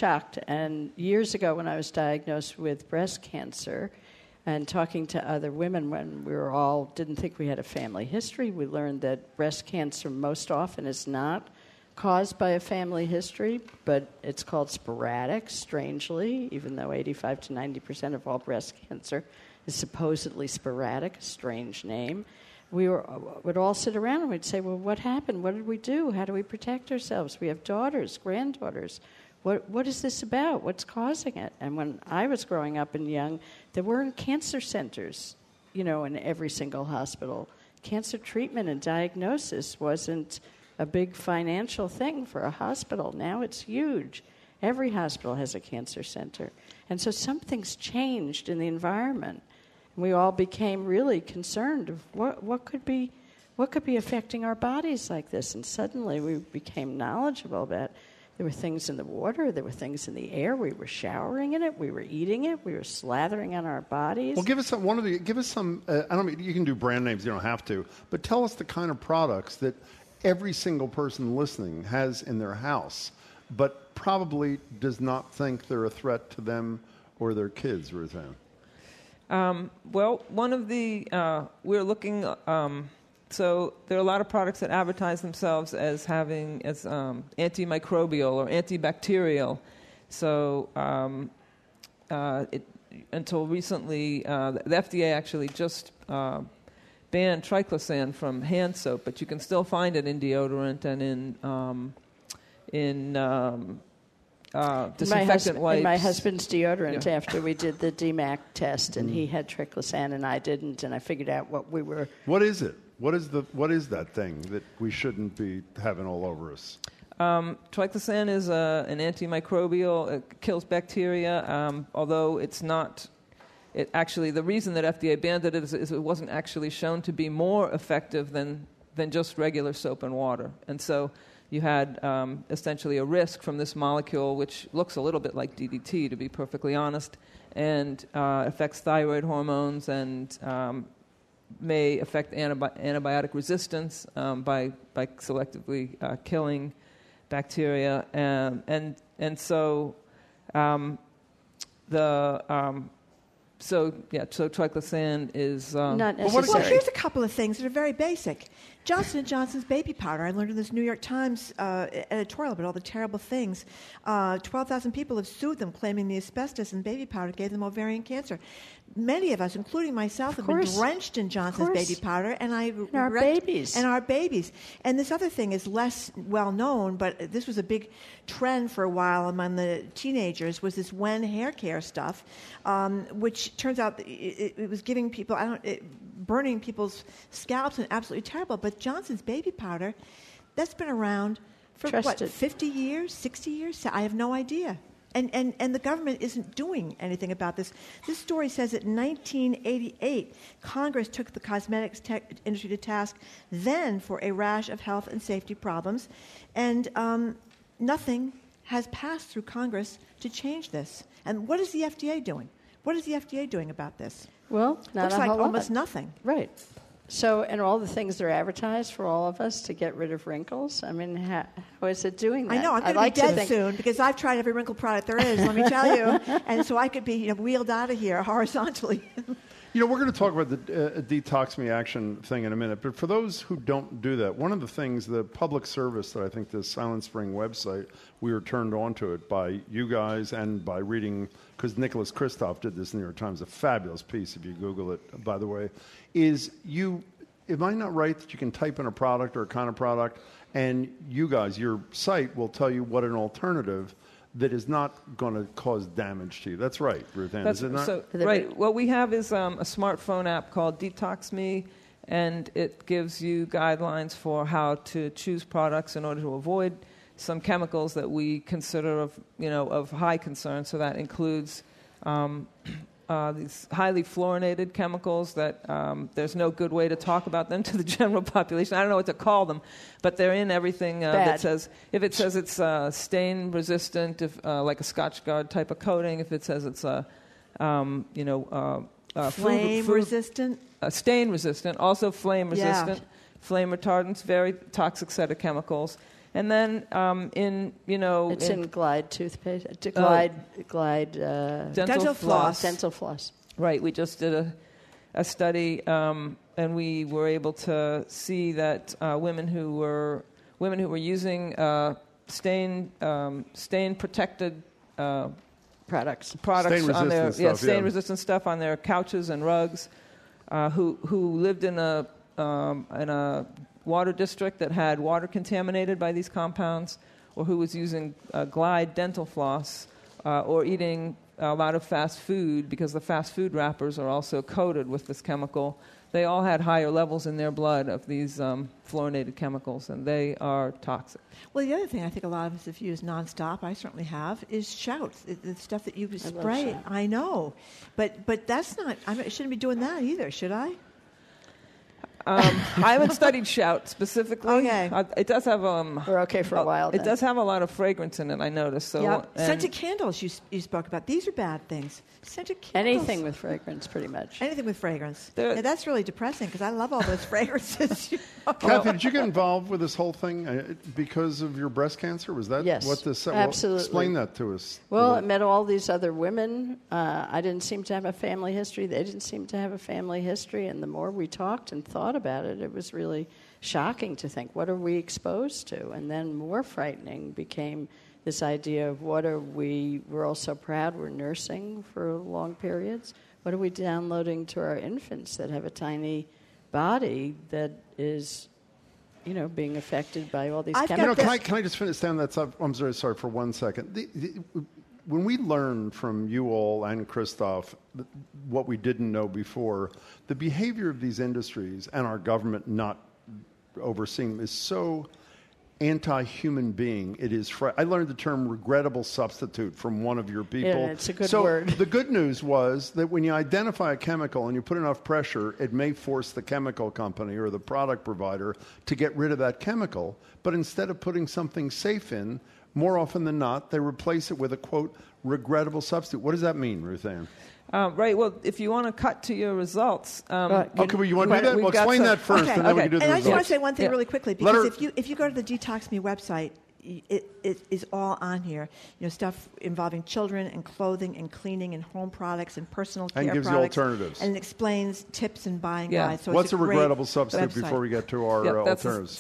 And years ago when I was diagnosed with breast cancer, and talking to other women when we were all didn't think we had a family history, we learned that breast cancer most often is not caused by a family history, but it's called sporadic, strangely, even though 85 to 90% of all breast cancer is supposedly sporadic, a strange name. We would all sit around and we'd say, well, what happened? What did we do? How do we protect ourselves? We have daughters, granddaughters. What is this about? What's causing it? And when I was growing up and young, there weren't cancer centers, in every single hospital. Cancer treatment and diagnosis wasn't a big financial thing for a hospital. Now it's huge. Every hospital has a cancer center. And so something's changed in the environment. We all became really concerned of what could be what could be affecting our bodies like this? And suddenly we became knowledgeable about there were things in the water, there were things in the air. We were showering in it, we were eating it, we were slathering on our bodies. Well, give us some. I don't mean you can do brand names. You don't have to, but tell us the kind of products that every single person listening has in their house, but probably does not think they're a threat to them or their kids, Ruth Ann. Well, one of the we're looking. So there are a lot of products that advertise themselves as having antimicrobial or antibacterial. So until recently, the FDA actually just banned triclosan from hand soap, but you can still find it in deodorant and in disinfectant wipes. In my husband's deodorant, after we did the DMAC test, and he had triclosan and I didn't, and I figured out what we were. What is it? What is that thing that we shouldn't be having all over us? Triclosan is an antimicrobial. It kills bacteria, although it's not. It actually, the reason that FDA banned it is it wasn't actually shown to be more effective than just regular soap and water. And so you had essentially a risk from this molecule, which looks a little bit like DDT, to be perfectly honest, and affects thyroid hormones and may affect antibiotic resistance by selectively killing bacteria, and so triclosan is not necessary. Well, here's a couple of things that are very basic. Johnson & Johnson's baby powder. I learned in this New York Times editorial about all the terrible things. 12,000 people have sued them, claiming the asbestos in baby powder gave them ovarian cancer. Many of us, including myself, have been drenched in Johnson's baby powder, and our babies. And this other thing is less well known, but this was a big trend for a while among the teenagers. Was this Wen hair care stuff, which turns out it was giving people burning people's scalps and absolutely terrible. But Johnson's baby powder, that's been around for 50 years, 60 years? I have no idea. And the government isn't doing anything about this. This story says that in 1988, Congress took the cosmetics tech industry to task then for a rash of health and safety problems, and nothing has passed through Congress to change this. And what is the FDA doing? What is the FDA doing about this? Well, not looks a like whole lot. Almost nothing. Right. So, and all the things that are advertised for all of us to get rid of wrinkles, I mean, how is it doing that? I know, I'm going to be dead soon because I've tried every wrinkle product there is, let me tell you. And so I could be wheeled out of here horizontally. We're going to talk about the Detox Me Action thing in a minute, but for those who don't do that, one of the things, the public service that I think the Silent Spring website, we were turned on to it by you guys and by reading, because Nicholas Kristof did this in the New York Times, a fabulous piece if you Google it, by the way, is am I not right that you can type in a product or a kind of product and you guys, your site will tell you what an alternative that is not going to cause damage to you. That's right, Ruth Ann, is it not? Right. What we have is a smartphone app called Detox Me, and it gives you guidelines for how to choose products in order to avoid some chemicals that we consider of high concern. So that includes these highly fluorinated chemicals that there's no good way to talk about them to the general population. I don't know what to call them, but they're in everything that says, if it says it's stain resistant, like a Scotchgard type of coating, if it says it's flame resistant, stain resistant, also flame resistant, flame retardants, very toxic set of chemicals. And then it's in Glide toothpaste, Glide dental floss. Dental floss. Right. We just did a study, and we were able to see that women who were using stain protected products on their stain resistant stuff on their couches and rugs, who lived in a water district that had water contaminated by these compounds, or who was using Glide dental floss, or eating a lot of fast food, because the fast food wrappers are also coated with this chemical. They all had higher levels in their blood of these fluorinated chemicals, and they are toxic. Well, the other thing I think a lot of us have used nonstop, I certainly have, is Shout, the stuff that you spray. I know, but that's not. I shouldn't be doing that either, should I? I haven't studied Shout specifically. Okay. It does have We're okay for a while. It then. does have a lot of fragrance in it. I noticed. So Yep. and- Scented candles you spoke about. These are bad things. Scented candles. Anything with fragrance, pretty much. Anything with fragrance. Yeah, that's really depressing because I love all those fragrances. Kathy, did you get involved with this whole thing because of your breast cancer? Was that Yes, what this? absolutely. Explain that to us. Well, I met all these other women. I didn't seem to have a family history. They didn't seem to have a family history. And the more we talked and thought about it, it was really shocking to think, what are we exposed to? And then more frightening became this idea of we're all so proud we're nursing for long periods. What are we downloading to our infants that have a tiny body that is, being affected by all these chemicals? Can I just finish down that sub? I'm very sorry for 1 second. When we learned from you all and Christoph what we didn't know before, the behavior of these industries and our government not overseeing them is so anti-human being. It is. I learned the term regrettable substitute from one of your people. Yeah, it's a good word. So the good news was that when you identify a chemical and you put enough pressure, it may force the chemical company or the product provider to get rid of that chemical. But instead of putting something safe in, more often than not, they replace it with a, quote, regrettable substitute. What does that mean, Ruth Ann? Right. Well, if you want to cut to your results, okay. Well, you want to do that? Well, explain that first, and then we can do the And I results. just want to say one thing really quickly, because if you go to the Detox Me website, it is all on here. Stuff involving children and clothing and cleaning and home products and personal care and gives products. you alternatives. And it explains tips and buying guides. So What's it's a great regrettable substitute website. before we get to our alternatives?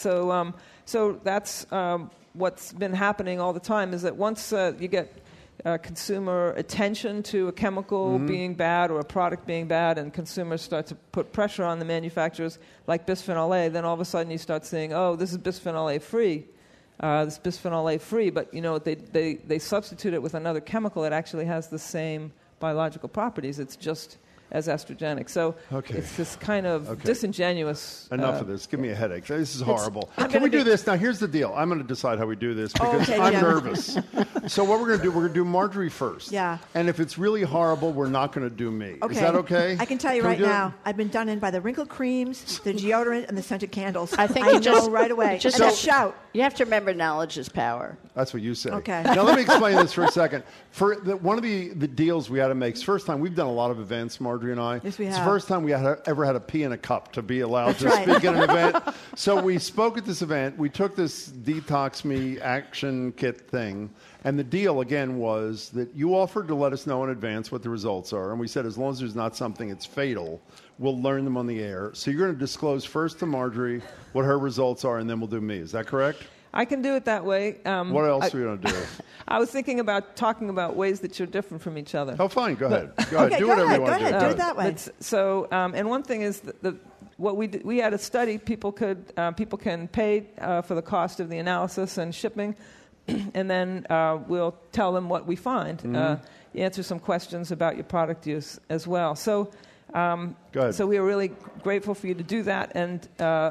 So that's what's been happening all the time is that once you get consumer attention to a chemical being bad or a product being bad, and consumers start to put pressure on the manufacturers, like bisphenol A, then all of a sudden you start saying, oh, this is bisphenol A free. This bisphenol A free, but they substitute it with another chemical that actually has the same biological properties. It's just as estrogenic. So it's this kind of disingenuous... Enough of this. Give me a headache. This is horrible. Can we do this? Now, here's the deal. I'm going to decide how we do this because I'm nervous. So what we're going to do, Marjorie first. Yeah. And if it's really horrible, we're not going to do me. Okay. Is that okay? I can tell you right now, I've been done in by the wrinkle creams, the deodorant, and the scented candles. I think I know right away. Just and Shout. You have to remember knowledge is power. That's what you say. Okay. Now, let me explain this for a second. One of the deals we had to make, it's the first time we've done a lot of events, Marjorie and I. Yes, we have. It's the first time we ever had to pee in a cup to be allowed That's to right. speak at an event. So we spoke at this event. We took this Detox Me action kit thing. And the deal, again, was that you offered to let us know in advance what the results are. And we said, as long as there's not something that's fatal, we'll learn them on the air. So you're going to disclose first to Marjorie what her results are, and then we'll do me. Is that correct? I can do it that way. What else are you going to do? I was thinking about talking about ways that you're different from each other. Oh, fine. Go ahead. Go ahead. Do whatever you want to do. Do it that way. So, and one thing is what we had a study. People can pay for the cost of the analysis and shipping, and then we'll tell them what we find. You answer some questions about your product use as well. So, go ahead. So we are really grateful for you to do that. And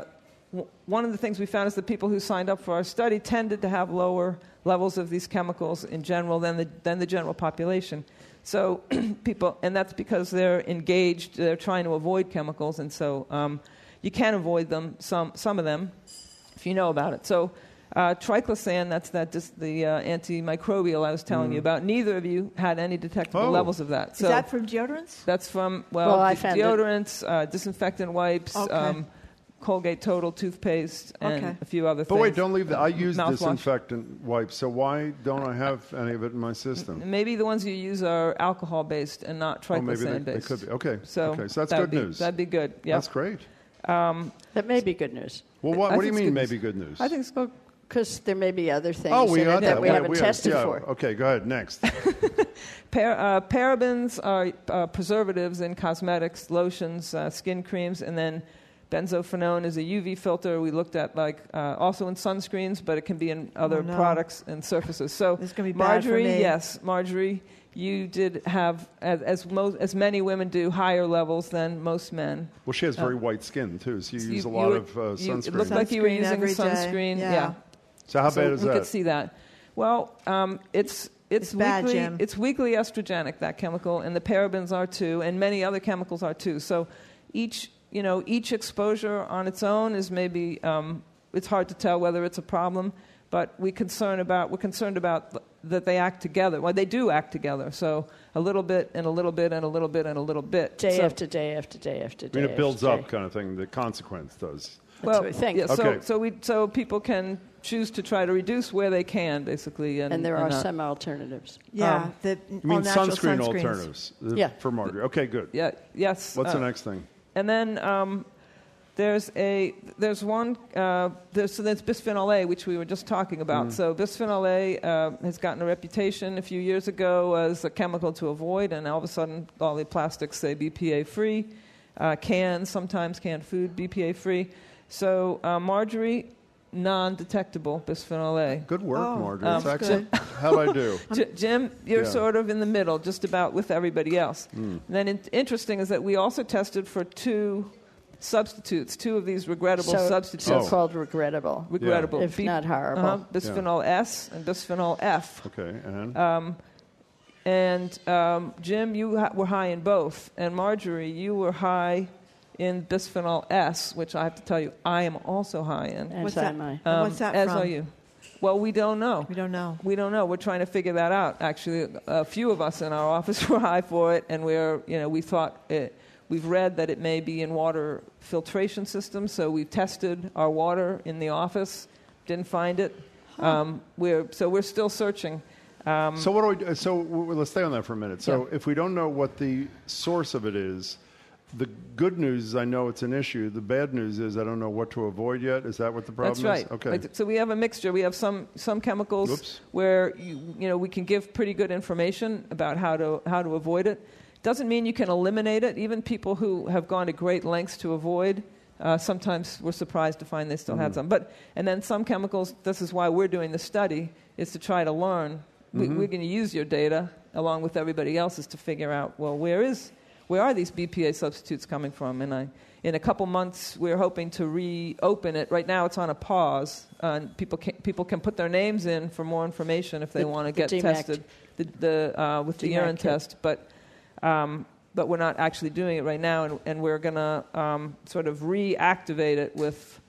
one of the things we found is that people who signed up for our study tended to have lower levels of these chemicals in general than the general population. So and that's because they're engaged, they're trying to avoid chemicals, and so you can avoid them, some of them, if you know about it. So triclosan, that's the antimicrobial I was telling you about. Neither of you had any detectable levels of that. So is that from deodorants? That's from, I found deodorants, disinfectant wipes, Okay. Colgate Total toothpaste, and a few other things. But wait, don't leave that. I use Mouthwash. disinfectant wipes, so why don't I have any of it in my system? Maybe the ones you use are alcohol-based and not triclosan-based. Maybe they could be. Okay, so that's good news. That'd be good. Yeah, that's great. That may be good news. Well, what do you mean maybe good news? I think it's because there may be other things that we haven't tested for. Okay, go ahead. Next. Parabens are preservatives in cosmetics, lotions, skin creams, and then benzophenone is a UV filter. We looked at also in sunscreens, but it can be in other products and surfaces. So this is going to be Marjorie, bad for me. yes, Marjorie, you did have, as many women do, higher levels than most men. Well, she has very white skin too, so you use a lot of sunscreen. It looked like you were Sunscreen using every day. sunscreen. Yeah. So how bad is that? We could see that. Well, it's bad, weakly, Jim. it's weakly estrogenic, that chemical, and the parabens are too, and many other chemicals are too. So each each exposure on its own is maybe it's hard to tell whether it's a problem, but we're concerned about that they act together. Well, they do act together. So a little bit and a little bit and a little bit and a little bit. Day after day after day after day. I mean, it builds up, kind of thing. The consequence does. That's what we think. Yeah, okay. So people can choose to try to reduce where they can, basically. And there are some alternatives. Yeah, you mean sunscreen alternatives for Marjorie. Okay, good. Yeah. Yes. What's the next thing? And then there's bisphenol A, which we were just talking about. So bisphenol A has gotten a reputation a few years ago as a chemical to avoid, and all of a sudden all the plastics say BPA-free. Sometimes canned food, BPA-free. So Marjorie, non-detectable bisphenol A. Good work, Marjorie. That's excellent. How'd I do? Jim, you're sort of in the middle, just about with everybody else. And then interesting is that we also tested for two substitutes, two of these regrettable substitutes. So-called regrettable. Regrettable. If not horrible. Bisphenol S and bisphenol F. Okay, and Jim, you were high in both. And Marjorie, you were high in bisphenol S, which I have to tell you, I am also high in. What's that? What's that as from? are you. Well, we don't know. We don't know. We're trying to figure that out. Actually, a few of us in our office were high for it, and we thought it. We've read that it may be in water filtration systems, so we've tested our water in the office, didn't find it. We're still searching. So what do we do? So let's stay on that for a minute. So if we don't know what the source of it is, the good news is I know it's an issue. The bad news is I don't know what to avoid yet. Is that what the problem is? That's right. Okay. So we have a mixture. We have some chemicals where we can give pretty good information about how to avoid it. Doesn't mean you can eliminate it. Even people who have gone to great lengths to avoid, sometimes we're surprised to find they still had some. And then some chemicals, this is why we're doing the study, is to try to learn. We're going to use your data along with everybody else's to figure out, well, where are these BPA substitutes coming from? And in a couple months, we're hoping to reopen it. Right now, it's on a pause. And people can put their names in for more information if they want to get tested with the urine test. But we're not actually doing it right now, and we're going to sort of reactivate it with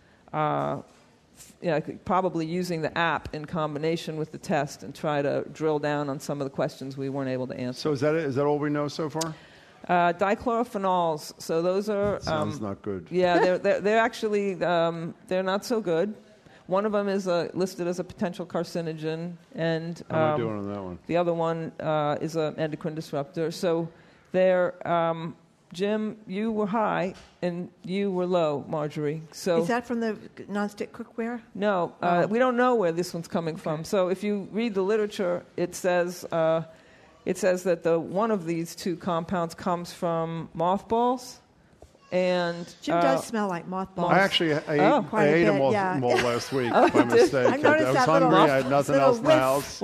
probably using the app in combination with the test and try to drill down on some of the questions we weren't able to answer. So is that it? Is that all we know so far? Dichlorophenols. So those are sounds not good. Yeah, they're actually they're not so good. One of them is listed as a potential carcinogen, and how am I doing on that one? The other one is an endocrine disruptor. So they're Jim, you were high and you were low, Marjorie. So is that from the nonstick cookware? No, we don't know where this one's coming from. So if you read the literature, it says that one of these two compounds comes from mothballs. And Jim does smell like mothballs. I actually ate a mothball last week by mistake. I was hungry. I had nothing else in the house.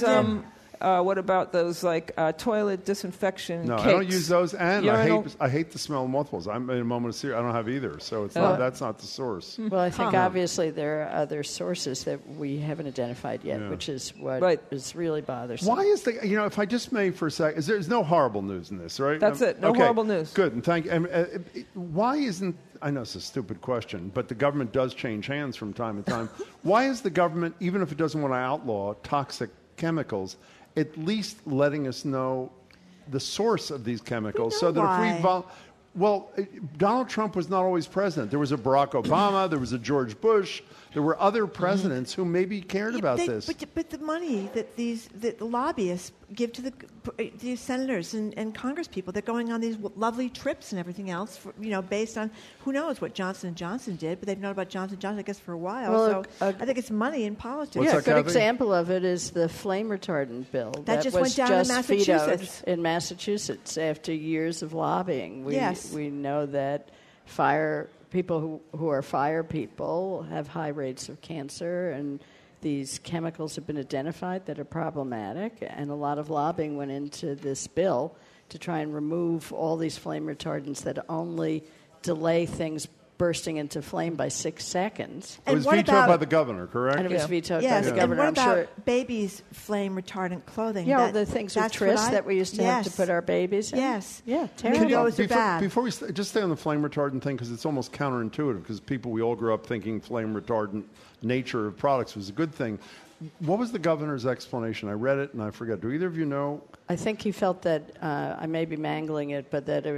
What about those toilet disinfection No, cakes? I don't use those, and I hate the smell of mothballs. I'm in a moment of serious. I don't have either, so it's that's not the source. Well, I think obviously there are other sources that we haven't identified yet, which is what is really bothersome. Why is if I just may for a second, there's no horrible news in this, right? That's it. No horrible news. Good, and thank you. Why isn't, I know it's a stupid question, but the government does change hands from time to time. Why is the government, even if it doesn't want to outlaw toxic chemicals, at least letting us know the source of these chemicals so that Donald Trump was not always president. There was a Barack Obama, there was a George Bush, there were other presidents who maybe cared about this. But the money that the lobbyists give to the senators and Congress people, they're going on these lovely trips and everything else, based on who knows what Johnson & Johnson did, but they've known about Johnson & Johnson, I guess, for a while. Well, I think it's money in politics. A good example of it is the flame retardant bill that just was went down in Massachusetts. Vetoed in Massachusetts after years of lobbying. We know that people who are fire people have high rates of cancer, and these chemicals have been identified that are problematic, and a lot of lobbying went into this bill to try and remove all these flame retardants that only delay things bursting into flame by 6 seconds. It was vetoed by the governor, correct? And it was vetoed yes. by the governor. And what I'm about babies' flame retardant clothing? Yeah, the things with tris that we used to have to put our babies in. Yes. Yeah, terrible. Those are bad. Before we just stay on the flame retardant thing, because it's almost counterintuitive, because we all grew up thinking flame retardant nature of products was a good thing. What was the governor's explanation? I read it and I forget. Do either of you know? I think he felt that, I may be mangling it, but that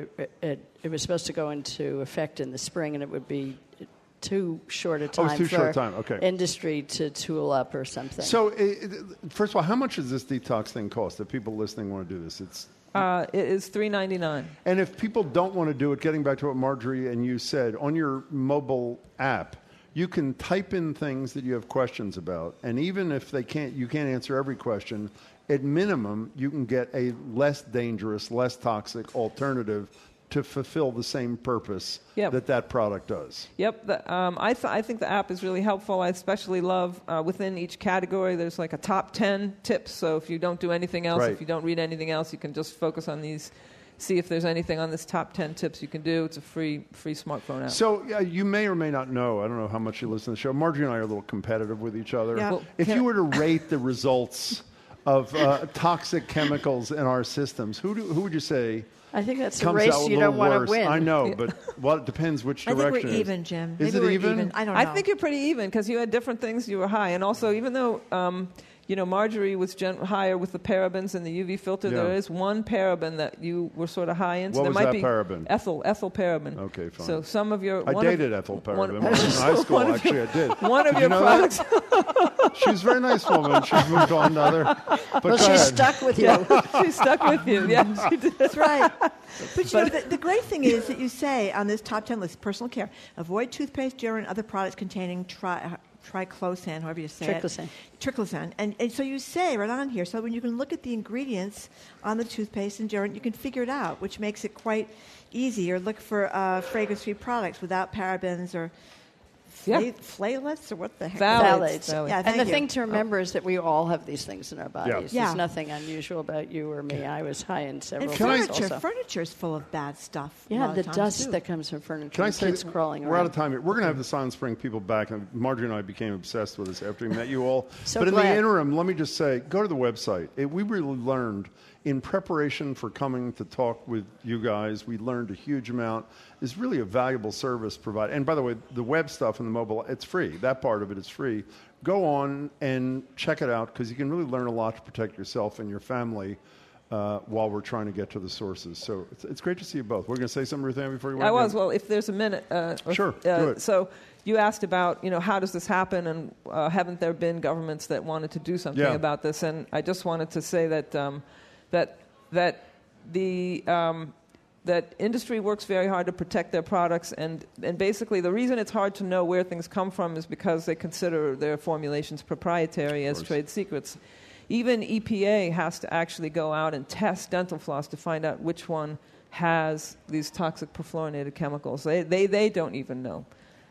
it was supposed to go into effect in the spring, and it would be too short a time Okay. Industry to tool up or something. So, first of all, how much does this detox thing cost? If people listening want to do this, it is $3.99. And if people don't want to do it, getting back to what Marjorie and you said, on your mobile app, you can type in things that you have questions about, and even if you can't answer every question, at minimum, you can get a less dangerous, less toxic alternative to fulfill the same purpose that product does. Yep. I think the app is really helpful. I especially love within each category, there's like a top 10 tips. So if you don't do anything else, if you don't read anything else, you can just focus on these. See if there's anything on this top 10 tips you can do. It's a free smartphone app. So you may or may not know, I don't know how much you listen to the show, Marjorie and I are a little competitive with each other. Yeah. Well, if you were to rate the results of toxic chemicals in our systems, who would you say I think that's a comes race out you a don't little want worse? to win. I know, but it depends which direction. I think we're even, Jim. Is Maybe it we're even? I don't know. I think you're pretty even because you had different things you were high. And also, even though Marjorie was higher with the parabens and the UV filter, there is one paraben that you were sort of high in. So What was there might that be paraben? Ethyl paraben. Okay, fine. So some of your... I dated ethyl paraben in high school, actually, I did. One of Did your you know products... that? She's a very nice woman. She's moved on to other... But well, she's stuck with you. She's stuck with you. Yeah, she did. That's right. But you know, the great thing is that you say on this top 10 list, personal care, avoid toothpaste, deodorant, and other products containing triclosan, however you say Triclosan. it. Triclosan. And so you say right on here, so when you can look at the ingredients on the toothpaste and deodorant, you can figure it out, which makes it quite easy. Or look for fragrance-free products without parabens or phthalates, or what the heck? Phthalates. Yeah, and the you. thing to remember is that we all have these things in our bodies. Yeah. There's nothing unusual about you or me. I was high in several And things furniture is full of bad stuff. Yeah, the times, dust too. that comes from furniture. Can I say, kids crawling we're around. out of time here. We're going to have the Silent Spring people back. And Marjorie and I became obsessed with this after we met you all. So but in glad. the interim, let me just say, go to the website. We really learned, in preparation for coming to talk with you guys, we learned a huge amount. It's really a valuable service provided. And by the way, the web stuff and the mobile, it's free. That part of it is free. Go on and check it out, because you can really learn a lot to protect yourself and your family while we're trying to get to the sources. So it's great to see you both. We're going to say something, Ruth Ann, before you I was. Well, if there's a minute. Sure, do it. So you asked about, how does this happen, and haven't there been governments that wanted to do something about this? And I just wanted to say that that industry works very hard to protect their products, and basically the reason it's hard to know where things come from is because they consider their formulations proprietary as trade secrets. Even EPA has to actually go out and test dental floss to find out which one has these toxic perfluorinated chemicals. They don't even know.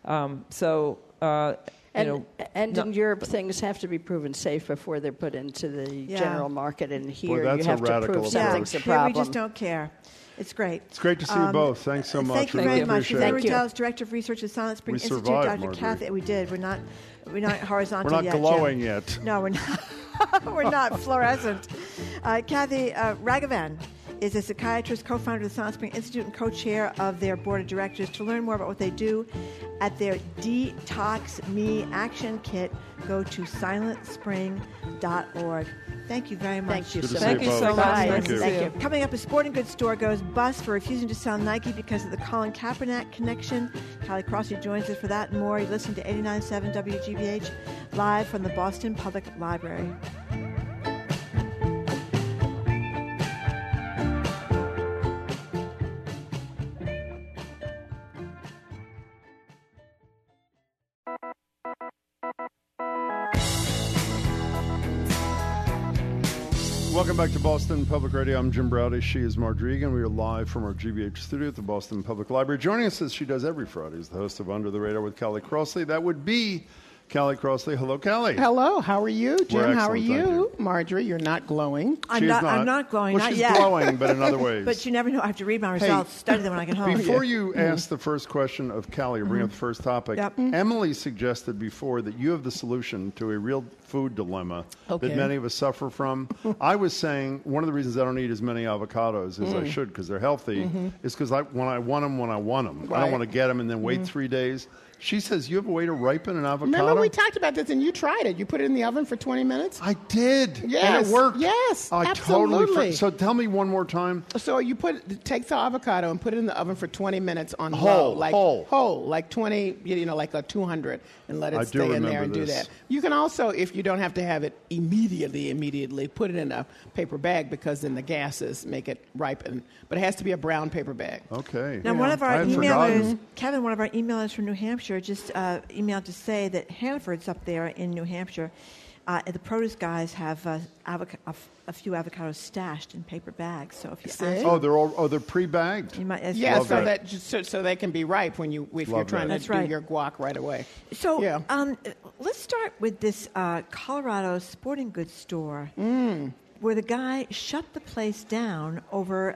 In Europe, things have to be proven safe before they're put into the general market, and here you have to prove something's a problem. Here we just don't care. It's great. It's great to see you both. Thanks so much. Thank you very much. Thank Larry Giles, Director of Research at Silent Spring Institute. Survived, Dr. Kathy, we did. We're not horizontal yet. We're not glowing yet. No, we're not. We're not fluorescent. Kathy Raghavan is a psychiatrist, co-founder of the Silent Spring Institute, and co-chair of their board of directors. To learn more about what they do at their Detox Me Action Kit, go to silentspring.org. Thank you very much. Thank you so much. Thank you. Coming up, a sporting goods store goes bust for refusing to sell Nike because of the Colin Kaepernick connection. Callie Crossley joins us for that and more. You listen to 89.7 WGBH live from the Boston Public Library. Welcome back to Boston Public Radio. I'm Jim Browdy. She is Marjorie Egan. We are live from our GBH studio at the Boston Public Library. Joining us, as she does every Friday, is the host of Under the Radar with Callie Crossley. That would be Callie Crossley. Hello, Callie. Hello, how are you? Jim, We're how are excellent, thank you? Marjorie, you're not glowing. I'm not glowing. Well, not she's yet. glowing, but in other ways. But you never know. I have to read my results, study them when I get home. Before you ask the first question of Callie, or bring up the first topic, Yep. Emily suggested before that you have the solution to a real food dilemma Okay. that many of us suffer from. I was saying one of the reasons I don't eat as many avocados as I should because they're healthy is because when I want them. I don't Right. want to get them and then wait 3 days. She says, you have a way to ripen an avocado? Remember we talked about this and you tried it. You put it in the oven for 20 minutes? I did. Yes. And it worked. Yes, I absolutely. totally. So tell me one more time. So you take the avocado and put it in the oven for 20 minutes on Whole, low, like 20, like a 200, and let I it do stay in remember there and do this. that. You can also, if you don't have to have it immediately, put it in a paper bag because then the gases make it ripen. But it has to be a brown paper bag. Okay. Now, one of our I had emailers, forgotten. Kevin, one of our emailers from New Hampshire, just emailed to say that Hannaford's up there in New Hampshire. The produce guys have a few avocados stashed in paper bags. So if you ask they're pre-bagged. You might, Yeah, so they can be ripe if you're trying to do your guac right away. So let's start with this Colorado sporting goods store where the guy shut the place down over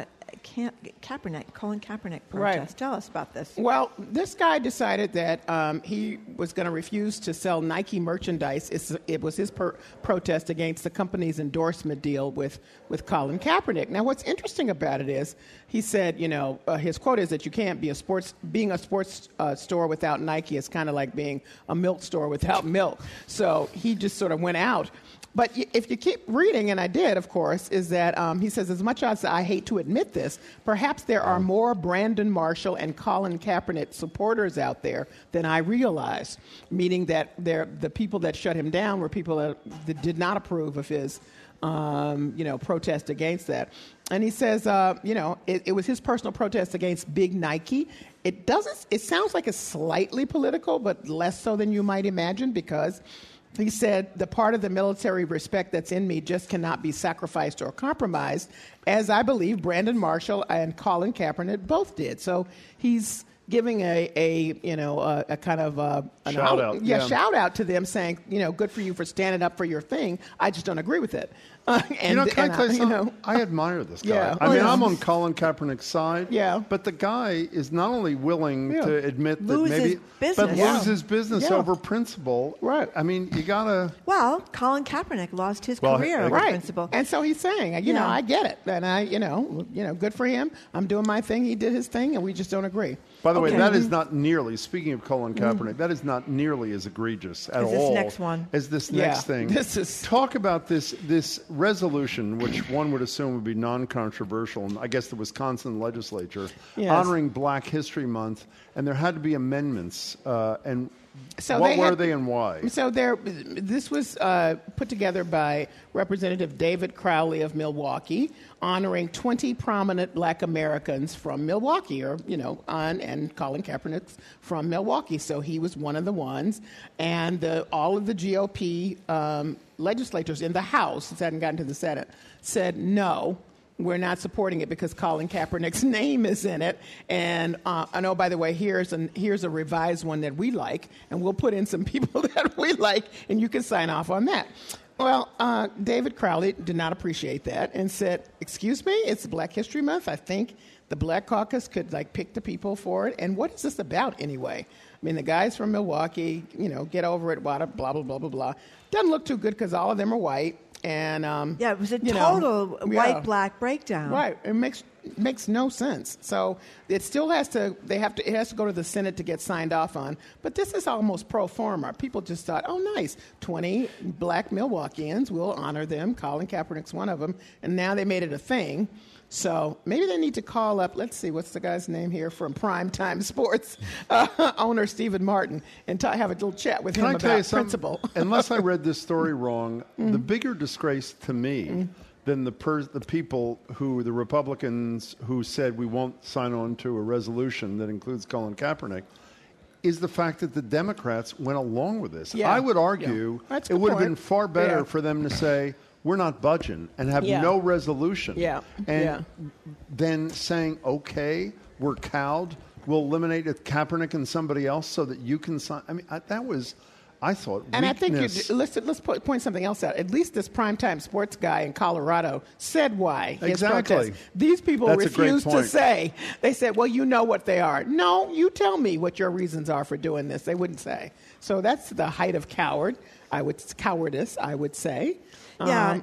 Colin Kaepernick protest. Right. Tell us about this. Well, this guy decided that he was going to refuse to sell Nike merchandise. It was his protest against the company's endorsement deal with Colin Kaepernick. Now, what's interesting about it is he said, his quote is that you can't be being a sports store without Nike is kind of like being a milk store without milk. So he just sort of went out. But if you keep reading, and I did, of course, is that he says, as much as I hate to admit this, perhaps there are more Brandon Marshall and Colin Kaepernick supporters out there than I realized, meaning that the people that shut him down were people that did not approve of his protest against that. And he says, it was his personal protest against big Nike. It sounds like it's slightly political, but less so than you might imagine because he said, the part of the military respect that's in me just cannot be sacrificed or compromised, as I believe Brandon Marshall and Colin Kaepernick both did. So he's giving a kind of shout out. Shout out to them saying, good for you for standing up for your thing. I just don't agree with it. I admire this guy. Yeah. I'm on Colin Kaepernick's side. Yeah. But the guy is not only willing to admit that lose maybe, his business over principle. Right. I mean, you gotta. Well, Colin Kaepernick lost his career over principle. And so he's saying, I get it, and good for him. I'm doing my thing. He did his thing, and we just don't agree. By the way, that is not nearly. Speaking of Colin Kaepernick, that is not nearly as egregious at all as this next thing. Talk about this resolution, which one would assume would be non-controversial, and I guess the Wisconsin legislature honoring Black History Month, and there had to be amendments. And so what were they and why? So this was put together by Representative David Crowley of Milwaukee, honoring 20 prominent Black Americans from Milwaukee, and Colin Kaepernick's from Milwaukee. So he was one of the ones, and all of the GOP legislators in the House, it hadn't gotten to the Senate, said no. We're not supporting it because Colin Kaepernick's name is in it. And I know, by the way, here's a revised one that we like, and we'll put in some people that we like, and you can sign off on that. Well, David Crowley did not appreciate that and said, excuse me, it's Black History Month. I think the Black Caucus could pick the people for it. And what is this about anyway? I mean, the guys from Milwaukee, get over it, blah, blah, blah, blah, blah. Doesn't look too good because all of them are white. And it was a total white-black breakdown. Right, it makes no sense. So it still has to. It has to go to the Senate to get signed off on. But this is almost pro forma. People just thought, oh, nice, 20 Black Milwaukeeans. We'll honor them. Colin Kaepernick's one of them, and now they made it a thing. So maybe they need to call up, let's see, what's the guy's name here from Primetime Sports, owner Stephen Martin, and have a little chat with him about principle. Unless I read this story wrong, the bigger disgrace to me than the people the Republicans who said we won't sign on to a resolution that includes Colin Kaepernick, is the fact that the Democrats went along with this. Yeah. I would argue it would have been far better for them to say, we're not budging and have no resolution. And then saying, okay, we're cowed. We'll eliminate Kaepernick and somebody else so that you can sign. I mean, I thought And I weakness. think let's point something else out. At least this primetime sports guy in Colorado said why his Exactly. protest. These people That's a great refused to point. say. They said, "Well, you know what they are." No, you tell me what your reasons are for doing this. They wouldn't say. So that's the height of cowardice. I would say. Yeah,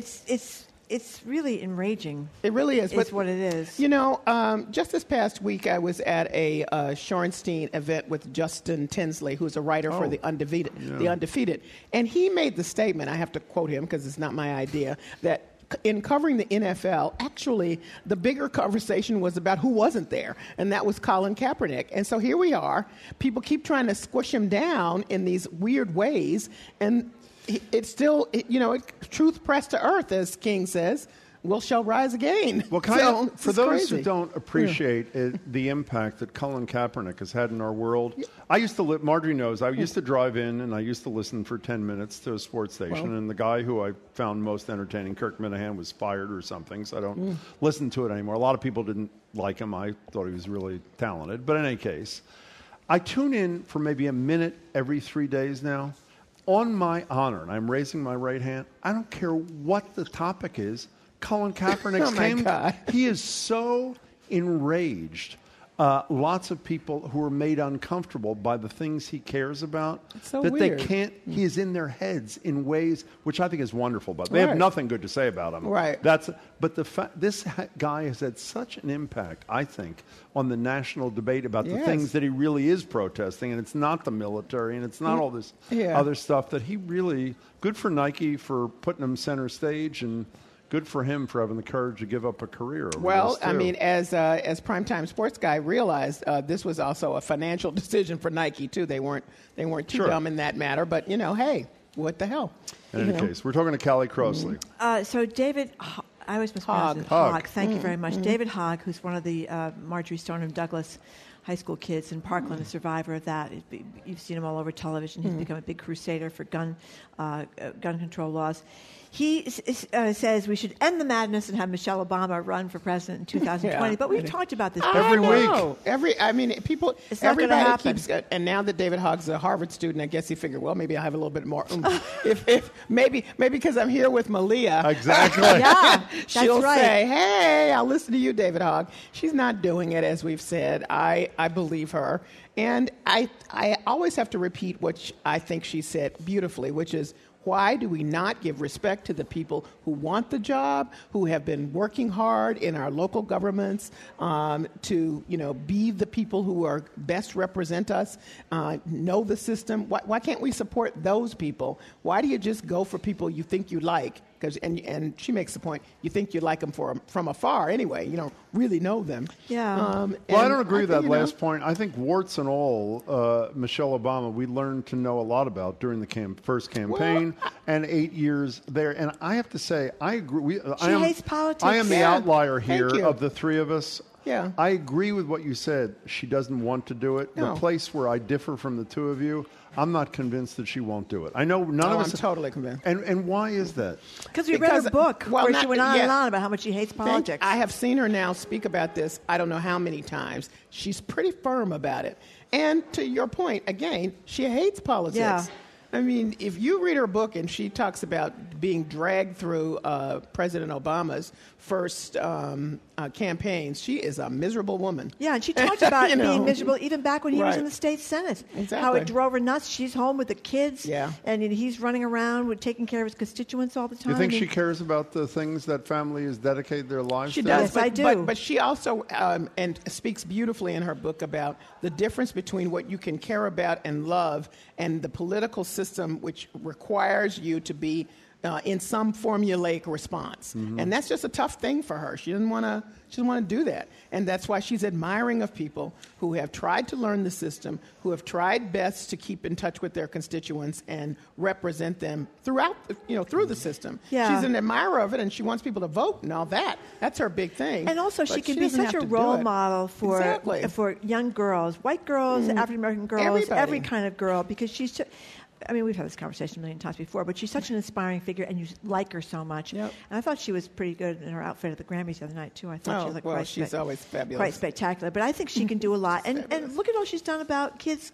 it's really enraging. It really is. Is what it is. You know, just this past week, I was at a Shorenstein event with Justin Tinsley, who's a writer for The Undefeated. And he made the statement, I have to quote him because it's not my idea, that in covering the NFL, actually, the bigger conversation was about who wasn't there, and that was Colin Kaepernick. And so here we are. People keep trying to squish him down in these weird ways, and it's still, truth pressed to earth, as King says, shall rise again. Well, for those who don't appreciate the impact that Colin Kaepernick has had in our world, I used to live, Marjorie knows, I used to drive in and I used to listen for 10 minutes to a sports station, and the guy who I found most entertaining, Kirk Minahan, was fired or something, so I don't listen to it anymore. A lot of people didn't like him. I thought he was really talented. But in any case, I tune in for maybe a minute every 3 days now. On my honor, and I'm raising my right hand, I don't care what the topic is, Colin Kaepernick's God. He is so enraged. Lots of people who are made uncomfortable by the things he cares about so that weird. they can't. He is in their heads in ways which I think is wonderful. But they have nothing good to say about him. Right. But this guy has had such an impact, I think, on the national debate about the things that he really is protesting, and it's not the military, and it's not all this other stuff that he really. Good for Nike for putting him center stage, and good for him for having the courage to give up a career. Well, I mean, as primetime sports guy realized, this was also a financial decision for Nike too. They weren't too dumb in that matter. But hey, what the hell? In any case, we're talking to Callie Crossley. So David, I always mispronounce it. Hogg. Thank you very much. David Hogg, who's one of the Marjorie Stoneman Douglas high school kids in Parkland, a survivor of that. You've seen him all over television. He's become a big crusader for gun control laws. He says we should end the madness and have Michelle Obama run for president in 2020. But we've talked about this every week. It's not gonna happen. Keeps. And now that David Hogg's a Harvard student, I guess he figured, well, maybe I'll have a little bit more. if maybe because I'm here with Malia, exactly. Yeah, she'll right. say, "Hey, I'll listen to you, David Hogg." She's not doing it, as we've said. I believe her, and I always have to repeat what I think she said beautifully, which is, why do we not give respect to the people who want the job, who have been working hard in our local governments to, be the people who are best represent us, know the system? Why can't we support those people? Why do you just go for people you think you like? And she makes the point, you think you like them from afar anyway. You don't really know them. Yeah. Well, I don't agree with that last point. I think warts and all, Michelle Obama, we learned to know a lot about during the first campaign and 8 years there. And I have to say, I agree. She hates politics. I am the outlier here you. of the three of us. Yeah. I agree with what you said. She doesn't want to do it. No. The place where I differ from the two of you, I'm not convinced that she won't do it. I know none of us. I'm totally convinced. And why is that? Because we read her book where she went on and on about how much she hates politics. I have seen her now speak about this, I don't know how many times. She's pretty firm about it. And to your point, again, she hates politics. Yeah. I mean, if you read her book and she talks about being dragged through President Obama's first campaigns, she is a miserable woman. Yeah, and she talked about being miserable even back when he was in the state Senate. Exactly. How it drove her nuts. She's home with the kids. Yeah. And he's running around taking care of his constituents all the time. You think she cares about the things that families dedicate their lives She to? does. Yes, I do. But she also and speaks beautifully in her book about the difference between what you can care about and love and the political system which requires you to be in some formulaic response. Mm-hmm. And that's just a tough thing for her. She doesn't want to do that. And that's why she's admiring of people who have tried to learn the system, who have tried best to keep in touch with their constituents and represent them throughout, through the system. Yeah. She's an admirer of it, and she wants people to vote and all that. That's her big thing. And also, But she can be doesn't such have a to do role it. model for young girls, white girls, African American girls, Everybody. every kind of girl, because she's. I mean, we've had this conversation a million times before, but she's such an inspiring figure, and you like her so much. Yep. And I thought she was pretty good in her outfit at the Grammys the other night, too. I thought she looked she's always fabulous. quite spectacular. But I think she can do a lot. And look at all she's done about kids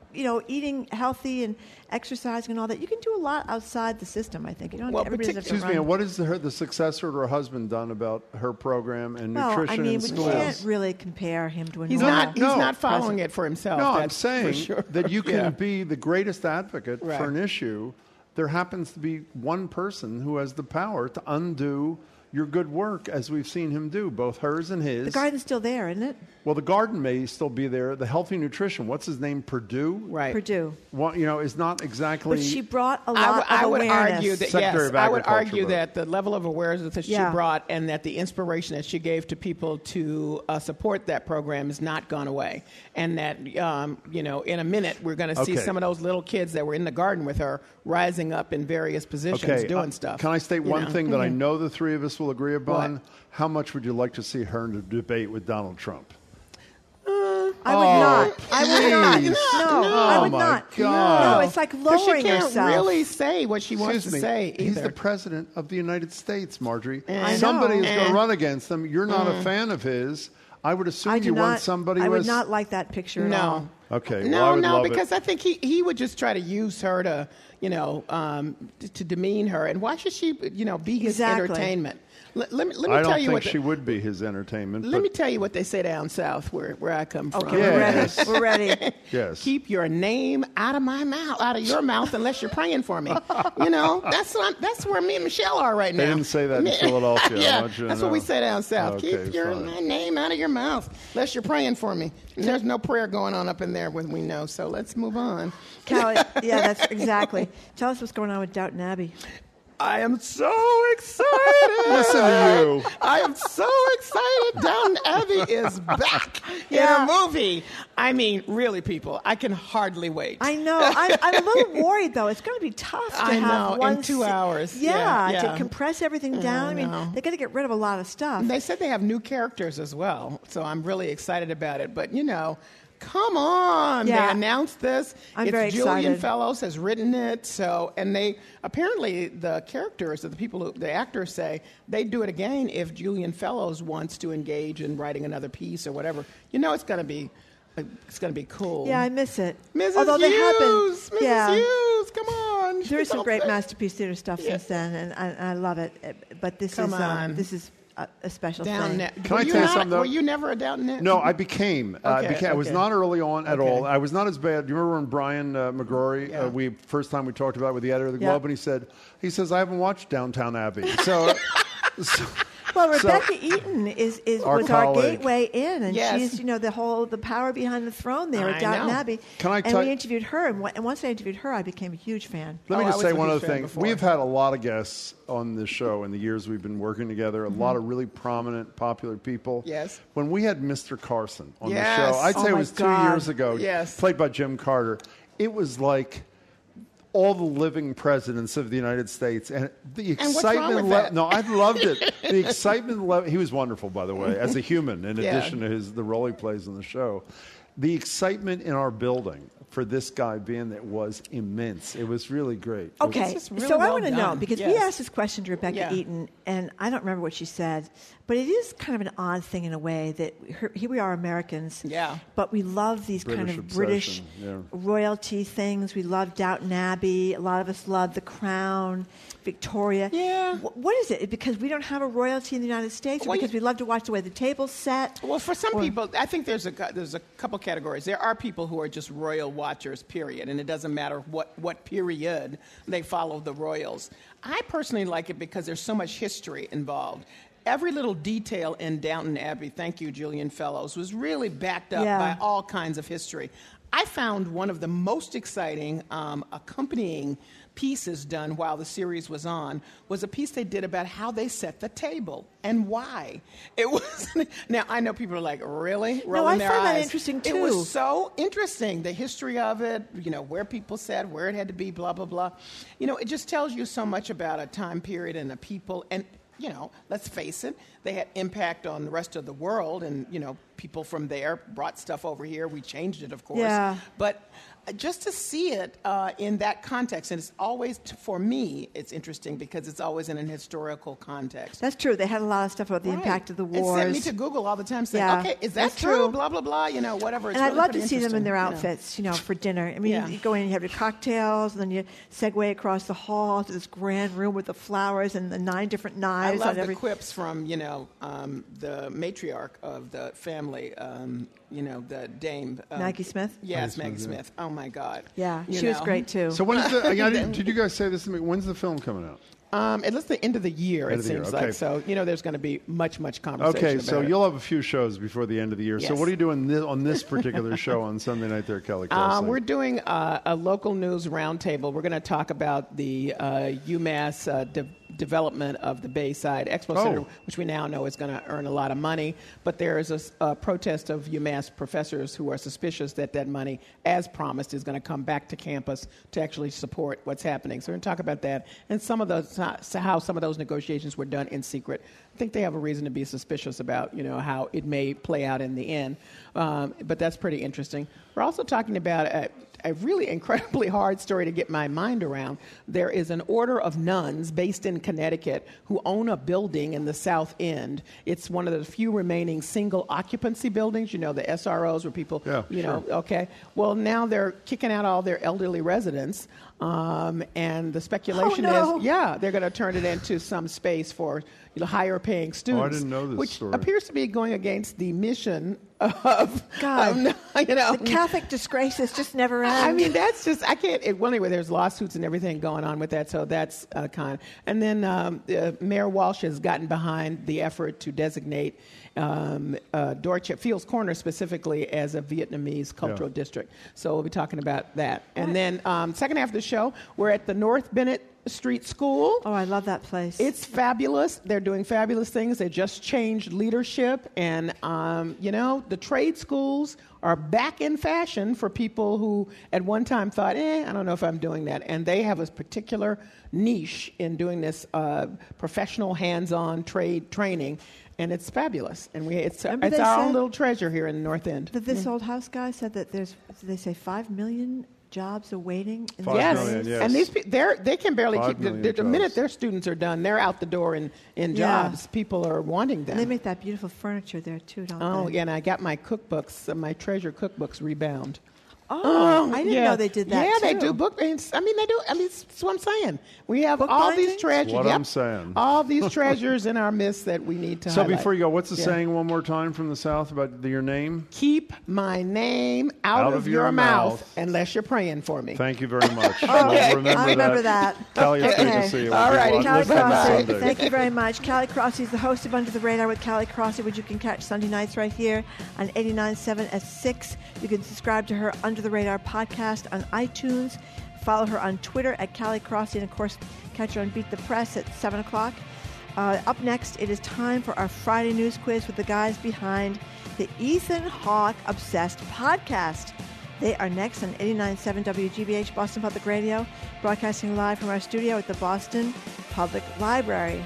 eating healthy and exercising and all that. You can do a lot outside the system, I think. You don't. Everybody doesn't have to Excuse me, run. and what has the successor to her husband done about her program and nutrition in we schools? can't really compare him to a He's normal not following it for himself. No, I'm that's saying for sure. that you can Yeah. be the greatest advocate Right. for an issue. There happens to be one person who has the power to undo your good work, as we've seen him do, both hers and his. The garden's still there, isn't it? Well, the garden may still be there. The healthy nutrition, what's his name, Purdue? Right. Purdue. Is not exactly... But she brought a lot I of would awareness. argue that Secretary of I would Agriculture, argue but- that the level of awareness that she Yeah. brought and that the inspiration that she gave to people to support that program has not gone away, and that in a minute we're going to see Okay. some of those little kids that were in the garden with her rising up in various positions doing stuff. Can I state you one know? thing that I know the three of us will agree upon? What? How much would you like to see her in a debate with Donald Trump? I would not. I would not. please. No, Oh, I would my not. God. No, it's like 'Cause lowering she can't herself. really say what she wants Excuse to me. say He's either. the president of the United States, Marjorie. I know. Somebody is going Eh. to run against him. You're not a fan of his. I would assume I do you want not. somebody I who would has... not like that picture at all. No. Okay, well, I would love it. because I think he would just try to use her to, to demean her. And why should she, be his Exactly. entertainment? Let me I tell don't you think what she would be his entertainment. let me tell you what they say down south where I come from. Okay, Yes. we're ready. Yes. Keep your name out of my mouth, out of your mouth, unless you're praying for me. That's where me and Michelle are right now. They didn't say that in Philadelphia. I Yeah, want you to that's what we know. say down south. Okay, Keep your fine. name out of your mouth, unless you're praying for me. And there's no prayer going on up in there when we know. So let's move on. Callie, yeah, that's exactly. Tell us what's going on with Downton Abbey. I am so excited. Listen to you. I am so excited. Downton Abbey is back Yeah. in a movie. I mean, really, people, I can hardly wait. I know. I'm a little worried, though. It's going to be tough to I have know, in one 2 hours. Yeah, Yeah. to compress everything down. I mean, know. they got to get rid of a lot of stuff. They said they have new characters as well, so I'm really excited about it. But, come on. Yeah. They announced this. I'm very Julian excited. Fellows has written it. So, and they apparently the characters or the actors say they'd do it again if Julian Fellows wants to engage in writing another piece or whatever. It's going to be cool. Yeah, I miss it. Mrs. Although they have been, Hughes, Mrs. Hughes, come on. There's some Don't great say- masterpiece theater stuff since then, and I love it. But this Come on. is a special Down thing. Can I tell you something, though? Were you never a Downton? No, I became. I was okay. not early on at Okay. all. I was not as bad. Do you remember when Brian McGrory, Yeah. first time we talked about it with the editor of the Yeah. Globe, and he says, I haven't watched Downtown Abbey. So Well, So- Rebecca Eaton was our colleague. gateway in, and Yes. she's the power behind the throne there at I Downton know. Abbey. Can I and tell we you- interviewed her, and once I interviewed her, I became a huge fan. Let me I just was say a one huge other fan thing. before. We've had a lot of guests on this show in the years we've been working together, a lot of really prominent, popular people. Yes. When we had Mr. Carson on Yes. the show, I'd Oh say it my was 2 God. years ago, Yes. played by Jim Carter, it was like all the living presidents of the United States, and the And what's wrong excitement. with that? No, I loved it. The excitement. He was wonderful, by the way, as a human. In Yeah. addition to the role he plays in the show, the excitement in our building for this guy being there was immense. It was really great. Okay, This is really so I well want to know, done. because we Yes. asked this question to Rebecca Yeah. Eaton, and I don't remember what she said, but it is kind of an odd thing in a way that here we are Americans, Yeah. but we love these kind British of British obsession, yeah. royalty things. We love Downton Abbey. A lot of us love The Crown, Victoria. Yeah. What is it? Because we don't have a royalty in the United States, or Well, because we love to watch the way the table's set? Well, for some people, I think there's a couple categories. There are people who are just royal watchers, period, and it doesn't matter what period they follow the royals. I personally like it because there's so much history involved. Every little detail in Downton Abbey, thank you, Julian Fellows, was really backed up Yeah. by all kinds of history. I found one of the most exciting accompanying pieces done while the series was on was a piece they did about how they set the table and why. It was now I know people are like, really? Rolling I their find that eyes. interesting, It too. was so interesting, the history of it, where people said, where it had to be, blah, blah, blah. It just tells you so much about a time period and a people. And, let's face it, they had impact on the rest of the world and, people from there brought stuff over here. We changed it, of course. Yeah. But just to see it in that context, and it's always, for me, it's interesting because it's always in an historical context. That's true. They had a lot of stuff about the impact of the wars. It sent me to Google all the time saying, Yeah, okay, is that that's true? true. Blah, blah, blah, whatever. It's And I'd really love pretty to see them in their interesting, outfits, for dinner. I mean, Yeah. you go in and you have your cocktails, and then you segue across the hall to this grand room with the flowers and the 9 different I knives love on the every... quips from, the matriarch of the family, the dame. Maggie Smith? Yes, Maggie Maggie Smith, Smith. Oh, my God. Yeah, she was great, too. So when's did you guys say this to me? When's the film coming out? It looks the end of the year, End it of the year, seems okay. like. So, there's going to be much conversation Okay, about so it. you'll have a few shows before the end of the year. So Yes. what are you doing on this particular show on Sunday night there, Kelly Crossing? We're doing a local news roundtable. We're going to talk about the UMass development of the Bayside Expo Center, which we now know is going to earn a lot of money. But there is a protest of UMass professors who are suspicious that money, as promised, is going to come back to campus to actually support what's happening. So we're going to talk about that and some of those, how some of those negotiations were done in secret. I think they have a reason to be suspicious about, how it may play out in the end. But that's pretty interesting. We're also talking about a really incredibly hard story to get my mind around. There is an order of nuns based in Connecticut who own a building in the South End. It's one of the few remaining single occupancy buildings, the SROs where people, okay. Well, now they're kicking out all their elderly residents. And the speculation is, they're going to turn it into some space for higher paying students. I didn't know this which story. appears to be going against the mission of God, the Catholic disgraces just never end. I mean, that's just, I can't, well, anyway, there's lawsuits and everything going on with that, so that's and then Mayor Walsh has gotten behind the effort to designate Dorchester, Fields Corner specifically, as a Vietnamese cultural district. So we'll be talking about that. And then second half of the show, we're at the North Bennett Street School. Oh, I love that place. It's fabulous. They're doing fabulous things. They just changed leadership. And, the trade schools are back in fashion for people who at one time thought, I don't know if I'm doing that. And they have a particular niche in doing this professional hands-on trade training. And it's fabulous. And it's our own little treasure here in the North End. This old house guy said that they say 5 million jobs awaiting. Yes, and these they can barely keep the minute jobs. their students are done, they're out the door in jobs. People are wanting them. And they make that beautiful furniture there too, don't they? Oh, yeah, and I got my cookbooks, my treasure cookbooks rebound. Oh, I didn't know they did that. Yeah, too. they do book. They do. That's what I'm saying. We have all binding? these treasures. What I'm saying. All these treasures in our midst that we need to. So highlight. before you go, what's the saying one more time from the South about your name? Keep my name out of your mouth unless you're praying for me. Thank you very much. Okay. We'll remember that. Kelly, it's good Okay. to see you. All righty. Callie Listen on Crossy, Sunday. thank you very much. Callie Crossy is the host of Under the Radar with Callie Crossy, which you can catch Sunday nights right here on 89.7 at 6. You can subscribe to her Under the Radar podcast on iTunes. Follow her on Twitter at Callie Crossy, and of course, catch her on Beat the Press at 7 o'clock. Up next, it is time for our Friday news quiz with the guys behind the Ethan Hawke Obsessed podcast. They are next on 89.7 WGBH Boston Public Radio, broadcasting live from our studio at the Boston Public Library.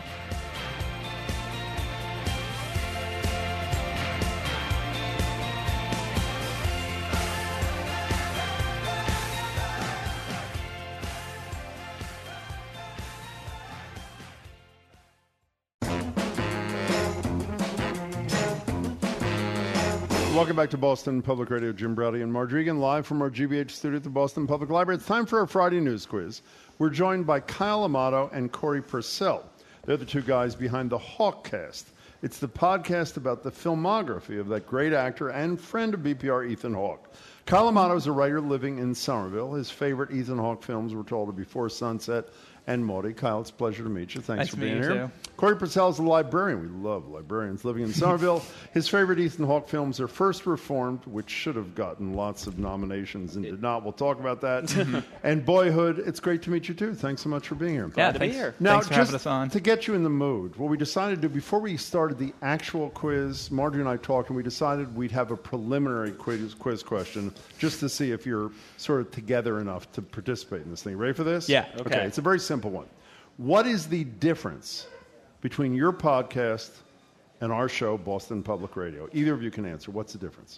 Welcome back to Boston Public Radio. Jim Browdy and Marge Regan, live from our GBH studio at the Boston Public Library. It's time for our Friday news quiz. We're joined by Kyle Amato and Corey Purcell. They're the two guys behind the Hawkcast. It's the podcast about the filmography of that great actor and friend of BPR, Ethan Hawke. Kyle Amato is a writer living in Somerville. His favorite Ethan Hawke films were told to Before Sunset and Maudie. Kyle, it's a pleasure to meet you. Thanks for being here. Too. Corey Purcell is a librarian. We love librarians living in Somerville. His favorite Ethan Hawke films are First Reformed, which should have gotten lots of nominations and did not. We'll talk about that. And Boyhood. It's great to meet you, too. Thanks so much for being here. Yeah, thanks, Now, thanks for having us on. To get you in the mood, what we decided to do before we started the actual quiz, Marjorie and I talked, and we decided we'd have a preliminary quiz question just to see if you're sort of together enough to participate in this thing. Ready for this? Yeah. Okay. It's a very simple one. What is the difference between your podcast and our show, Boston Public Radio? Either of you can answer. What's the difference?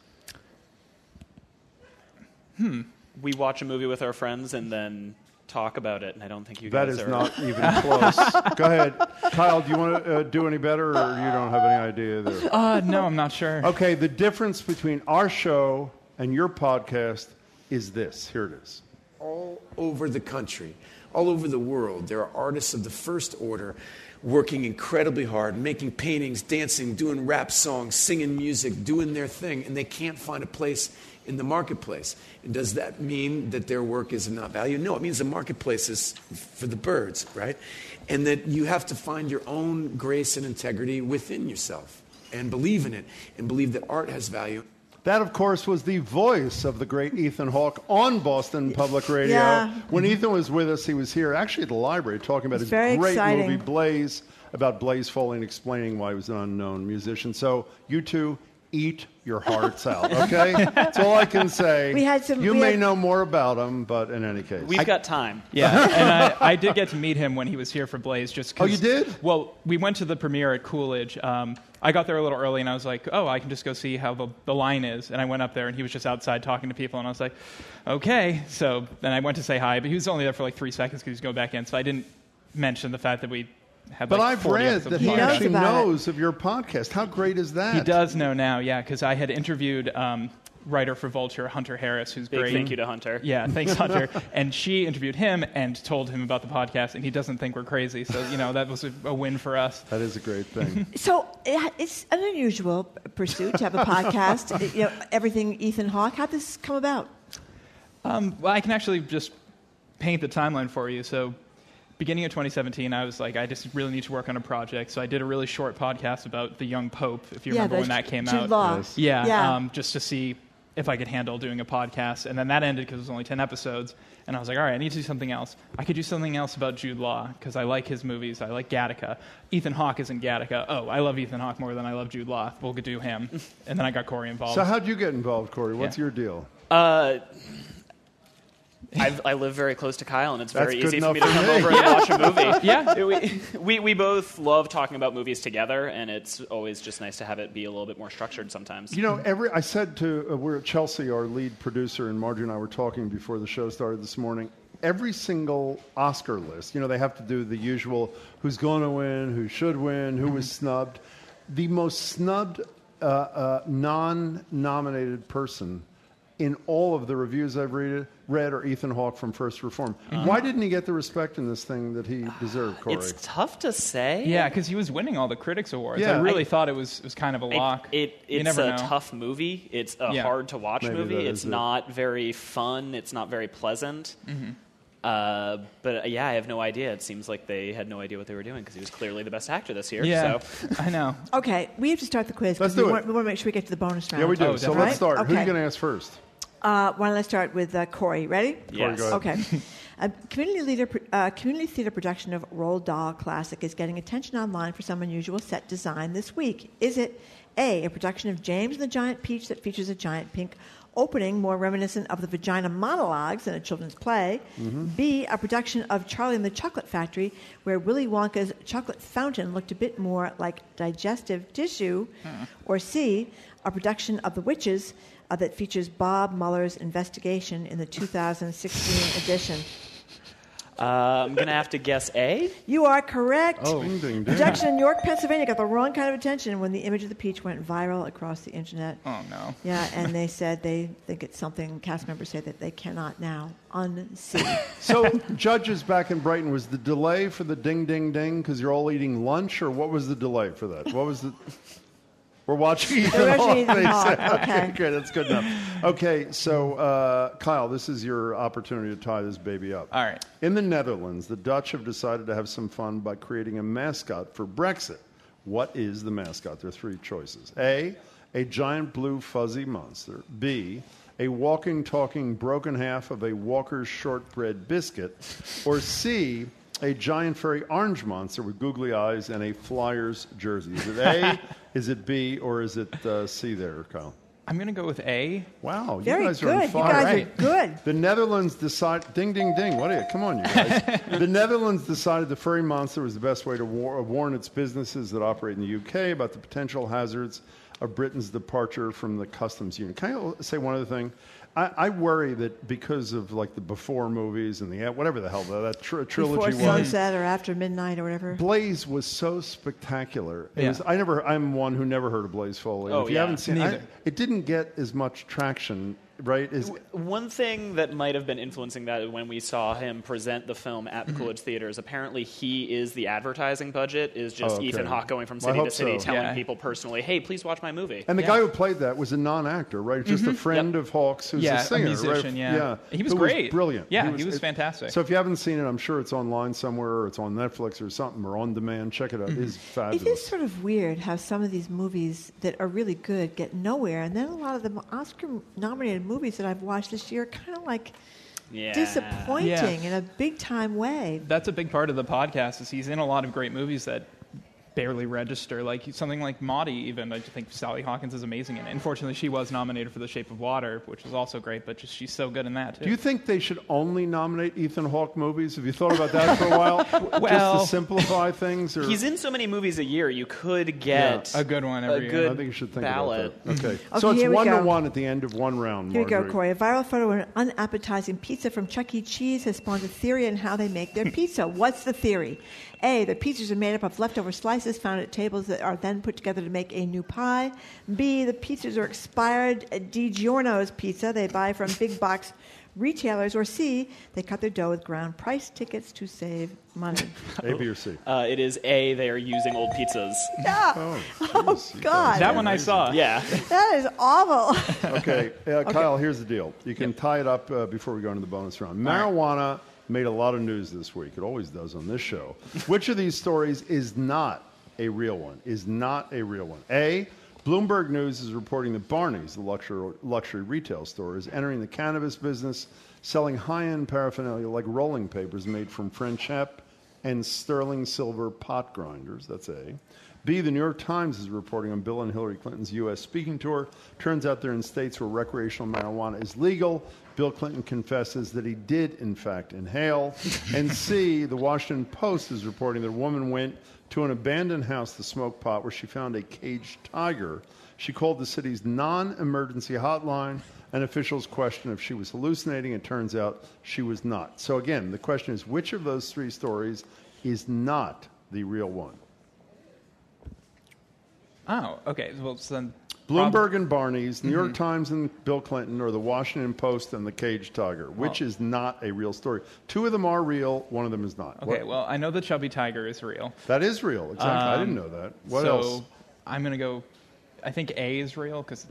We watch a movie with our friends and then talk about it, and I don't think you That guys is are... not even close. Go ahead. Kyle, do you want to do any better, or you don't have any idea there? No, I'm not sure. Okay, the difference between our show and your podcast is this. Here it is. All over the country, all over the world, there are artists of the first order working incredibly hard, making paintings, dancing, doing rap songs, singing music, doing their thing, and they can't find a place in the marketplace. And does that mean that their work is not valued? No, it means the marketplace is for the birds, right? And that you have to find your own grace and integrity within yourself and believe in it and believe that art has value. That, of course, was the voice of the great Ethan Hawke on Boston Public Radio. Yeah. When Ethan was with us, he was here actually at the library talking about his very great exciting. movie, Blaze, about Blaze Foley and explaining why he was an unknown musician. So you two, eat your hearts out, okay? That's all I can say. You may know more about him, but in any case. We've got time. Yeah, and I did get to meet him when he was here for Blaze. Just 'cause, Oh, you did? Well, we went to the premiere at Coolidge. I got there a little early, and I was like, oh, I can just go see how the line is. And I went up there, and he was just outside talking to people, and I was like, okay. So then I went to say hi, but he was only there for like 3 seconds because he was going back in. So I didn't mention the fact that we had But like I've 40 read episodes that he of the actually podcast. knows of your podcast. How great is that? He does know now, yeah, because I had interviewed writer for Vulture, Hunter Harris, who's Big great. thank you to Hunter. Yeah, thanks, Hunter. And she interviewed him and told him about the podcast, and he doesn't think we're crazy. So, that was a win for us. That is a great thing. So it's an unusual pursuit to have a podcast. Everything Ethan Hawke. How'd this come about? Well, I can actually just paint the timeline for you. So beginning of 2017, I was like, I just really need to work on a project. So I did a really short podcast about the young Pope, if you remember when that came Jude out. Law. Yes. Yeah. Just to see if I could handle doing a podcast. And then that ended because it was only 10 episodes. And I was like, all right, I need to do something else. I could do something else about Jude Law because I like his movies. I like Gattaca. Ethan Hawke is in Gattaca. Oh, I love Ethan Hawke more than I love Jude Law. We'll do him. And then I got Corey involved. So how'd you get involved, Corey? What's your deal? I live very close to Kyle, and it's That's very good easy for me to enough for come me. over and watch a movie. Yeah. We both love talking about movies together, and it's always just nice to have it be a little bit more structured sometimes. I said to, we're at Chelsea, our lead producer, and Margie and I were talking before the show started this morning. Every single Oscar list, they have to do the usual who's going to win, who should win, who was snubbed. The most snubbed non-nominated person in all of the reviews I've read are Ethan Hawke from First Reform. Why didn't he get the respect in this thing that he deserved, Corey? It's tough to say. Yeah, because he was winning all the critics awards. Yeah. I really thought it was kind of a lock. It's never a know. tough movie. It's a hard-to-watch Maybe movie. that It's is it. not very fun. It's not very pleasant. Mm-hmm. But yeah, I have no idea. It seems like they had no idea what they were doing because he was clearly the best actor this year. Yeah, So. I know. Okay, we have to start the quiz Let's because do we it. want to make sure we get to the bonus round. Yeah, we do. Oh, So definitely. let's start. Who are Okay. you going to ask first? Why don't I start with Corey? Ready? Yes. Corey, go ahead. Okay. A community theater production of Roald Dahl classic is getting attention online for some unusual set design this week. Is it A, a production of James and the Giant Peach that features a giant pink opening more reminiscent of the vagina monologues in a children's play? B, a production of Charlie and the Chocolate Factory where Willy Wonka's chocolate fountain looked a bit more like digestive tissue? Or C, a production of The Witches that features Bob Mueller's investigation in the 2016 edition? I'm going to have to guess A. You are correct. Oh, ding, ding, ding. Production in York, Pennsylvania got the wrong kind of attention when the image of the peach went viral across the internet. Oh, no. Yeah, and they said they think it's something cast members say that they cannot now unsee. So, judges back in Brighton, was the delay for the ding, ding, ding because you're all eating lunch, or what was the delay for that? What was the... We're watching Ethan We're Hawke. watching Ethan they Hawke, said. okay. Great, that's good enough. Okay, so Kyle, this is your opportunity to tie this baby up. All right. In the Netherlands, the Dutch have decided to have some fun by creating a mascot for Brexit. What is the mascot? There are three choices. A giant blue fuzzy monster. B, a walking, talking, broken half of a Walker's shortbread biscuit. Or C, a giant furry orange monster with googly eyes and a Flyers jersey. Is it A, is it B, or is it C there, Kyle? I'm going to go with A. Wow, you Very guys are on good. You fire. guys Right. are good. The Netherlands decided... Ding, ding, ding. What are you? Come on, you guys. The Netherlands decided the furry monster was the best way to warn its businesses that operate in the UK about the potential hazards of Britain's departure from the customs union. Can I say one other thing? I worry that because of like the Before movies and the whatever the hell that trilogy Before was, sunset or after midnight or whatever. Blaze was so spectacular. It Yeah. was, I'm one who never heard of Blaze Foley. Oh, If you yeah. haven't seen Neither. it, it didn't get as much traction, right? One thing that might have been influencing that when we saw him present the film at the Coolidge Theaters, apparently he is the advertising budget, is just okay. Ethan Hawke going from Well, I city to hope city so. telling Yeah. people personally, hey, please watch my movie. And the guy who played that was a non-actor, right? Just a friend of Hawke's who's Yeah, a singer, a musician, right? yeah. He was Who great. brilliant. Yeah, he was fantastic. So if you haven't seen it, I'm sure it's online somewhere, or it's on Netflix or something, or on demand. Check it out. It's fabulous. It is sort of weird how some of these movies that are really good get nowhere, and then a lot of the Oscar-nominated movies that I've watched this year are kind of like disappointing in a big-time way. That's a big part of the podcast is he's in a lot of great movies that barely register, like something like Maudie even. I think Sally Hawkins is amazing in it. Unfortunately, she was nominated for The Shape of Water, which was also great, but she's so good in that, too. Do you think they should only nominate Ethan Hawke movies? Have you thought about that for a while? Well, just to simplify things? Or? He's in so many movies a year, you could get a good one every a year. good I think you should think ballot. about that. Okay. Okay, So it's here we 1-1 go. at the end of one round, Here we go, Marjorie. Corey. A viral photo of an unappetizing pizza from Chuck E. Cheese has spawned a theory on how they make their pizza. What's the theory? A, the pizzas are made up of leftover slices found at tables that are then put together to make a new pie. B, the pizzas are expired DiGiorno's pizza they buy from big box retailers. Or C, they cut their dough with ground price tickets to save money. A, B, or C? It is A, they are using old pizzas. Yeah. Oh, God. That one I saw. Yeah. That is awful. Okay, Kyle, here's the deal. You can tie it up before we go into the bonus round. Marijuana made a lot of news this week. It always does on this show. Which of these stories is not a real one? Is not a real one? A, Bloomberg News is reporting that Barney's, the luxury retail store, is entering the cannabis business, selling high-end paraphernalia like rolling papers made from French hemp and sterling silver pot grinders. That's A. B, the New York Times is reporting on Bill and Hillary Clinton's U.S. speaking tour. Turns out they're in states where recreational marijuana is legal. Bill Clinton confesses that he did, in fact, inhale. And C, the Washington Post is reporting that a woman went to an abandoned house to smoke pot where she found a caged tiger. She called the city's non-emergency hotline, and officials questioned if she was hallucinating. It turns out she was not. So again, the question is, which of those three stories is not the real one? Oh, okay. Well, so then Bloomberg and Barney's, New York Times and Bill Clinton, or the Washington Post and the caged tiger. Which is not a real story? Two of them are real. One of them is not. Okay, well, I know the chubby tiger is real. That is real. Exactly. I didn't know that. What else? So I'm going to go, I think A is real because...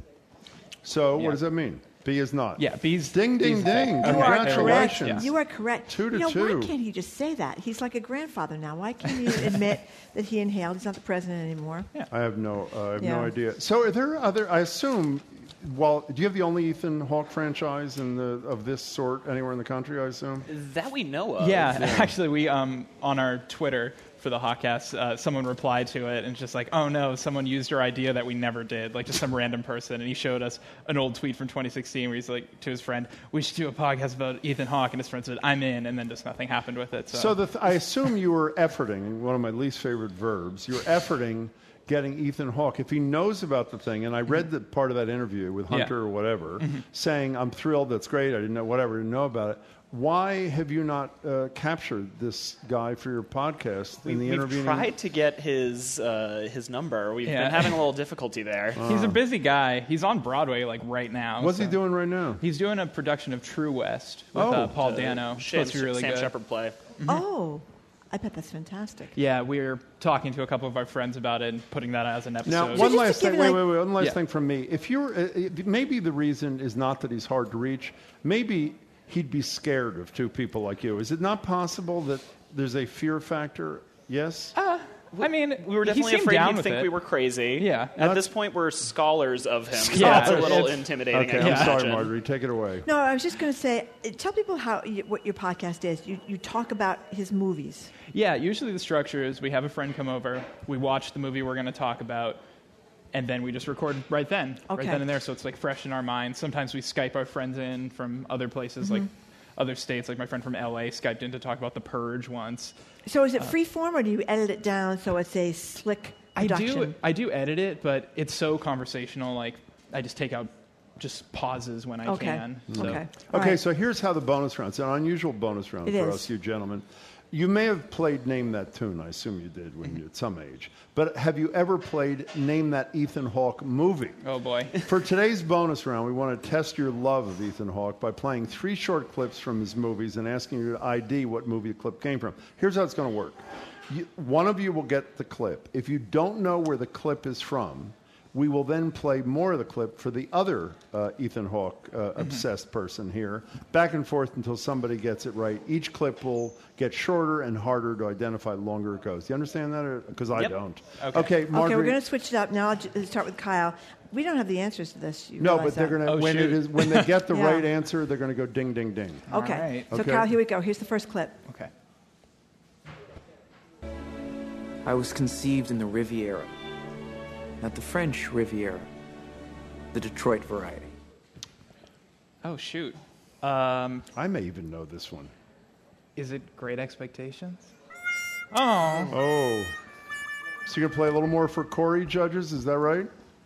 So what does that mean? B is not. Yeah, B's... Ding, ding, B's ding. fake. Congratulations. You are correct. 2-2. Why can't he just say that? He's like a grandfather now. Why can't he admit that he inhaled? He's not the president anymore. Yeah. I have no idea. So are there other? I assume. Well, do you have the only Ethan Hawke franchise of this sort anywhere in the country? I assume. That we know of. Yeah, actually, we on our Twitter for the Hawkcast, someone replied to it and it's just like, oh no, someone used our idea that we never did, like just some random person, and he showed us an old tweet from 2016 where he's like to his friend, we should do a podcast about Ethan Hawke, and his friend said, I'm in, and then just nothing happened with it. So I assume you were efforting, one of my least favorite verbs, you were efforting getting Ethan Hawke, if he knows about the thing, and I read the part of that interview with Hunter or whatever, saying, I'm thrilled, that's great, I didn't know about it. Why have you not captured this guy for your podcast in the interview? We've tried to get his number. We've been having a little difficulty there. He's a busy guy. He's on Broadway like right now. What's he doing right now? He's doing a production of True West with Paul Dano. Supposed to be really Sam good. Shepard play. Oh, I bet that's fantastic. Yeah, we're talking to a couple of our friends about it and putting that as an episode. Now, one last thing. One last thing from me. If you're, maybe the reason is not that he's hard to reach. Maybe he'd be scared of two people like you. Is it not possible that there's a fear factor? Yes? I mean, we were definitely afraid he'd think we were crazy. Yeah. At this point, we're scholars of him. So Yeah, it's a little intimidating. Okay, I'm sorry, Marjorie. Take it away. No, I was just going to say, tell people what your podcast is. You talk about his movies. Yeah, usually the structure is we have a friend come over, we watch the movie we're going to talk about, and then we just record right then Okay. and there, so it's like fresh in our minds. Sometimes we Skype our friends in from other places, like other states. Like my friend from LA Skyped in to talk about The Purge once. So is it free form, or do you edit it down so it's a slick production? I do edit it, but it's so conversational. Like I just take out just pauses when I can. So. Okay, so here's how the bonus round. It's an unusual bonus round It for is. us, you gentlemen. You may have played Name That Tune. I assume you did when you at some age. But have you ever played Name That Ethan Hawke Movie? Oh, boy. For today's bonus round, we want to test your love of Ethan Hawke by playing 3 short clips from his movies and asking you to ID what movie the clip came from. Here's how it's going to work. One of you will get the clip. If you don't know where the clip is from, we will then play more of the clip for the other Ethan Hawke obsessed person here, back and forth until somebody gets it right. Each clip will get shorter and harder to identify the longer it goes. Do you understand that? Because I don't. Okay, Marjorie. Okay, we're going to switch it up now. I'll start with Kyle. We don't have the answers to this. You No, realize but they're that? going to when they get the Yeah. right answer, they're going to go ding, ding, ding. Okay. So Okay. Kyle, here we go. Here's the first clip. Okay. I was conceived in the Riviera, not the French Riviera, the Detroit variety. Oh, shoot. I may even know this one. Is it Great Expectations? Oh. Oh. So you're going to play a little more for Corey, judges? Is that right?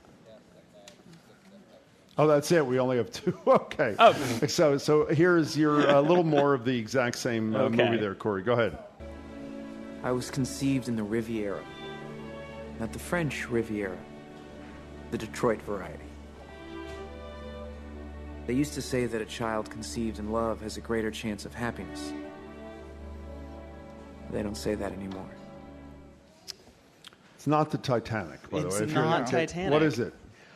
Oh, that's it. We only have 2. Okay. Oh. So here's your a little more of the exact same Okay. movie there, Corey. Go ahead. I was conceived in the Riviera, not the French Riviera, the Detroit variety. They used to say that a child conceived in love has a greater chance of happiness. They don't say that anymore. It's not the Titanic, by the It's way. If you're not okay. Titanic. What is it?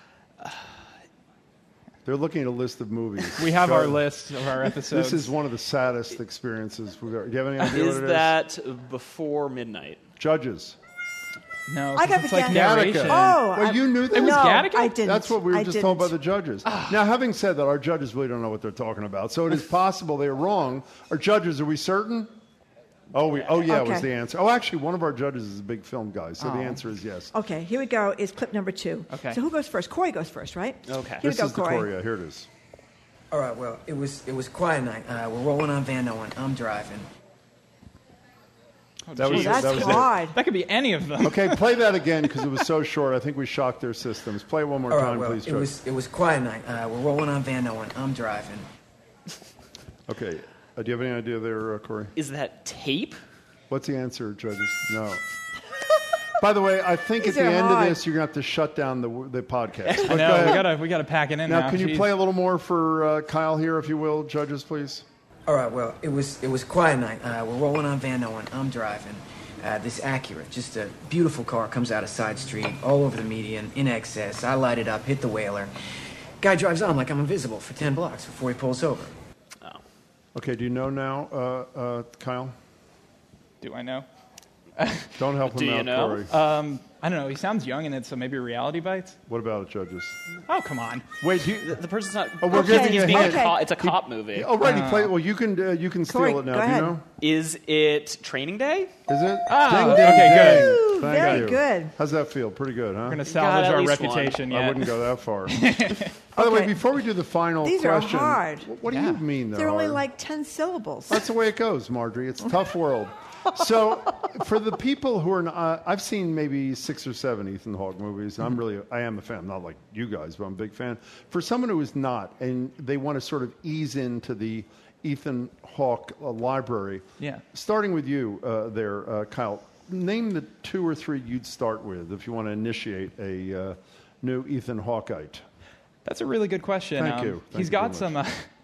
They're looking at a list of movies. We have Go our ahead. list of our episodes. This is one of the saddest experiences we've ever. Do you have any idea Is what it that Before Midnight? Judges. No, I got it's the like guess. narration. Oh, well, you knew that. It was Gattaca? I didn't. That's what we were I just told by the didn't. judges. Now, having said that, our judges really don't know what they're talking about, so it is possible they are wrong. Our judges, are we certain? Yeah, was Okay. the answer. Oh, actually, one of our judges is a big film guy, so the Oh. answer is yes. Okay, here we go. Is clip number 2. Okay. So who goes first? Corey goes first, right? Okay. Here This we go, is the Corey. Corey. Yeah, here it is. All right, well, it was quiet night. We're rolling on Van Owen. I'm driving. That was it. that's That was hard. That could be any of them. Okay, play that again because it was so short. I think we shocked their systems. Play it one more All right, time, well, please, it judge. was quiet night. We're rolling on Van Owen. I'm driving. Okay, do you have any idea there, Corey? Is that tape? What's the answer, judges? No. By the way, I think These at the are end hard. of this, you're going to have to shut down the podcast. I But know, go ahead. we gotta pack it in now. Now, can you Jeez. play a little more for Kyle here, if you will, judges, please? All right, well, it was quiet night. We're rolling on Van Owen. I'm driving. This Acura, just a beautiful car, comes out a side street, all over the median, in excess. I light it up, hit the whaler. Guy drives on like I'm invisible for 10 blocks before he pulls over. Okay, do you know now, Kyle? Do I know? Don't help Do him you out, know? Corey. I don't know. He sounds young in it, so maybe Reality Bites. What about it, judges? Oh, come on. Wait, The person's not. Oh, we're giving he's you a being hint. It's a cop movie. Oh, right, he played. Well, you can steal Corey, it now. go Do you ahead. know? Is it Training Day? Is it? Oh, Ding, ding, okay, ding. good. Thank Very you. good. How's that feel? Pretty good, huh? We're gonna salvage at our least reputation one. I yet. wouldn't go that far. By the way, before we do the final These are question, hard. What do you mean They're only hard? like 10 syllables. That's the way it goes, Marjorie. It's a tough world. So, for the people who are not, I've seen maybe 6 or 7 Ethan Hawke movies. And I am a fan. I'm not like you guys, but I'm a big fan. For someone who is not, and they want to sort of ease into the Ethan Hawke library. Yeah. Starting with you there, Kyle. Name the 2 or 3 you'd start with if you want to initiate a new Ethan Hawkeite. That's a really good question. Thank you. Thank He's you got very some.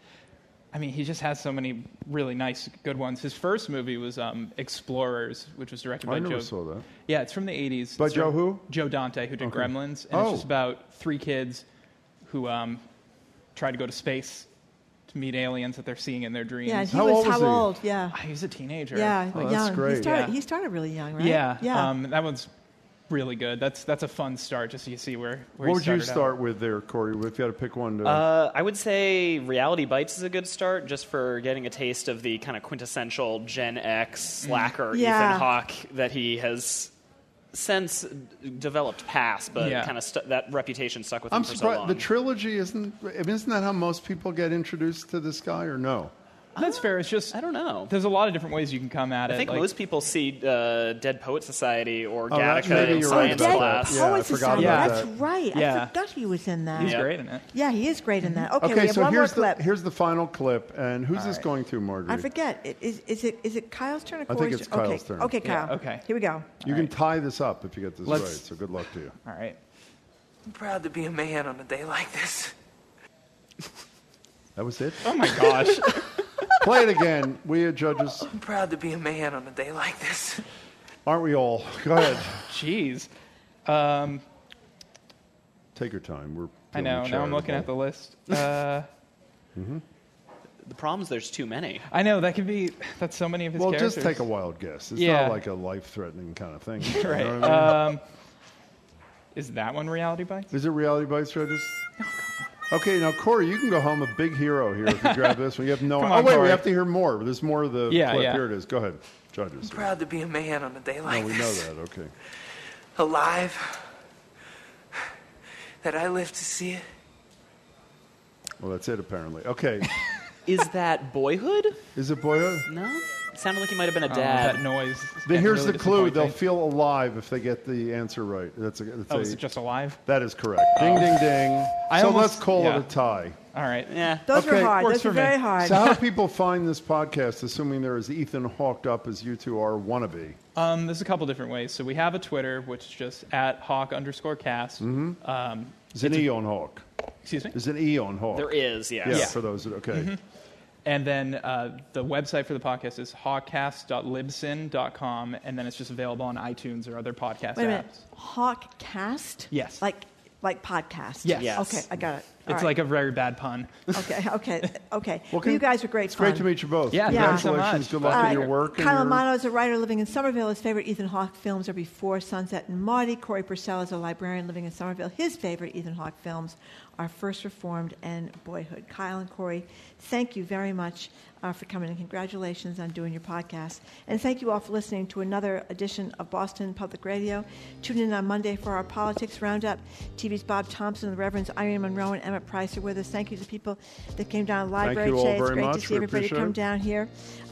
I mean, he just has so many really nice, good ones. His first movie was Explorers, which was directed by I never Joe. saw that. Yeah, it's from the 80s. By It's Joe from who? Joe Dante, who did Okay. Gremlins. And Oh. it's just about 3 kids who try to go to space to meet aliens that they're seeing in their dreams. Yeah, he was how old? Yeah. He was a teenager. Yeah, Oh, young. that's great. He started really young, right? Yeah. Yeah. That one's really good. That's a fun start, just so you see where What he would you started out. start with there, Corey, if you had to pick one? I would say Reality Bites is a good start, just for getting a taste of the kind of quintessential Gen X slacker Yeah. Ethan Hawke that he has since developed past, but Yeah. kind of that reputation stuck with him I'm for so surprised. long. The trilogy isn't that how most people get introduced to this guy, or no? That's fair. It's just I don't know. There's a lot of different ways you can come at it. I think like- most people see Dead Poet Society or Oh, Gattaca maybe in you're right science about class. that. Yeah, I Poet forgot Society. about That's that. right. I Yeah. forgot he was in that. He's great in it. Yeah, he is great in that. Okay, Okay, we have so one more here's clip. here's the final clip, and who's this right. going to, Marjorie? I forget. Is it Kyle's turn or I think Corey's it's turn? Kyle's turn. Okay, Kyle. Yeah, okay. Here we go. You can tie this up if you get this Let's- right. So good luck to you. All right. I'm proud to be a man on a day like this. That was it. Oh my gosh. Play it again. We judges, I'm proud to be a man on a day like this. aren't we all? Go ahead. Jeez. Take your time. We're. I know. Now I'm looking at the list. The problem is there's too many. I know that's so many of his Well, characters. just take a wild guess. It's Yeah. not like a life-threatening kind of thing. You Right. know what I mean? Is that one Reality Bites? Is it Reality Bites, judges? Okay, now Corey, you can go home a big hero here if you grab this one. You have no. Come Oh on, wait, we Corey. have to hear more. There's more of the Yeah, clip. yeah. Here it is. Go ahead, judges. I'm proud to be a man on a day like No, we this. know that. Okay. Alive. That I live to see it. Well, that's it apparently. Okay. Is that Boyhood? Is it Boyhood? No. It sounded like he might have been a Oh, dad. that noise. Then here's really the clue. They'll disappointing. feel alive if they get the answer right. That's Oh, is it just alive? That is correct. Ding, ding, ding. I So almost- let's call yeah. it a tie. All right. Yeah. Those were hard. works Those were for me. very hard. So how do people find this podcast, assuming they're as Ethan hawked up as you two are wannabe? There's a couple different ways. So we have a Twitter, which is just at Hawk_cast. Mm-hmm. Is an E on Hawk? Excuse me? Is an E on Hawk? There is, yes. Yeah, Yeah. for those that, okay. Mm-hmm. And then the website for the podcast is hawkcast.libsyn.com, and then it's just available on iTunes or other podcast Wait a minute. apps. Hawkcast? Yes. Like podcast? Yes. Yes. Okay, I got it. All It's right. like a very bad pun. Okay. Well, You guys are great It's fun. great to meet you both. Yeah, thanks so Congratulations. much. Good luck in your work. and Kyle your- Amano is a writer living in Somerville. His favorite Ethan Hawke films are Before Sunset and Marty. Corey Purcell is a librarian living in Somerville. His favorite Ethan Hawke films are First Reformed and Boyhood. Kyle and Corey, thank you very much for coming, and congratulations on doing your podcast. And thank you all for listening to another edition of Boston Public Radio. Tune in on Monday for our Politics Roundup. TV's Bob Thompson, the Reverends Irene Monroe and Emmett Price are with us. Thank you to the people that came down to the library you all today. It's very great much. to see We everybody appreciate come it. down here.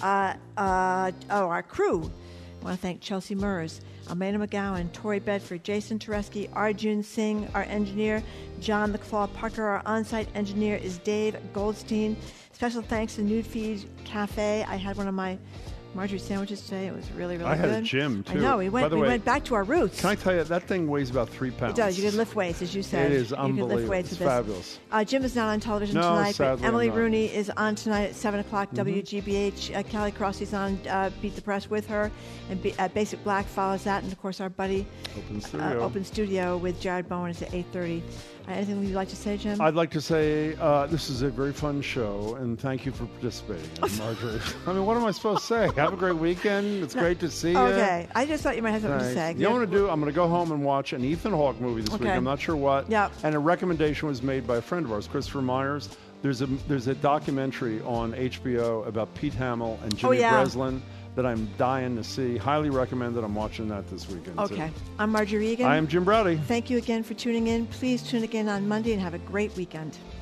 Our crew. I want to thank Chelsea Murs, Amanda McGowan, Tori Bedford, Jason Tereski, Arjun Singh, our engineer, John the Claw Parker. Our on-site engineer is Dave Goldstein. Special thanks to Nude Feed Cafe. I had one of my Marjorie sandwiches today. It was really, really I good. had a gym, too. I know. We By the we way, went back to our roots. Can I tell you, that thing weighs about 3 pounds. It does. You can lift weights, as you said. It is You can unbelievable. lift weights It's with this. fabulous. Jim is not on television No, tonight, but sadly, Emily I'm not. Rooney is on tonight at 7 o'clock, WGBH. Kelly Crossy's on Beat the Press with her, and Basic Black follows that. And, of course, our buddy Open Studio with Jared Bowen is at 8:30. Anything you'd like to say, Jim? I'd like to say this is a very fun show, and thank you for participating, Marjorie. I mean, what am I supposed to say? Have a great weekend. It's great to see you. Okay. I just thought you might have something to say. You know what I'm going to do? I'm going to go home and watch an Ethan Hawke movie this week. Okay. I'm not sure what. Yep. And a recommendation was made by a friend of ours, Christopher Myers. There's a documentary on HBO about Pete Hamill and Jimmy Breslin that I'm dying to see. Highly recommend it. I'm watching that this weekend. Okay. too. I'm Marjorie Egan. I am Jim Browdy. Thank you again for tuning in. Please tune again on Monday and have a great weekend.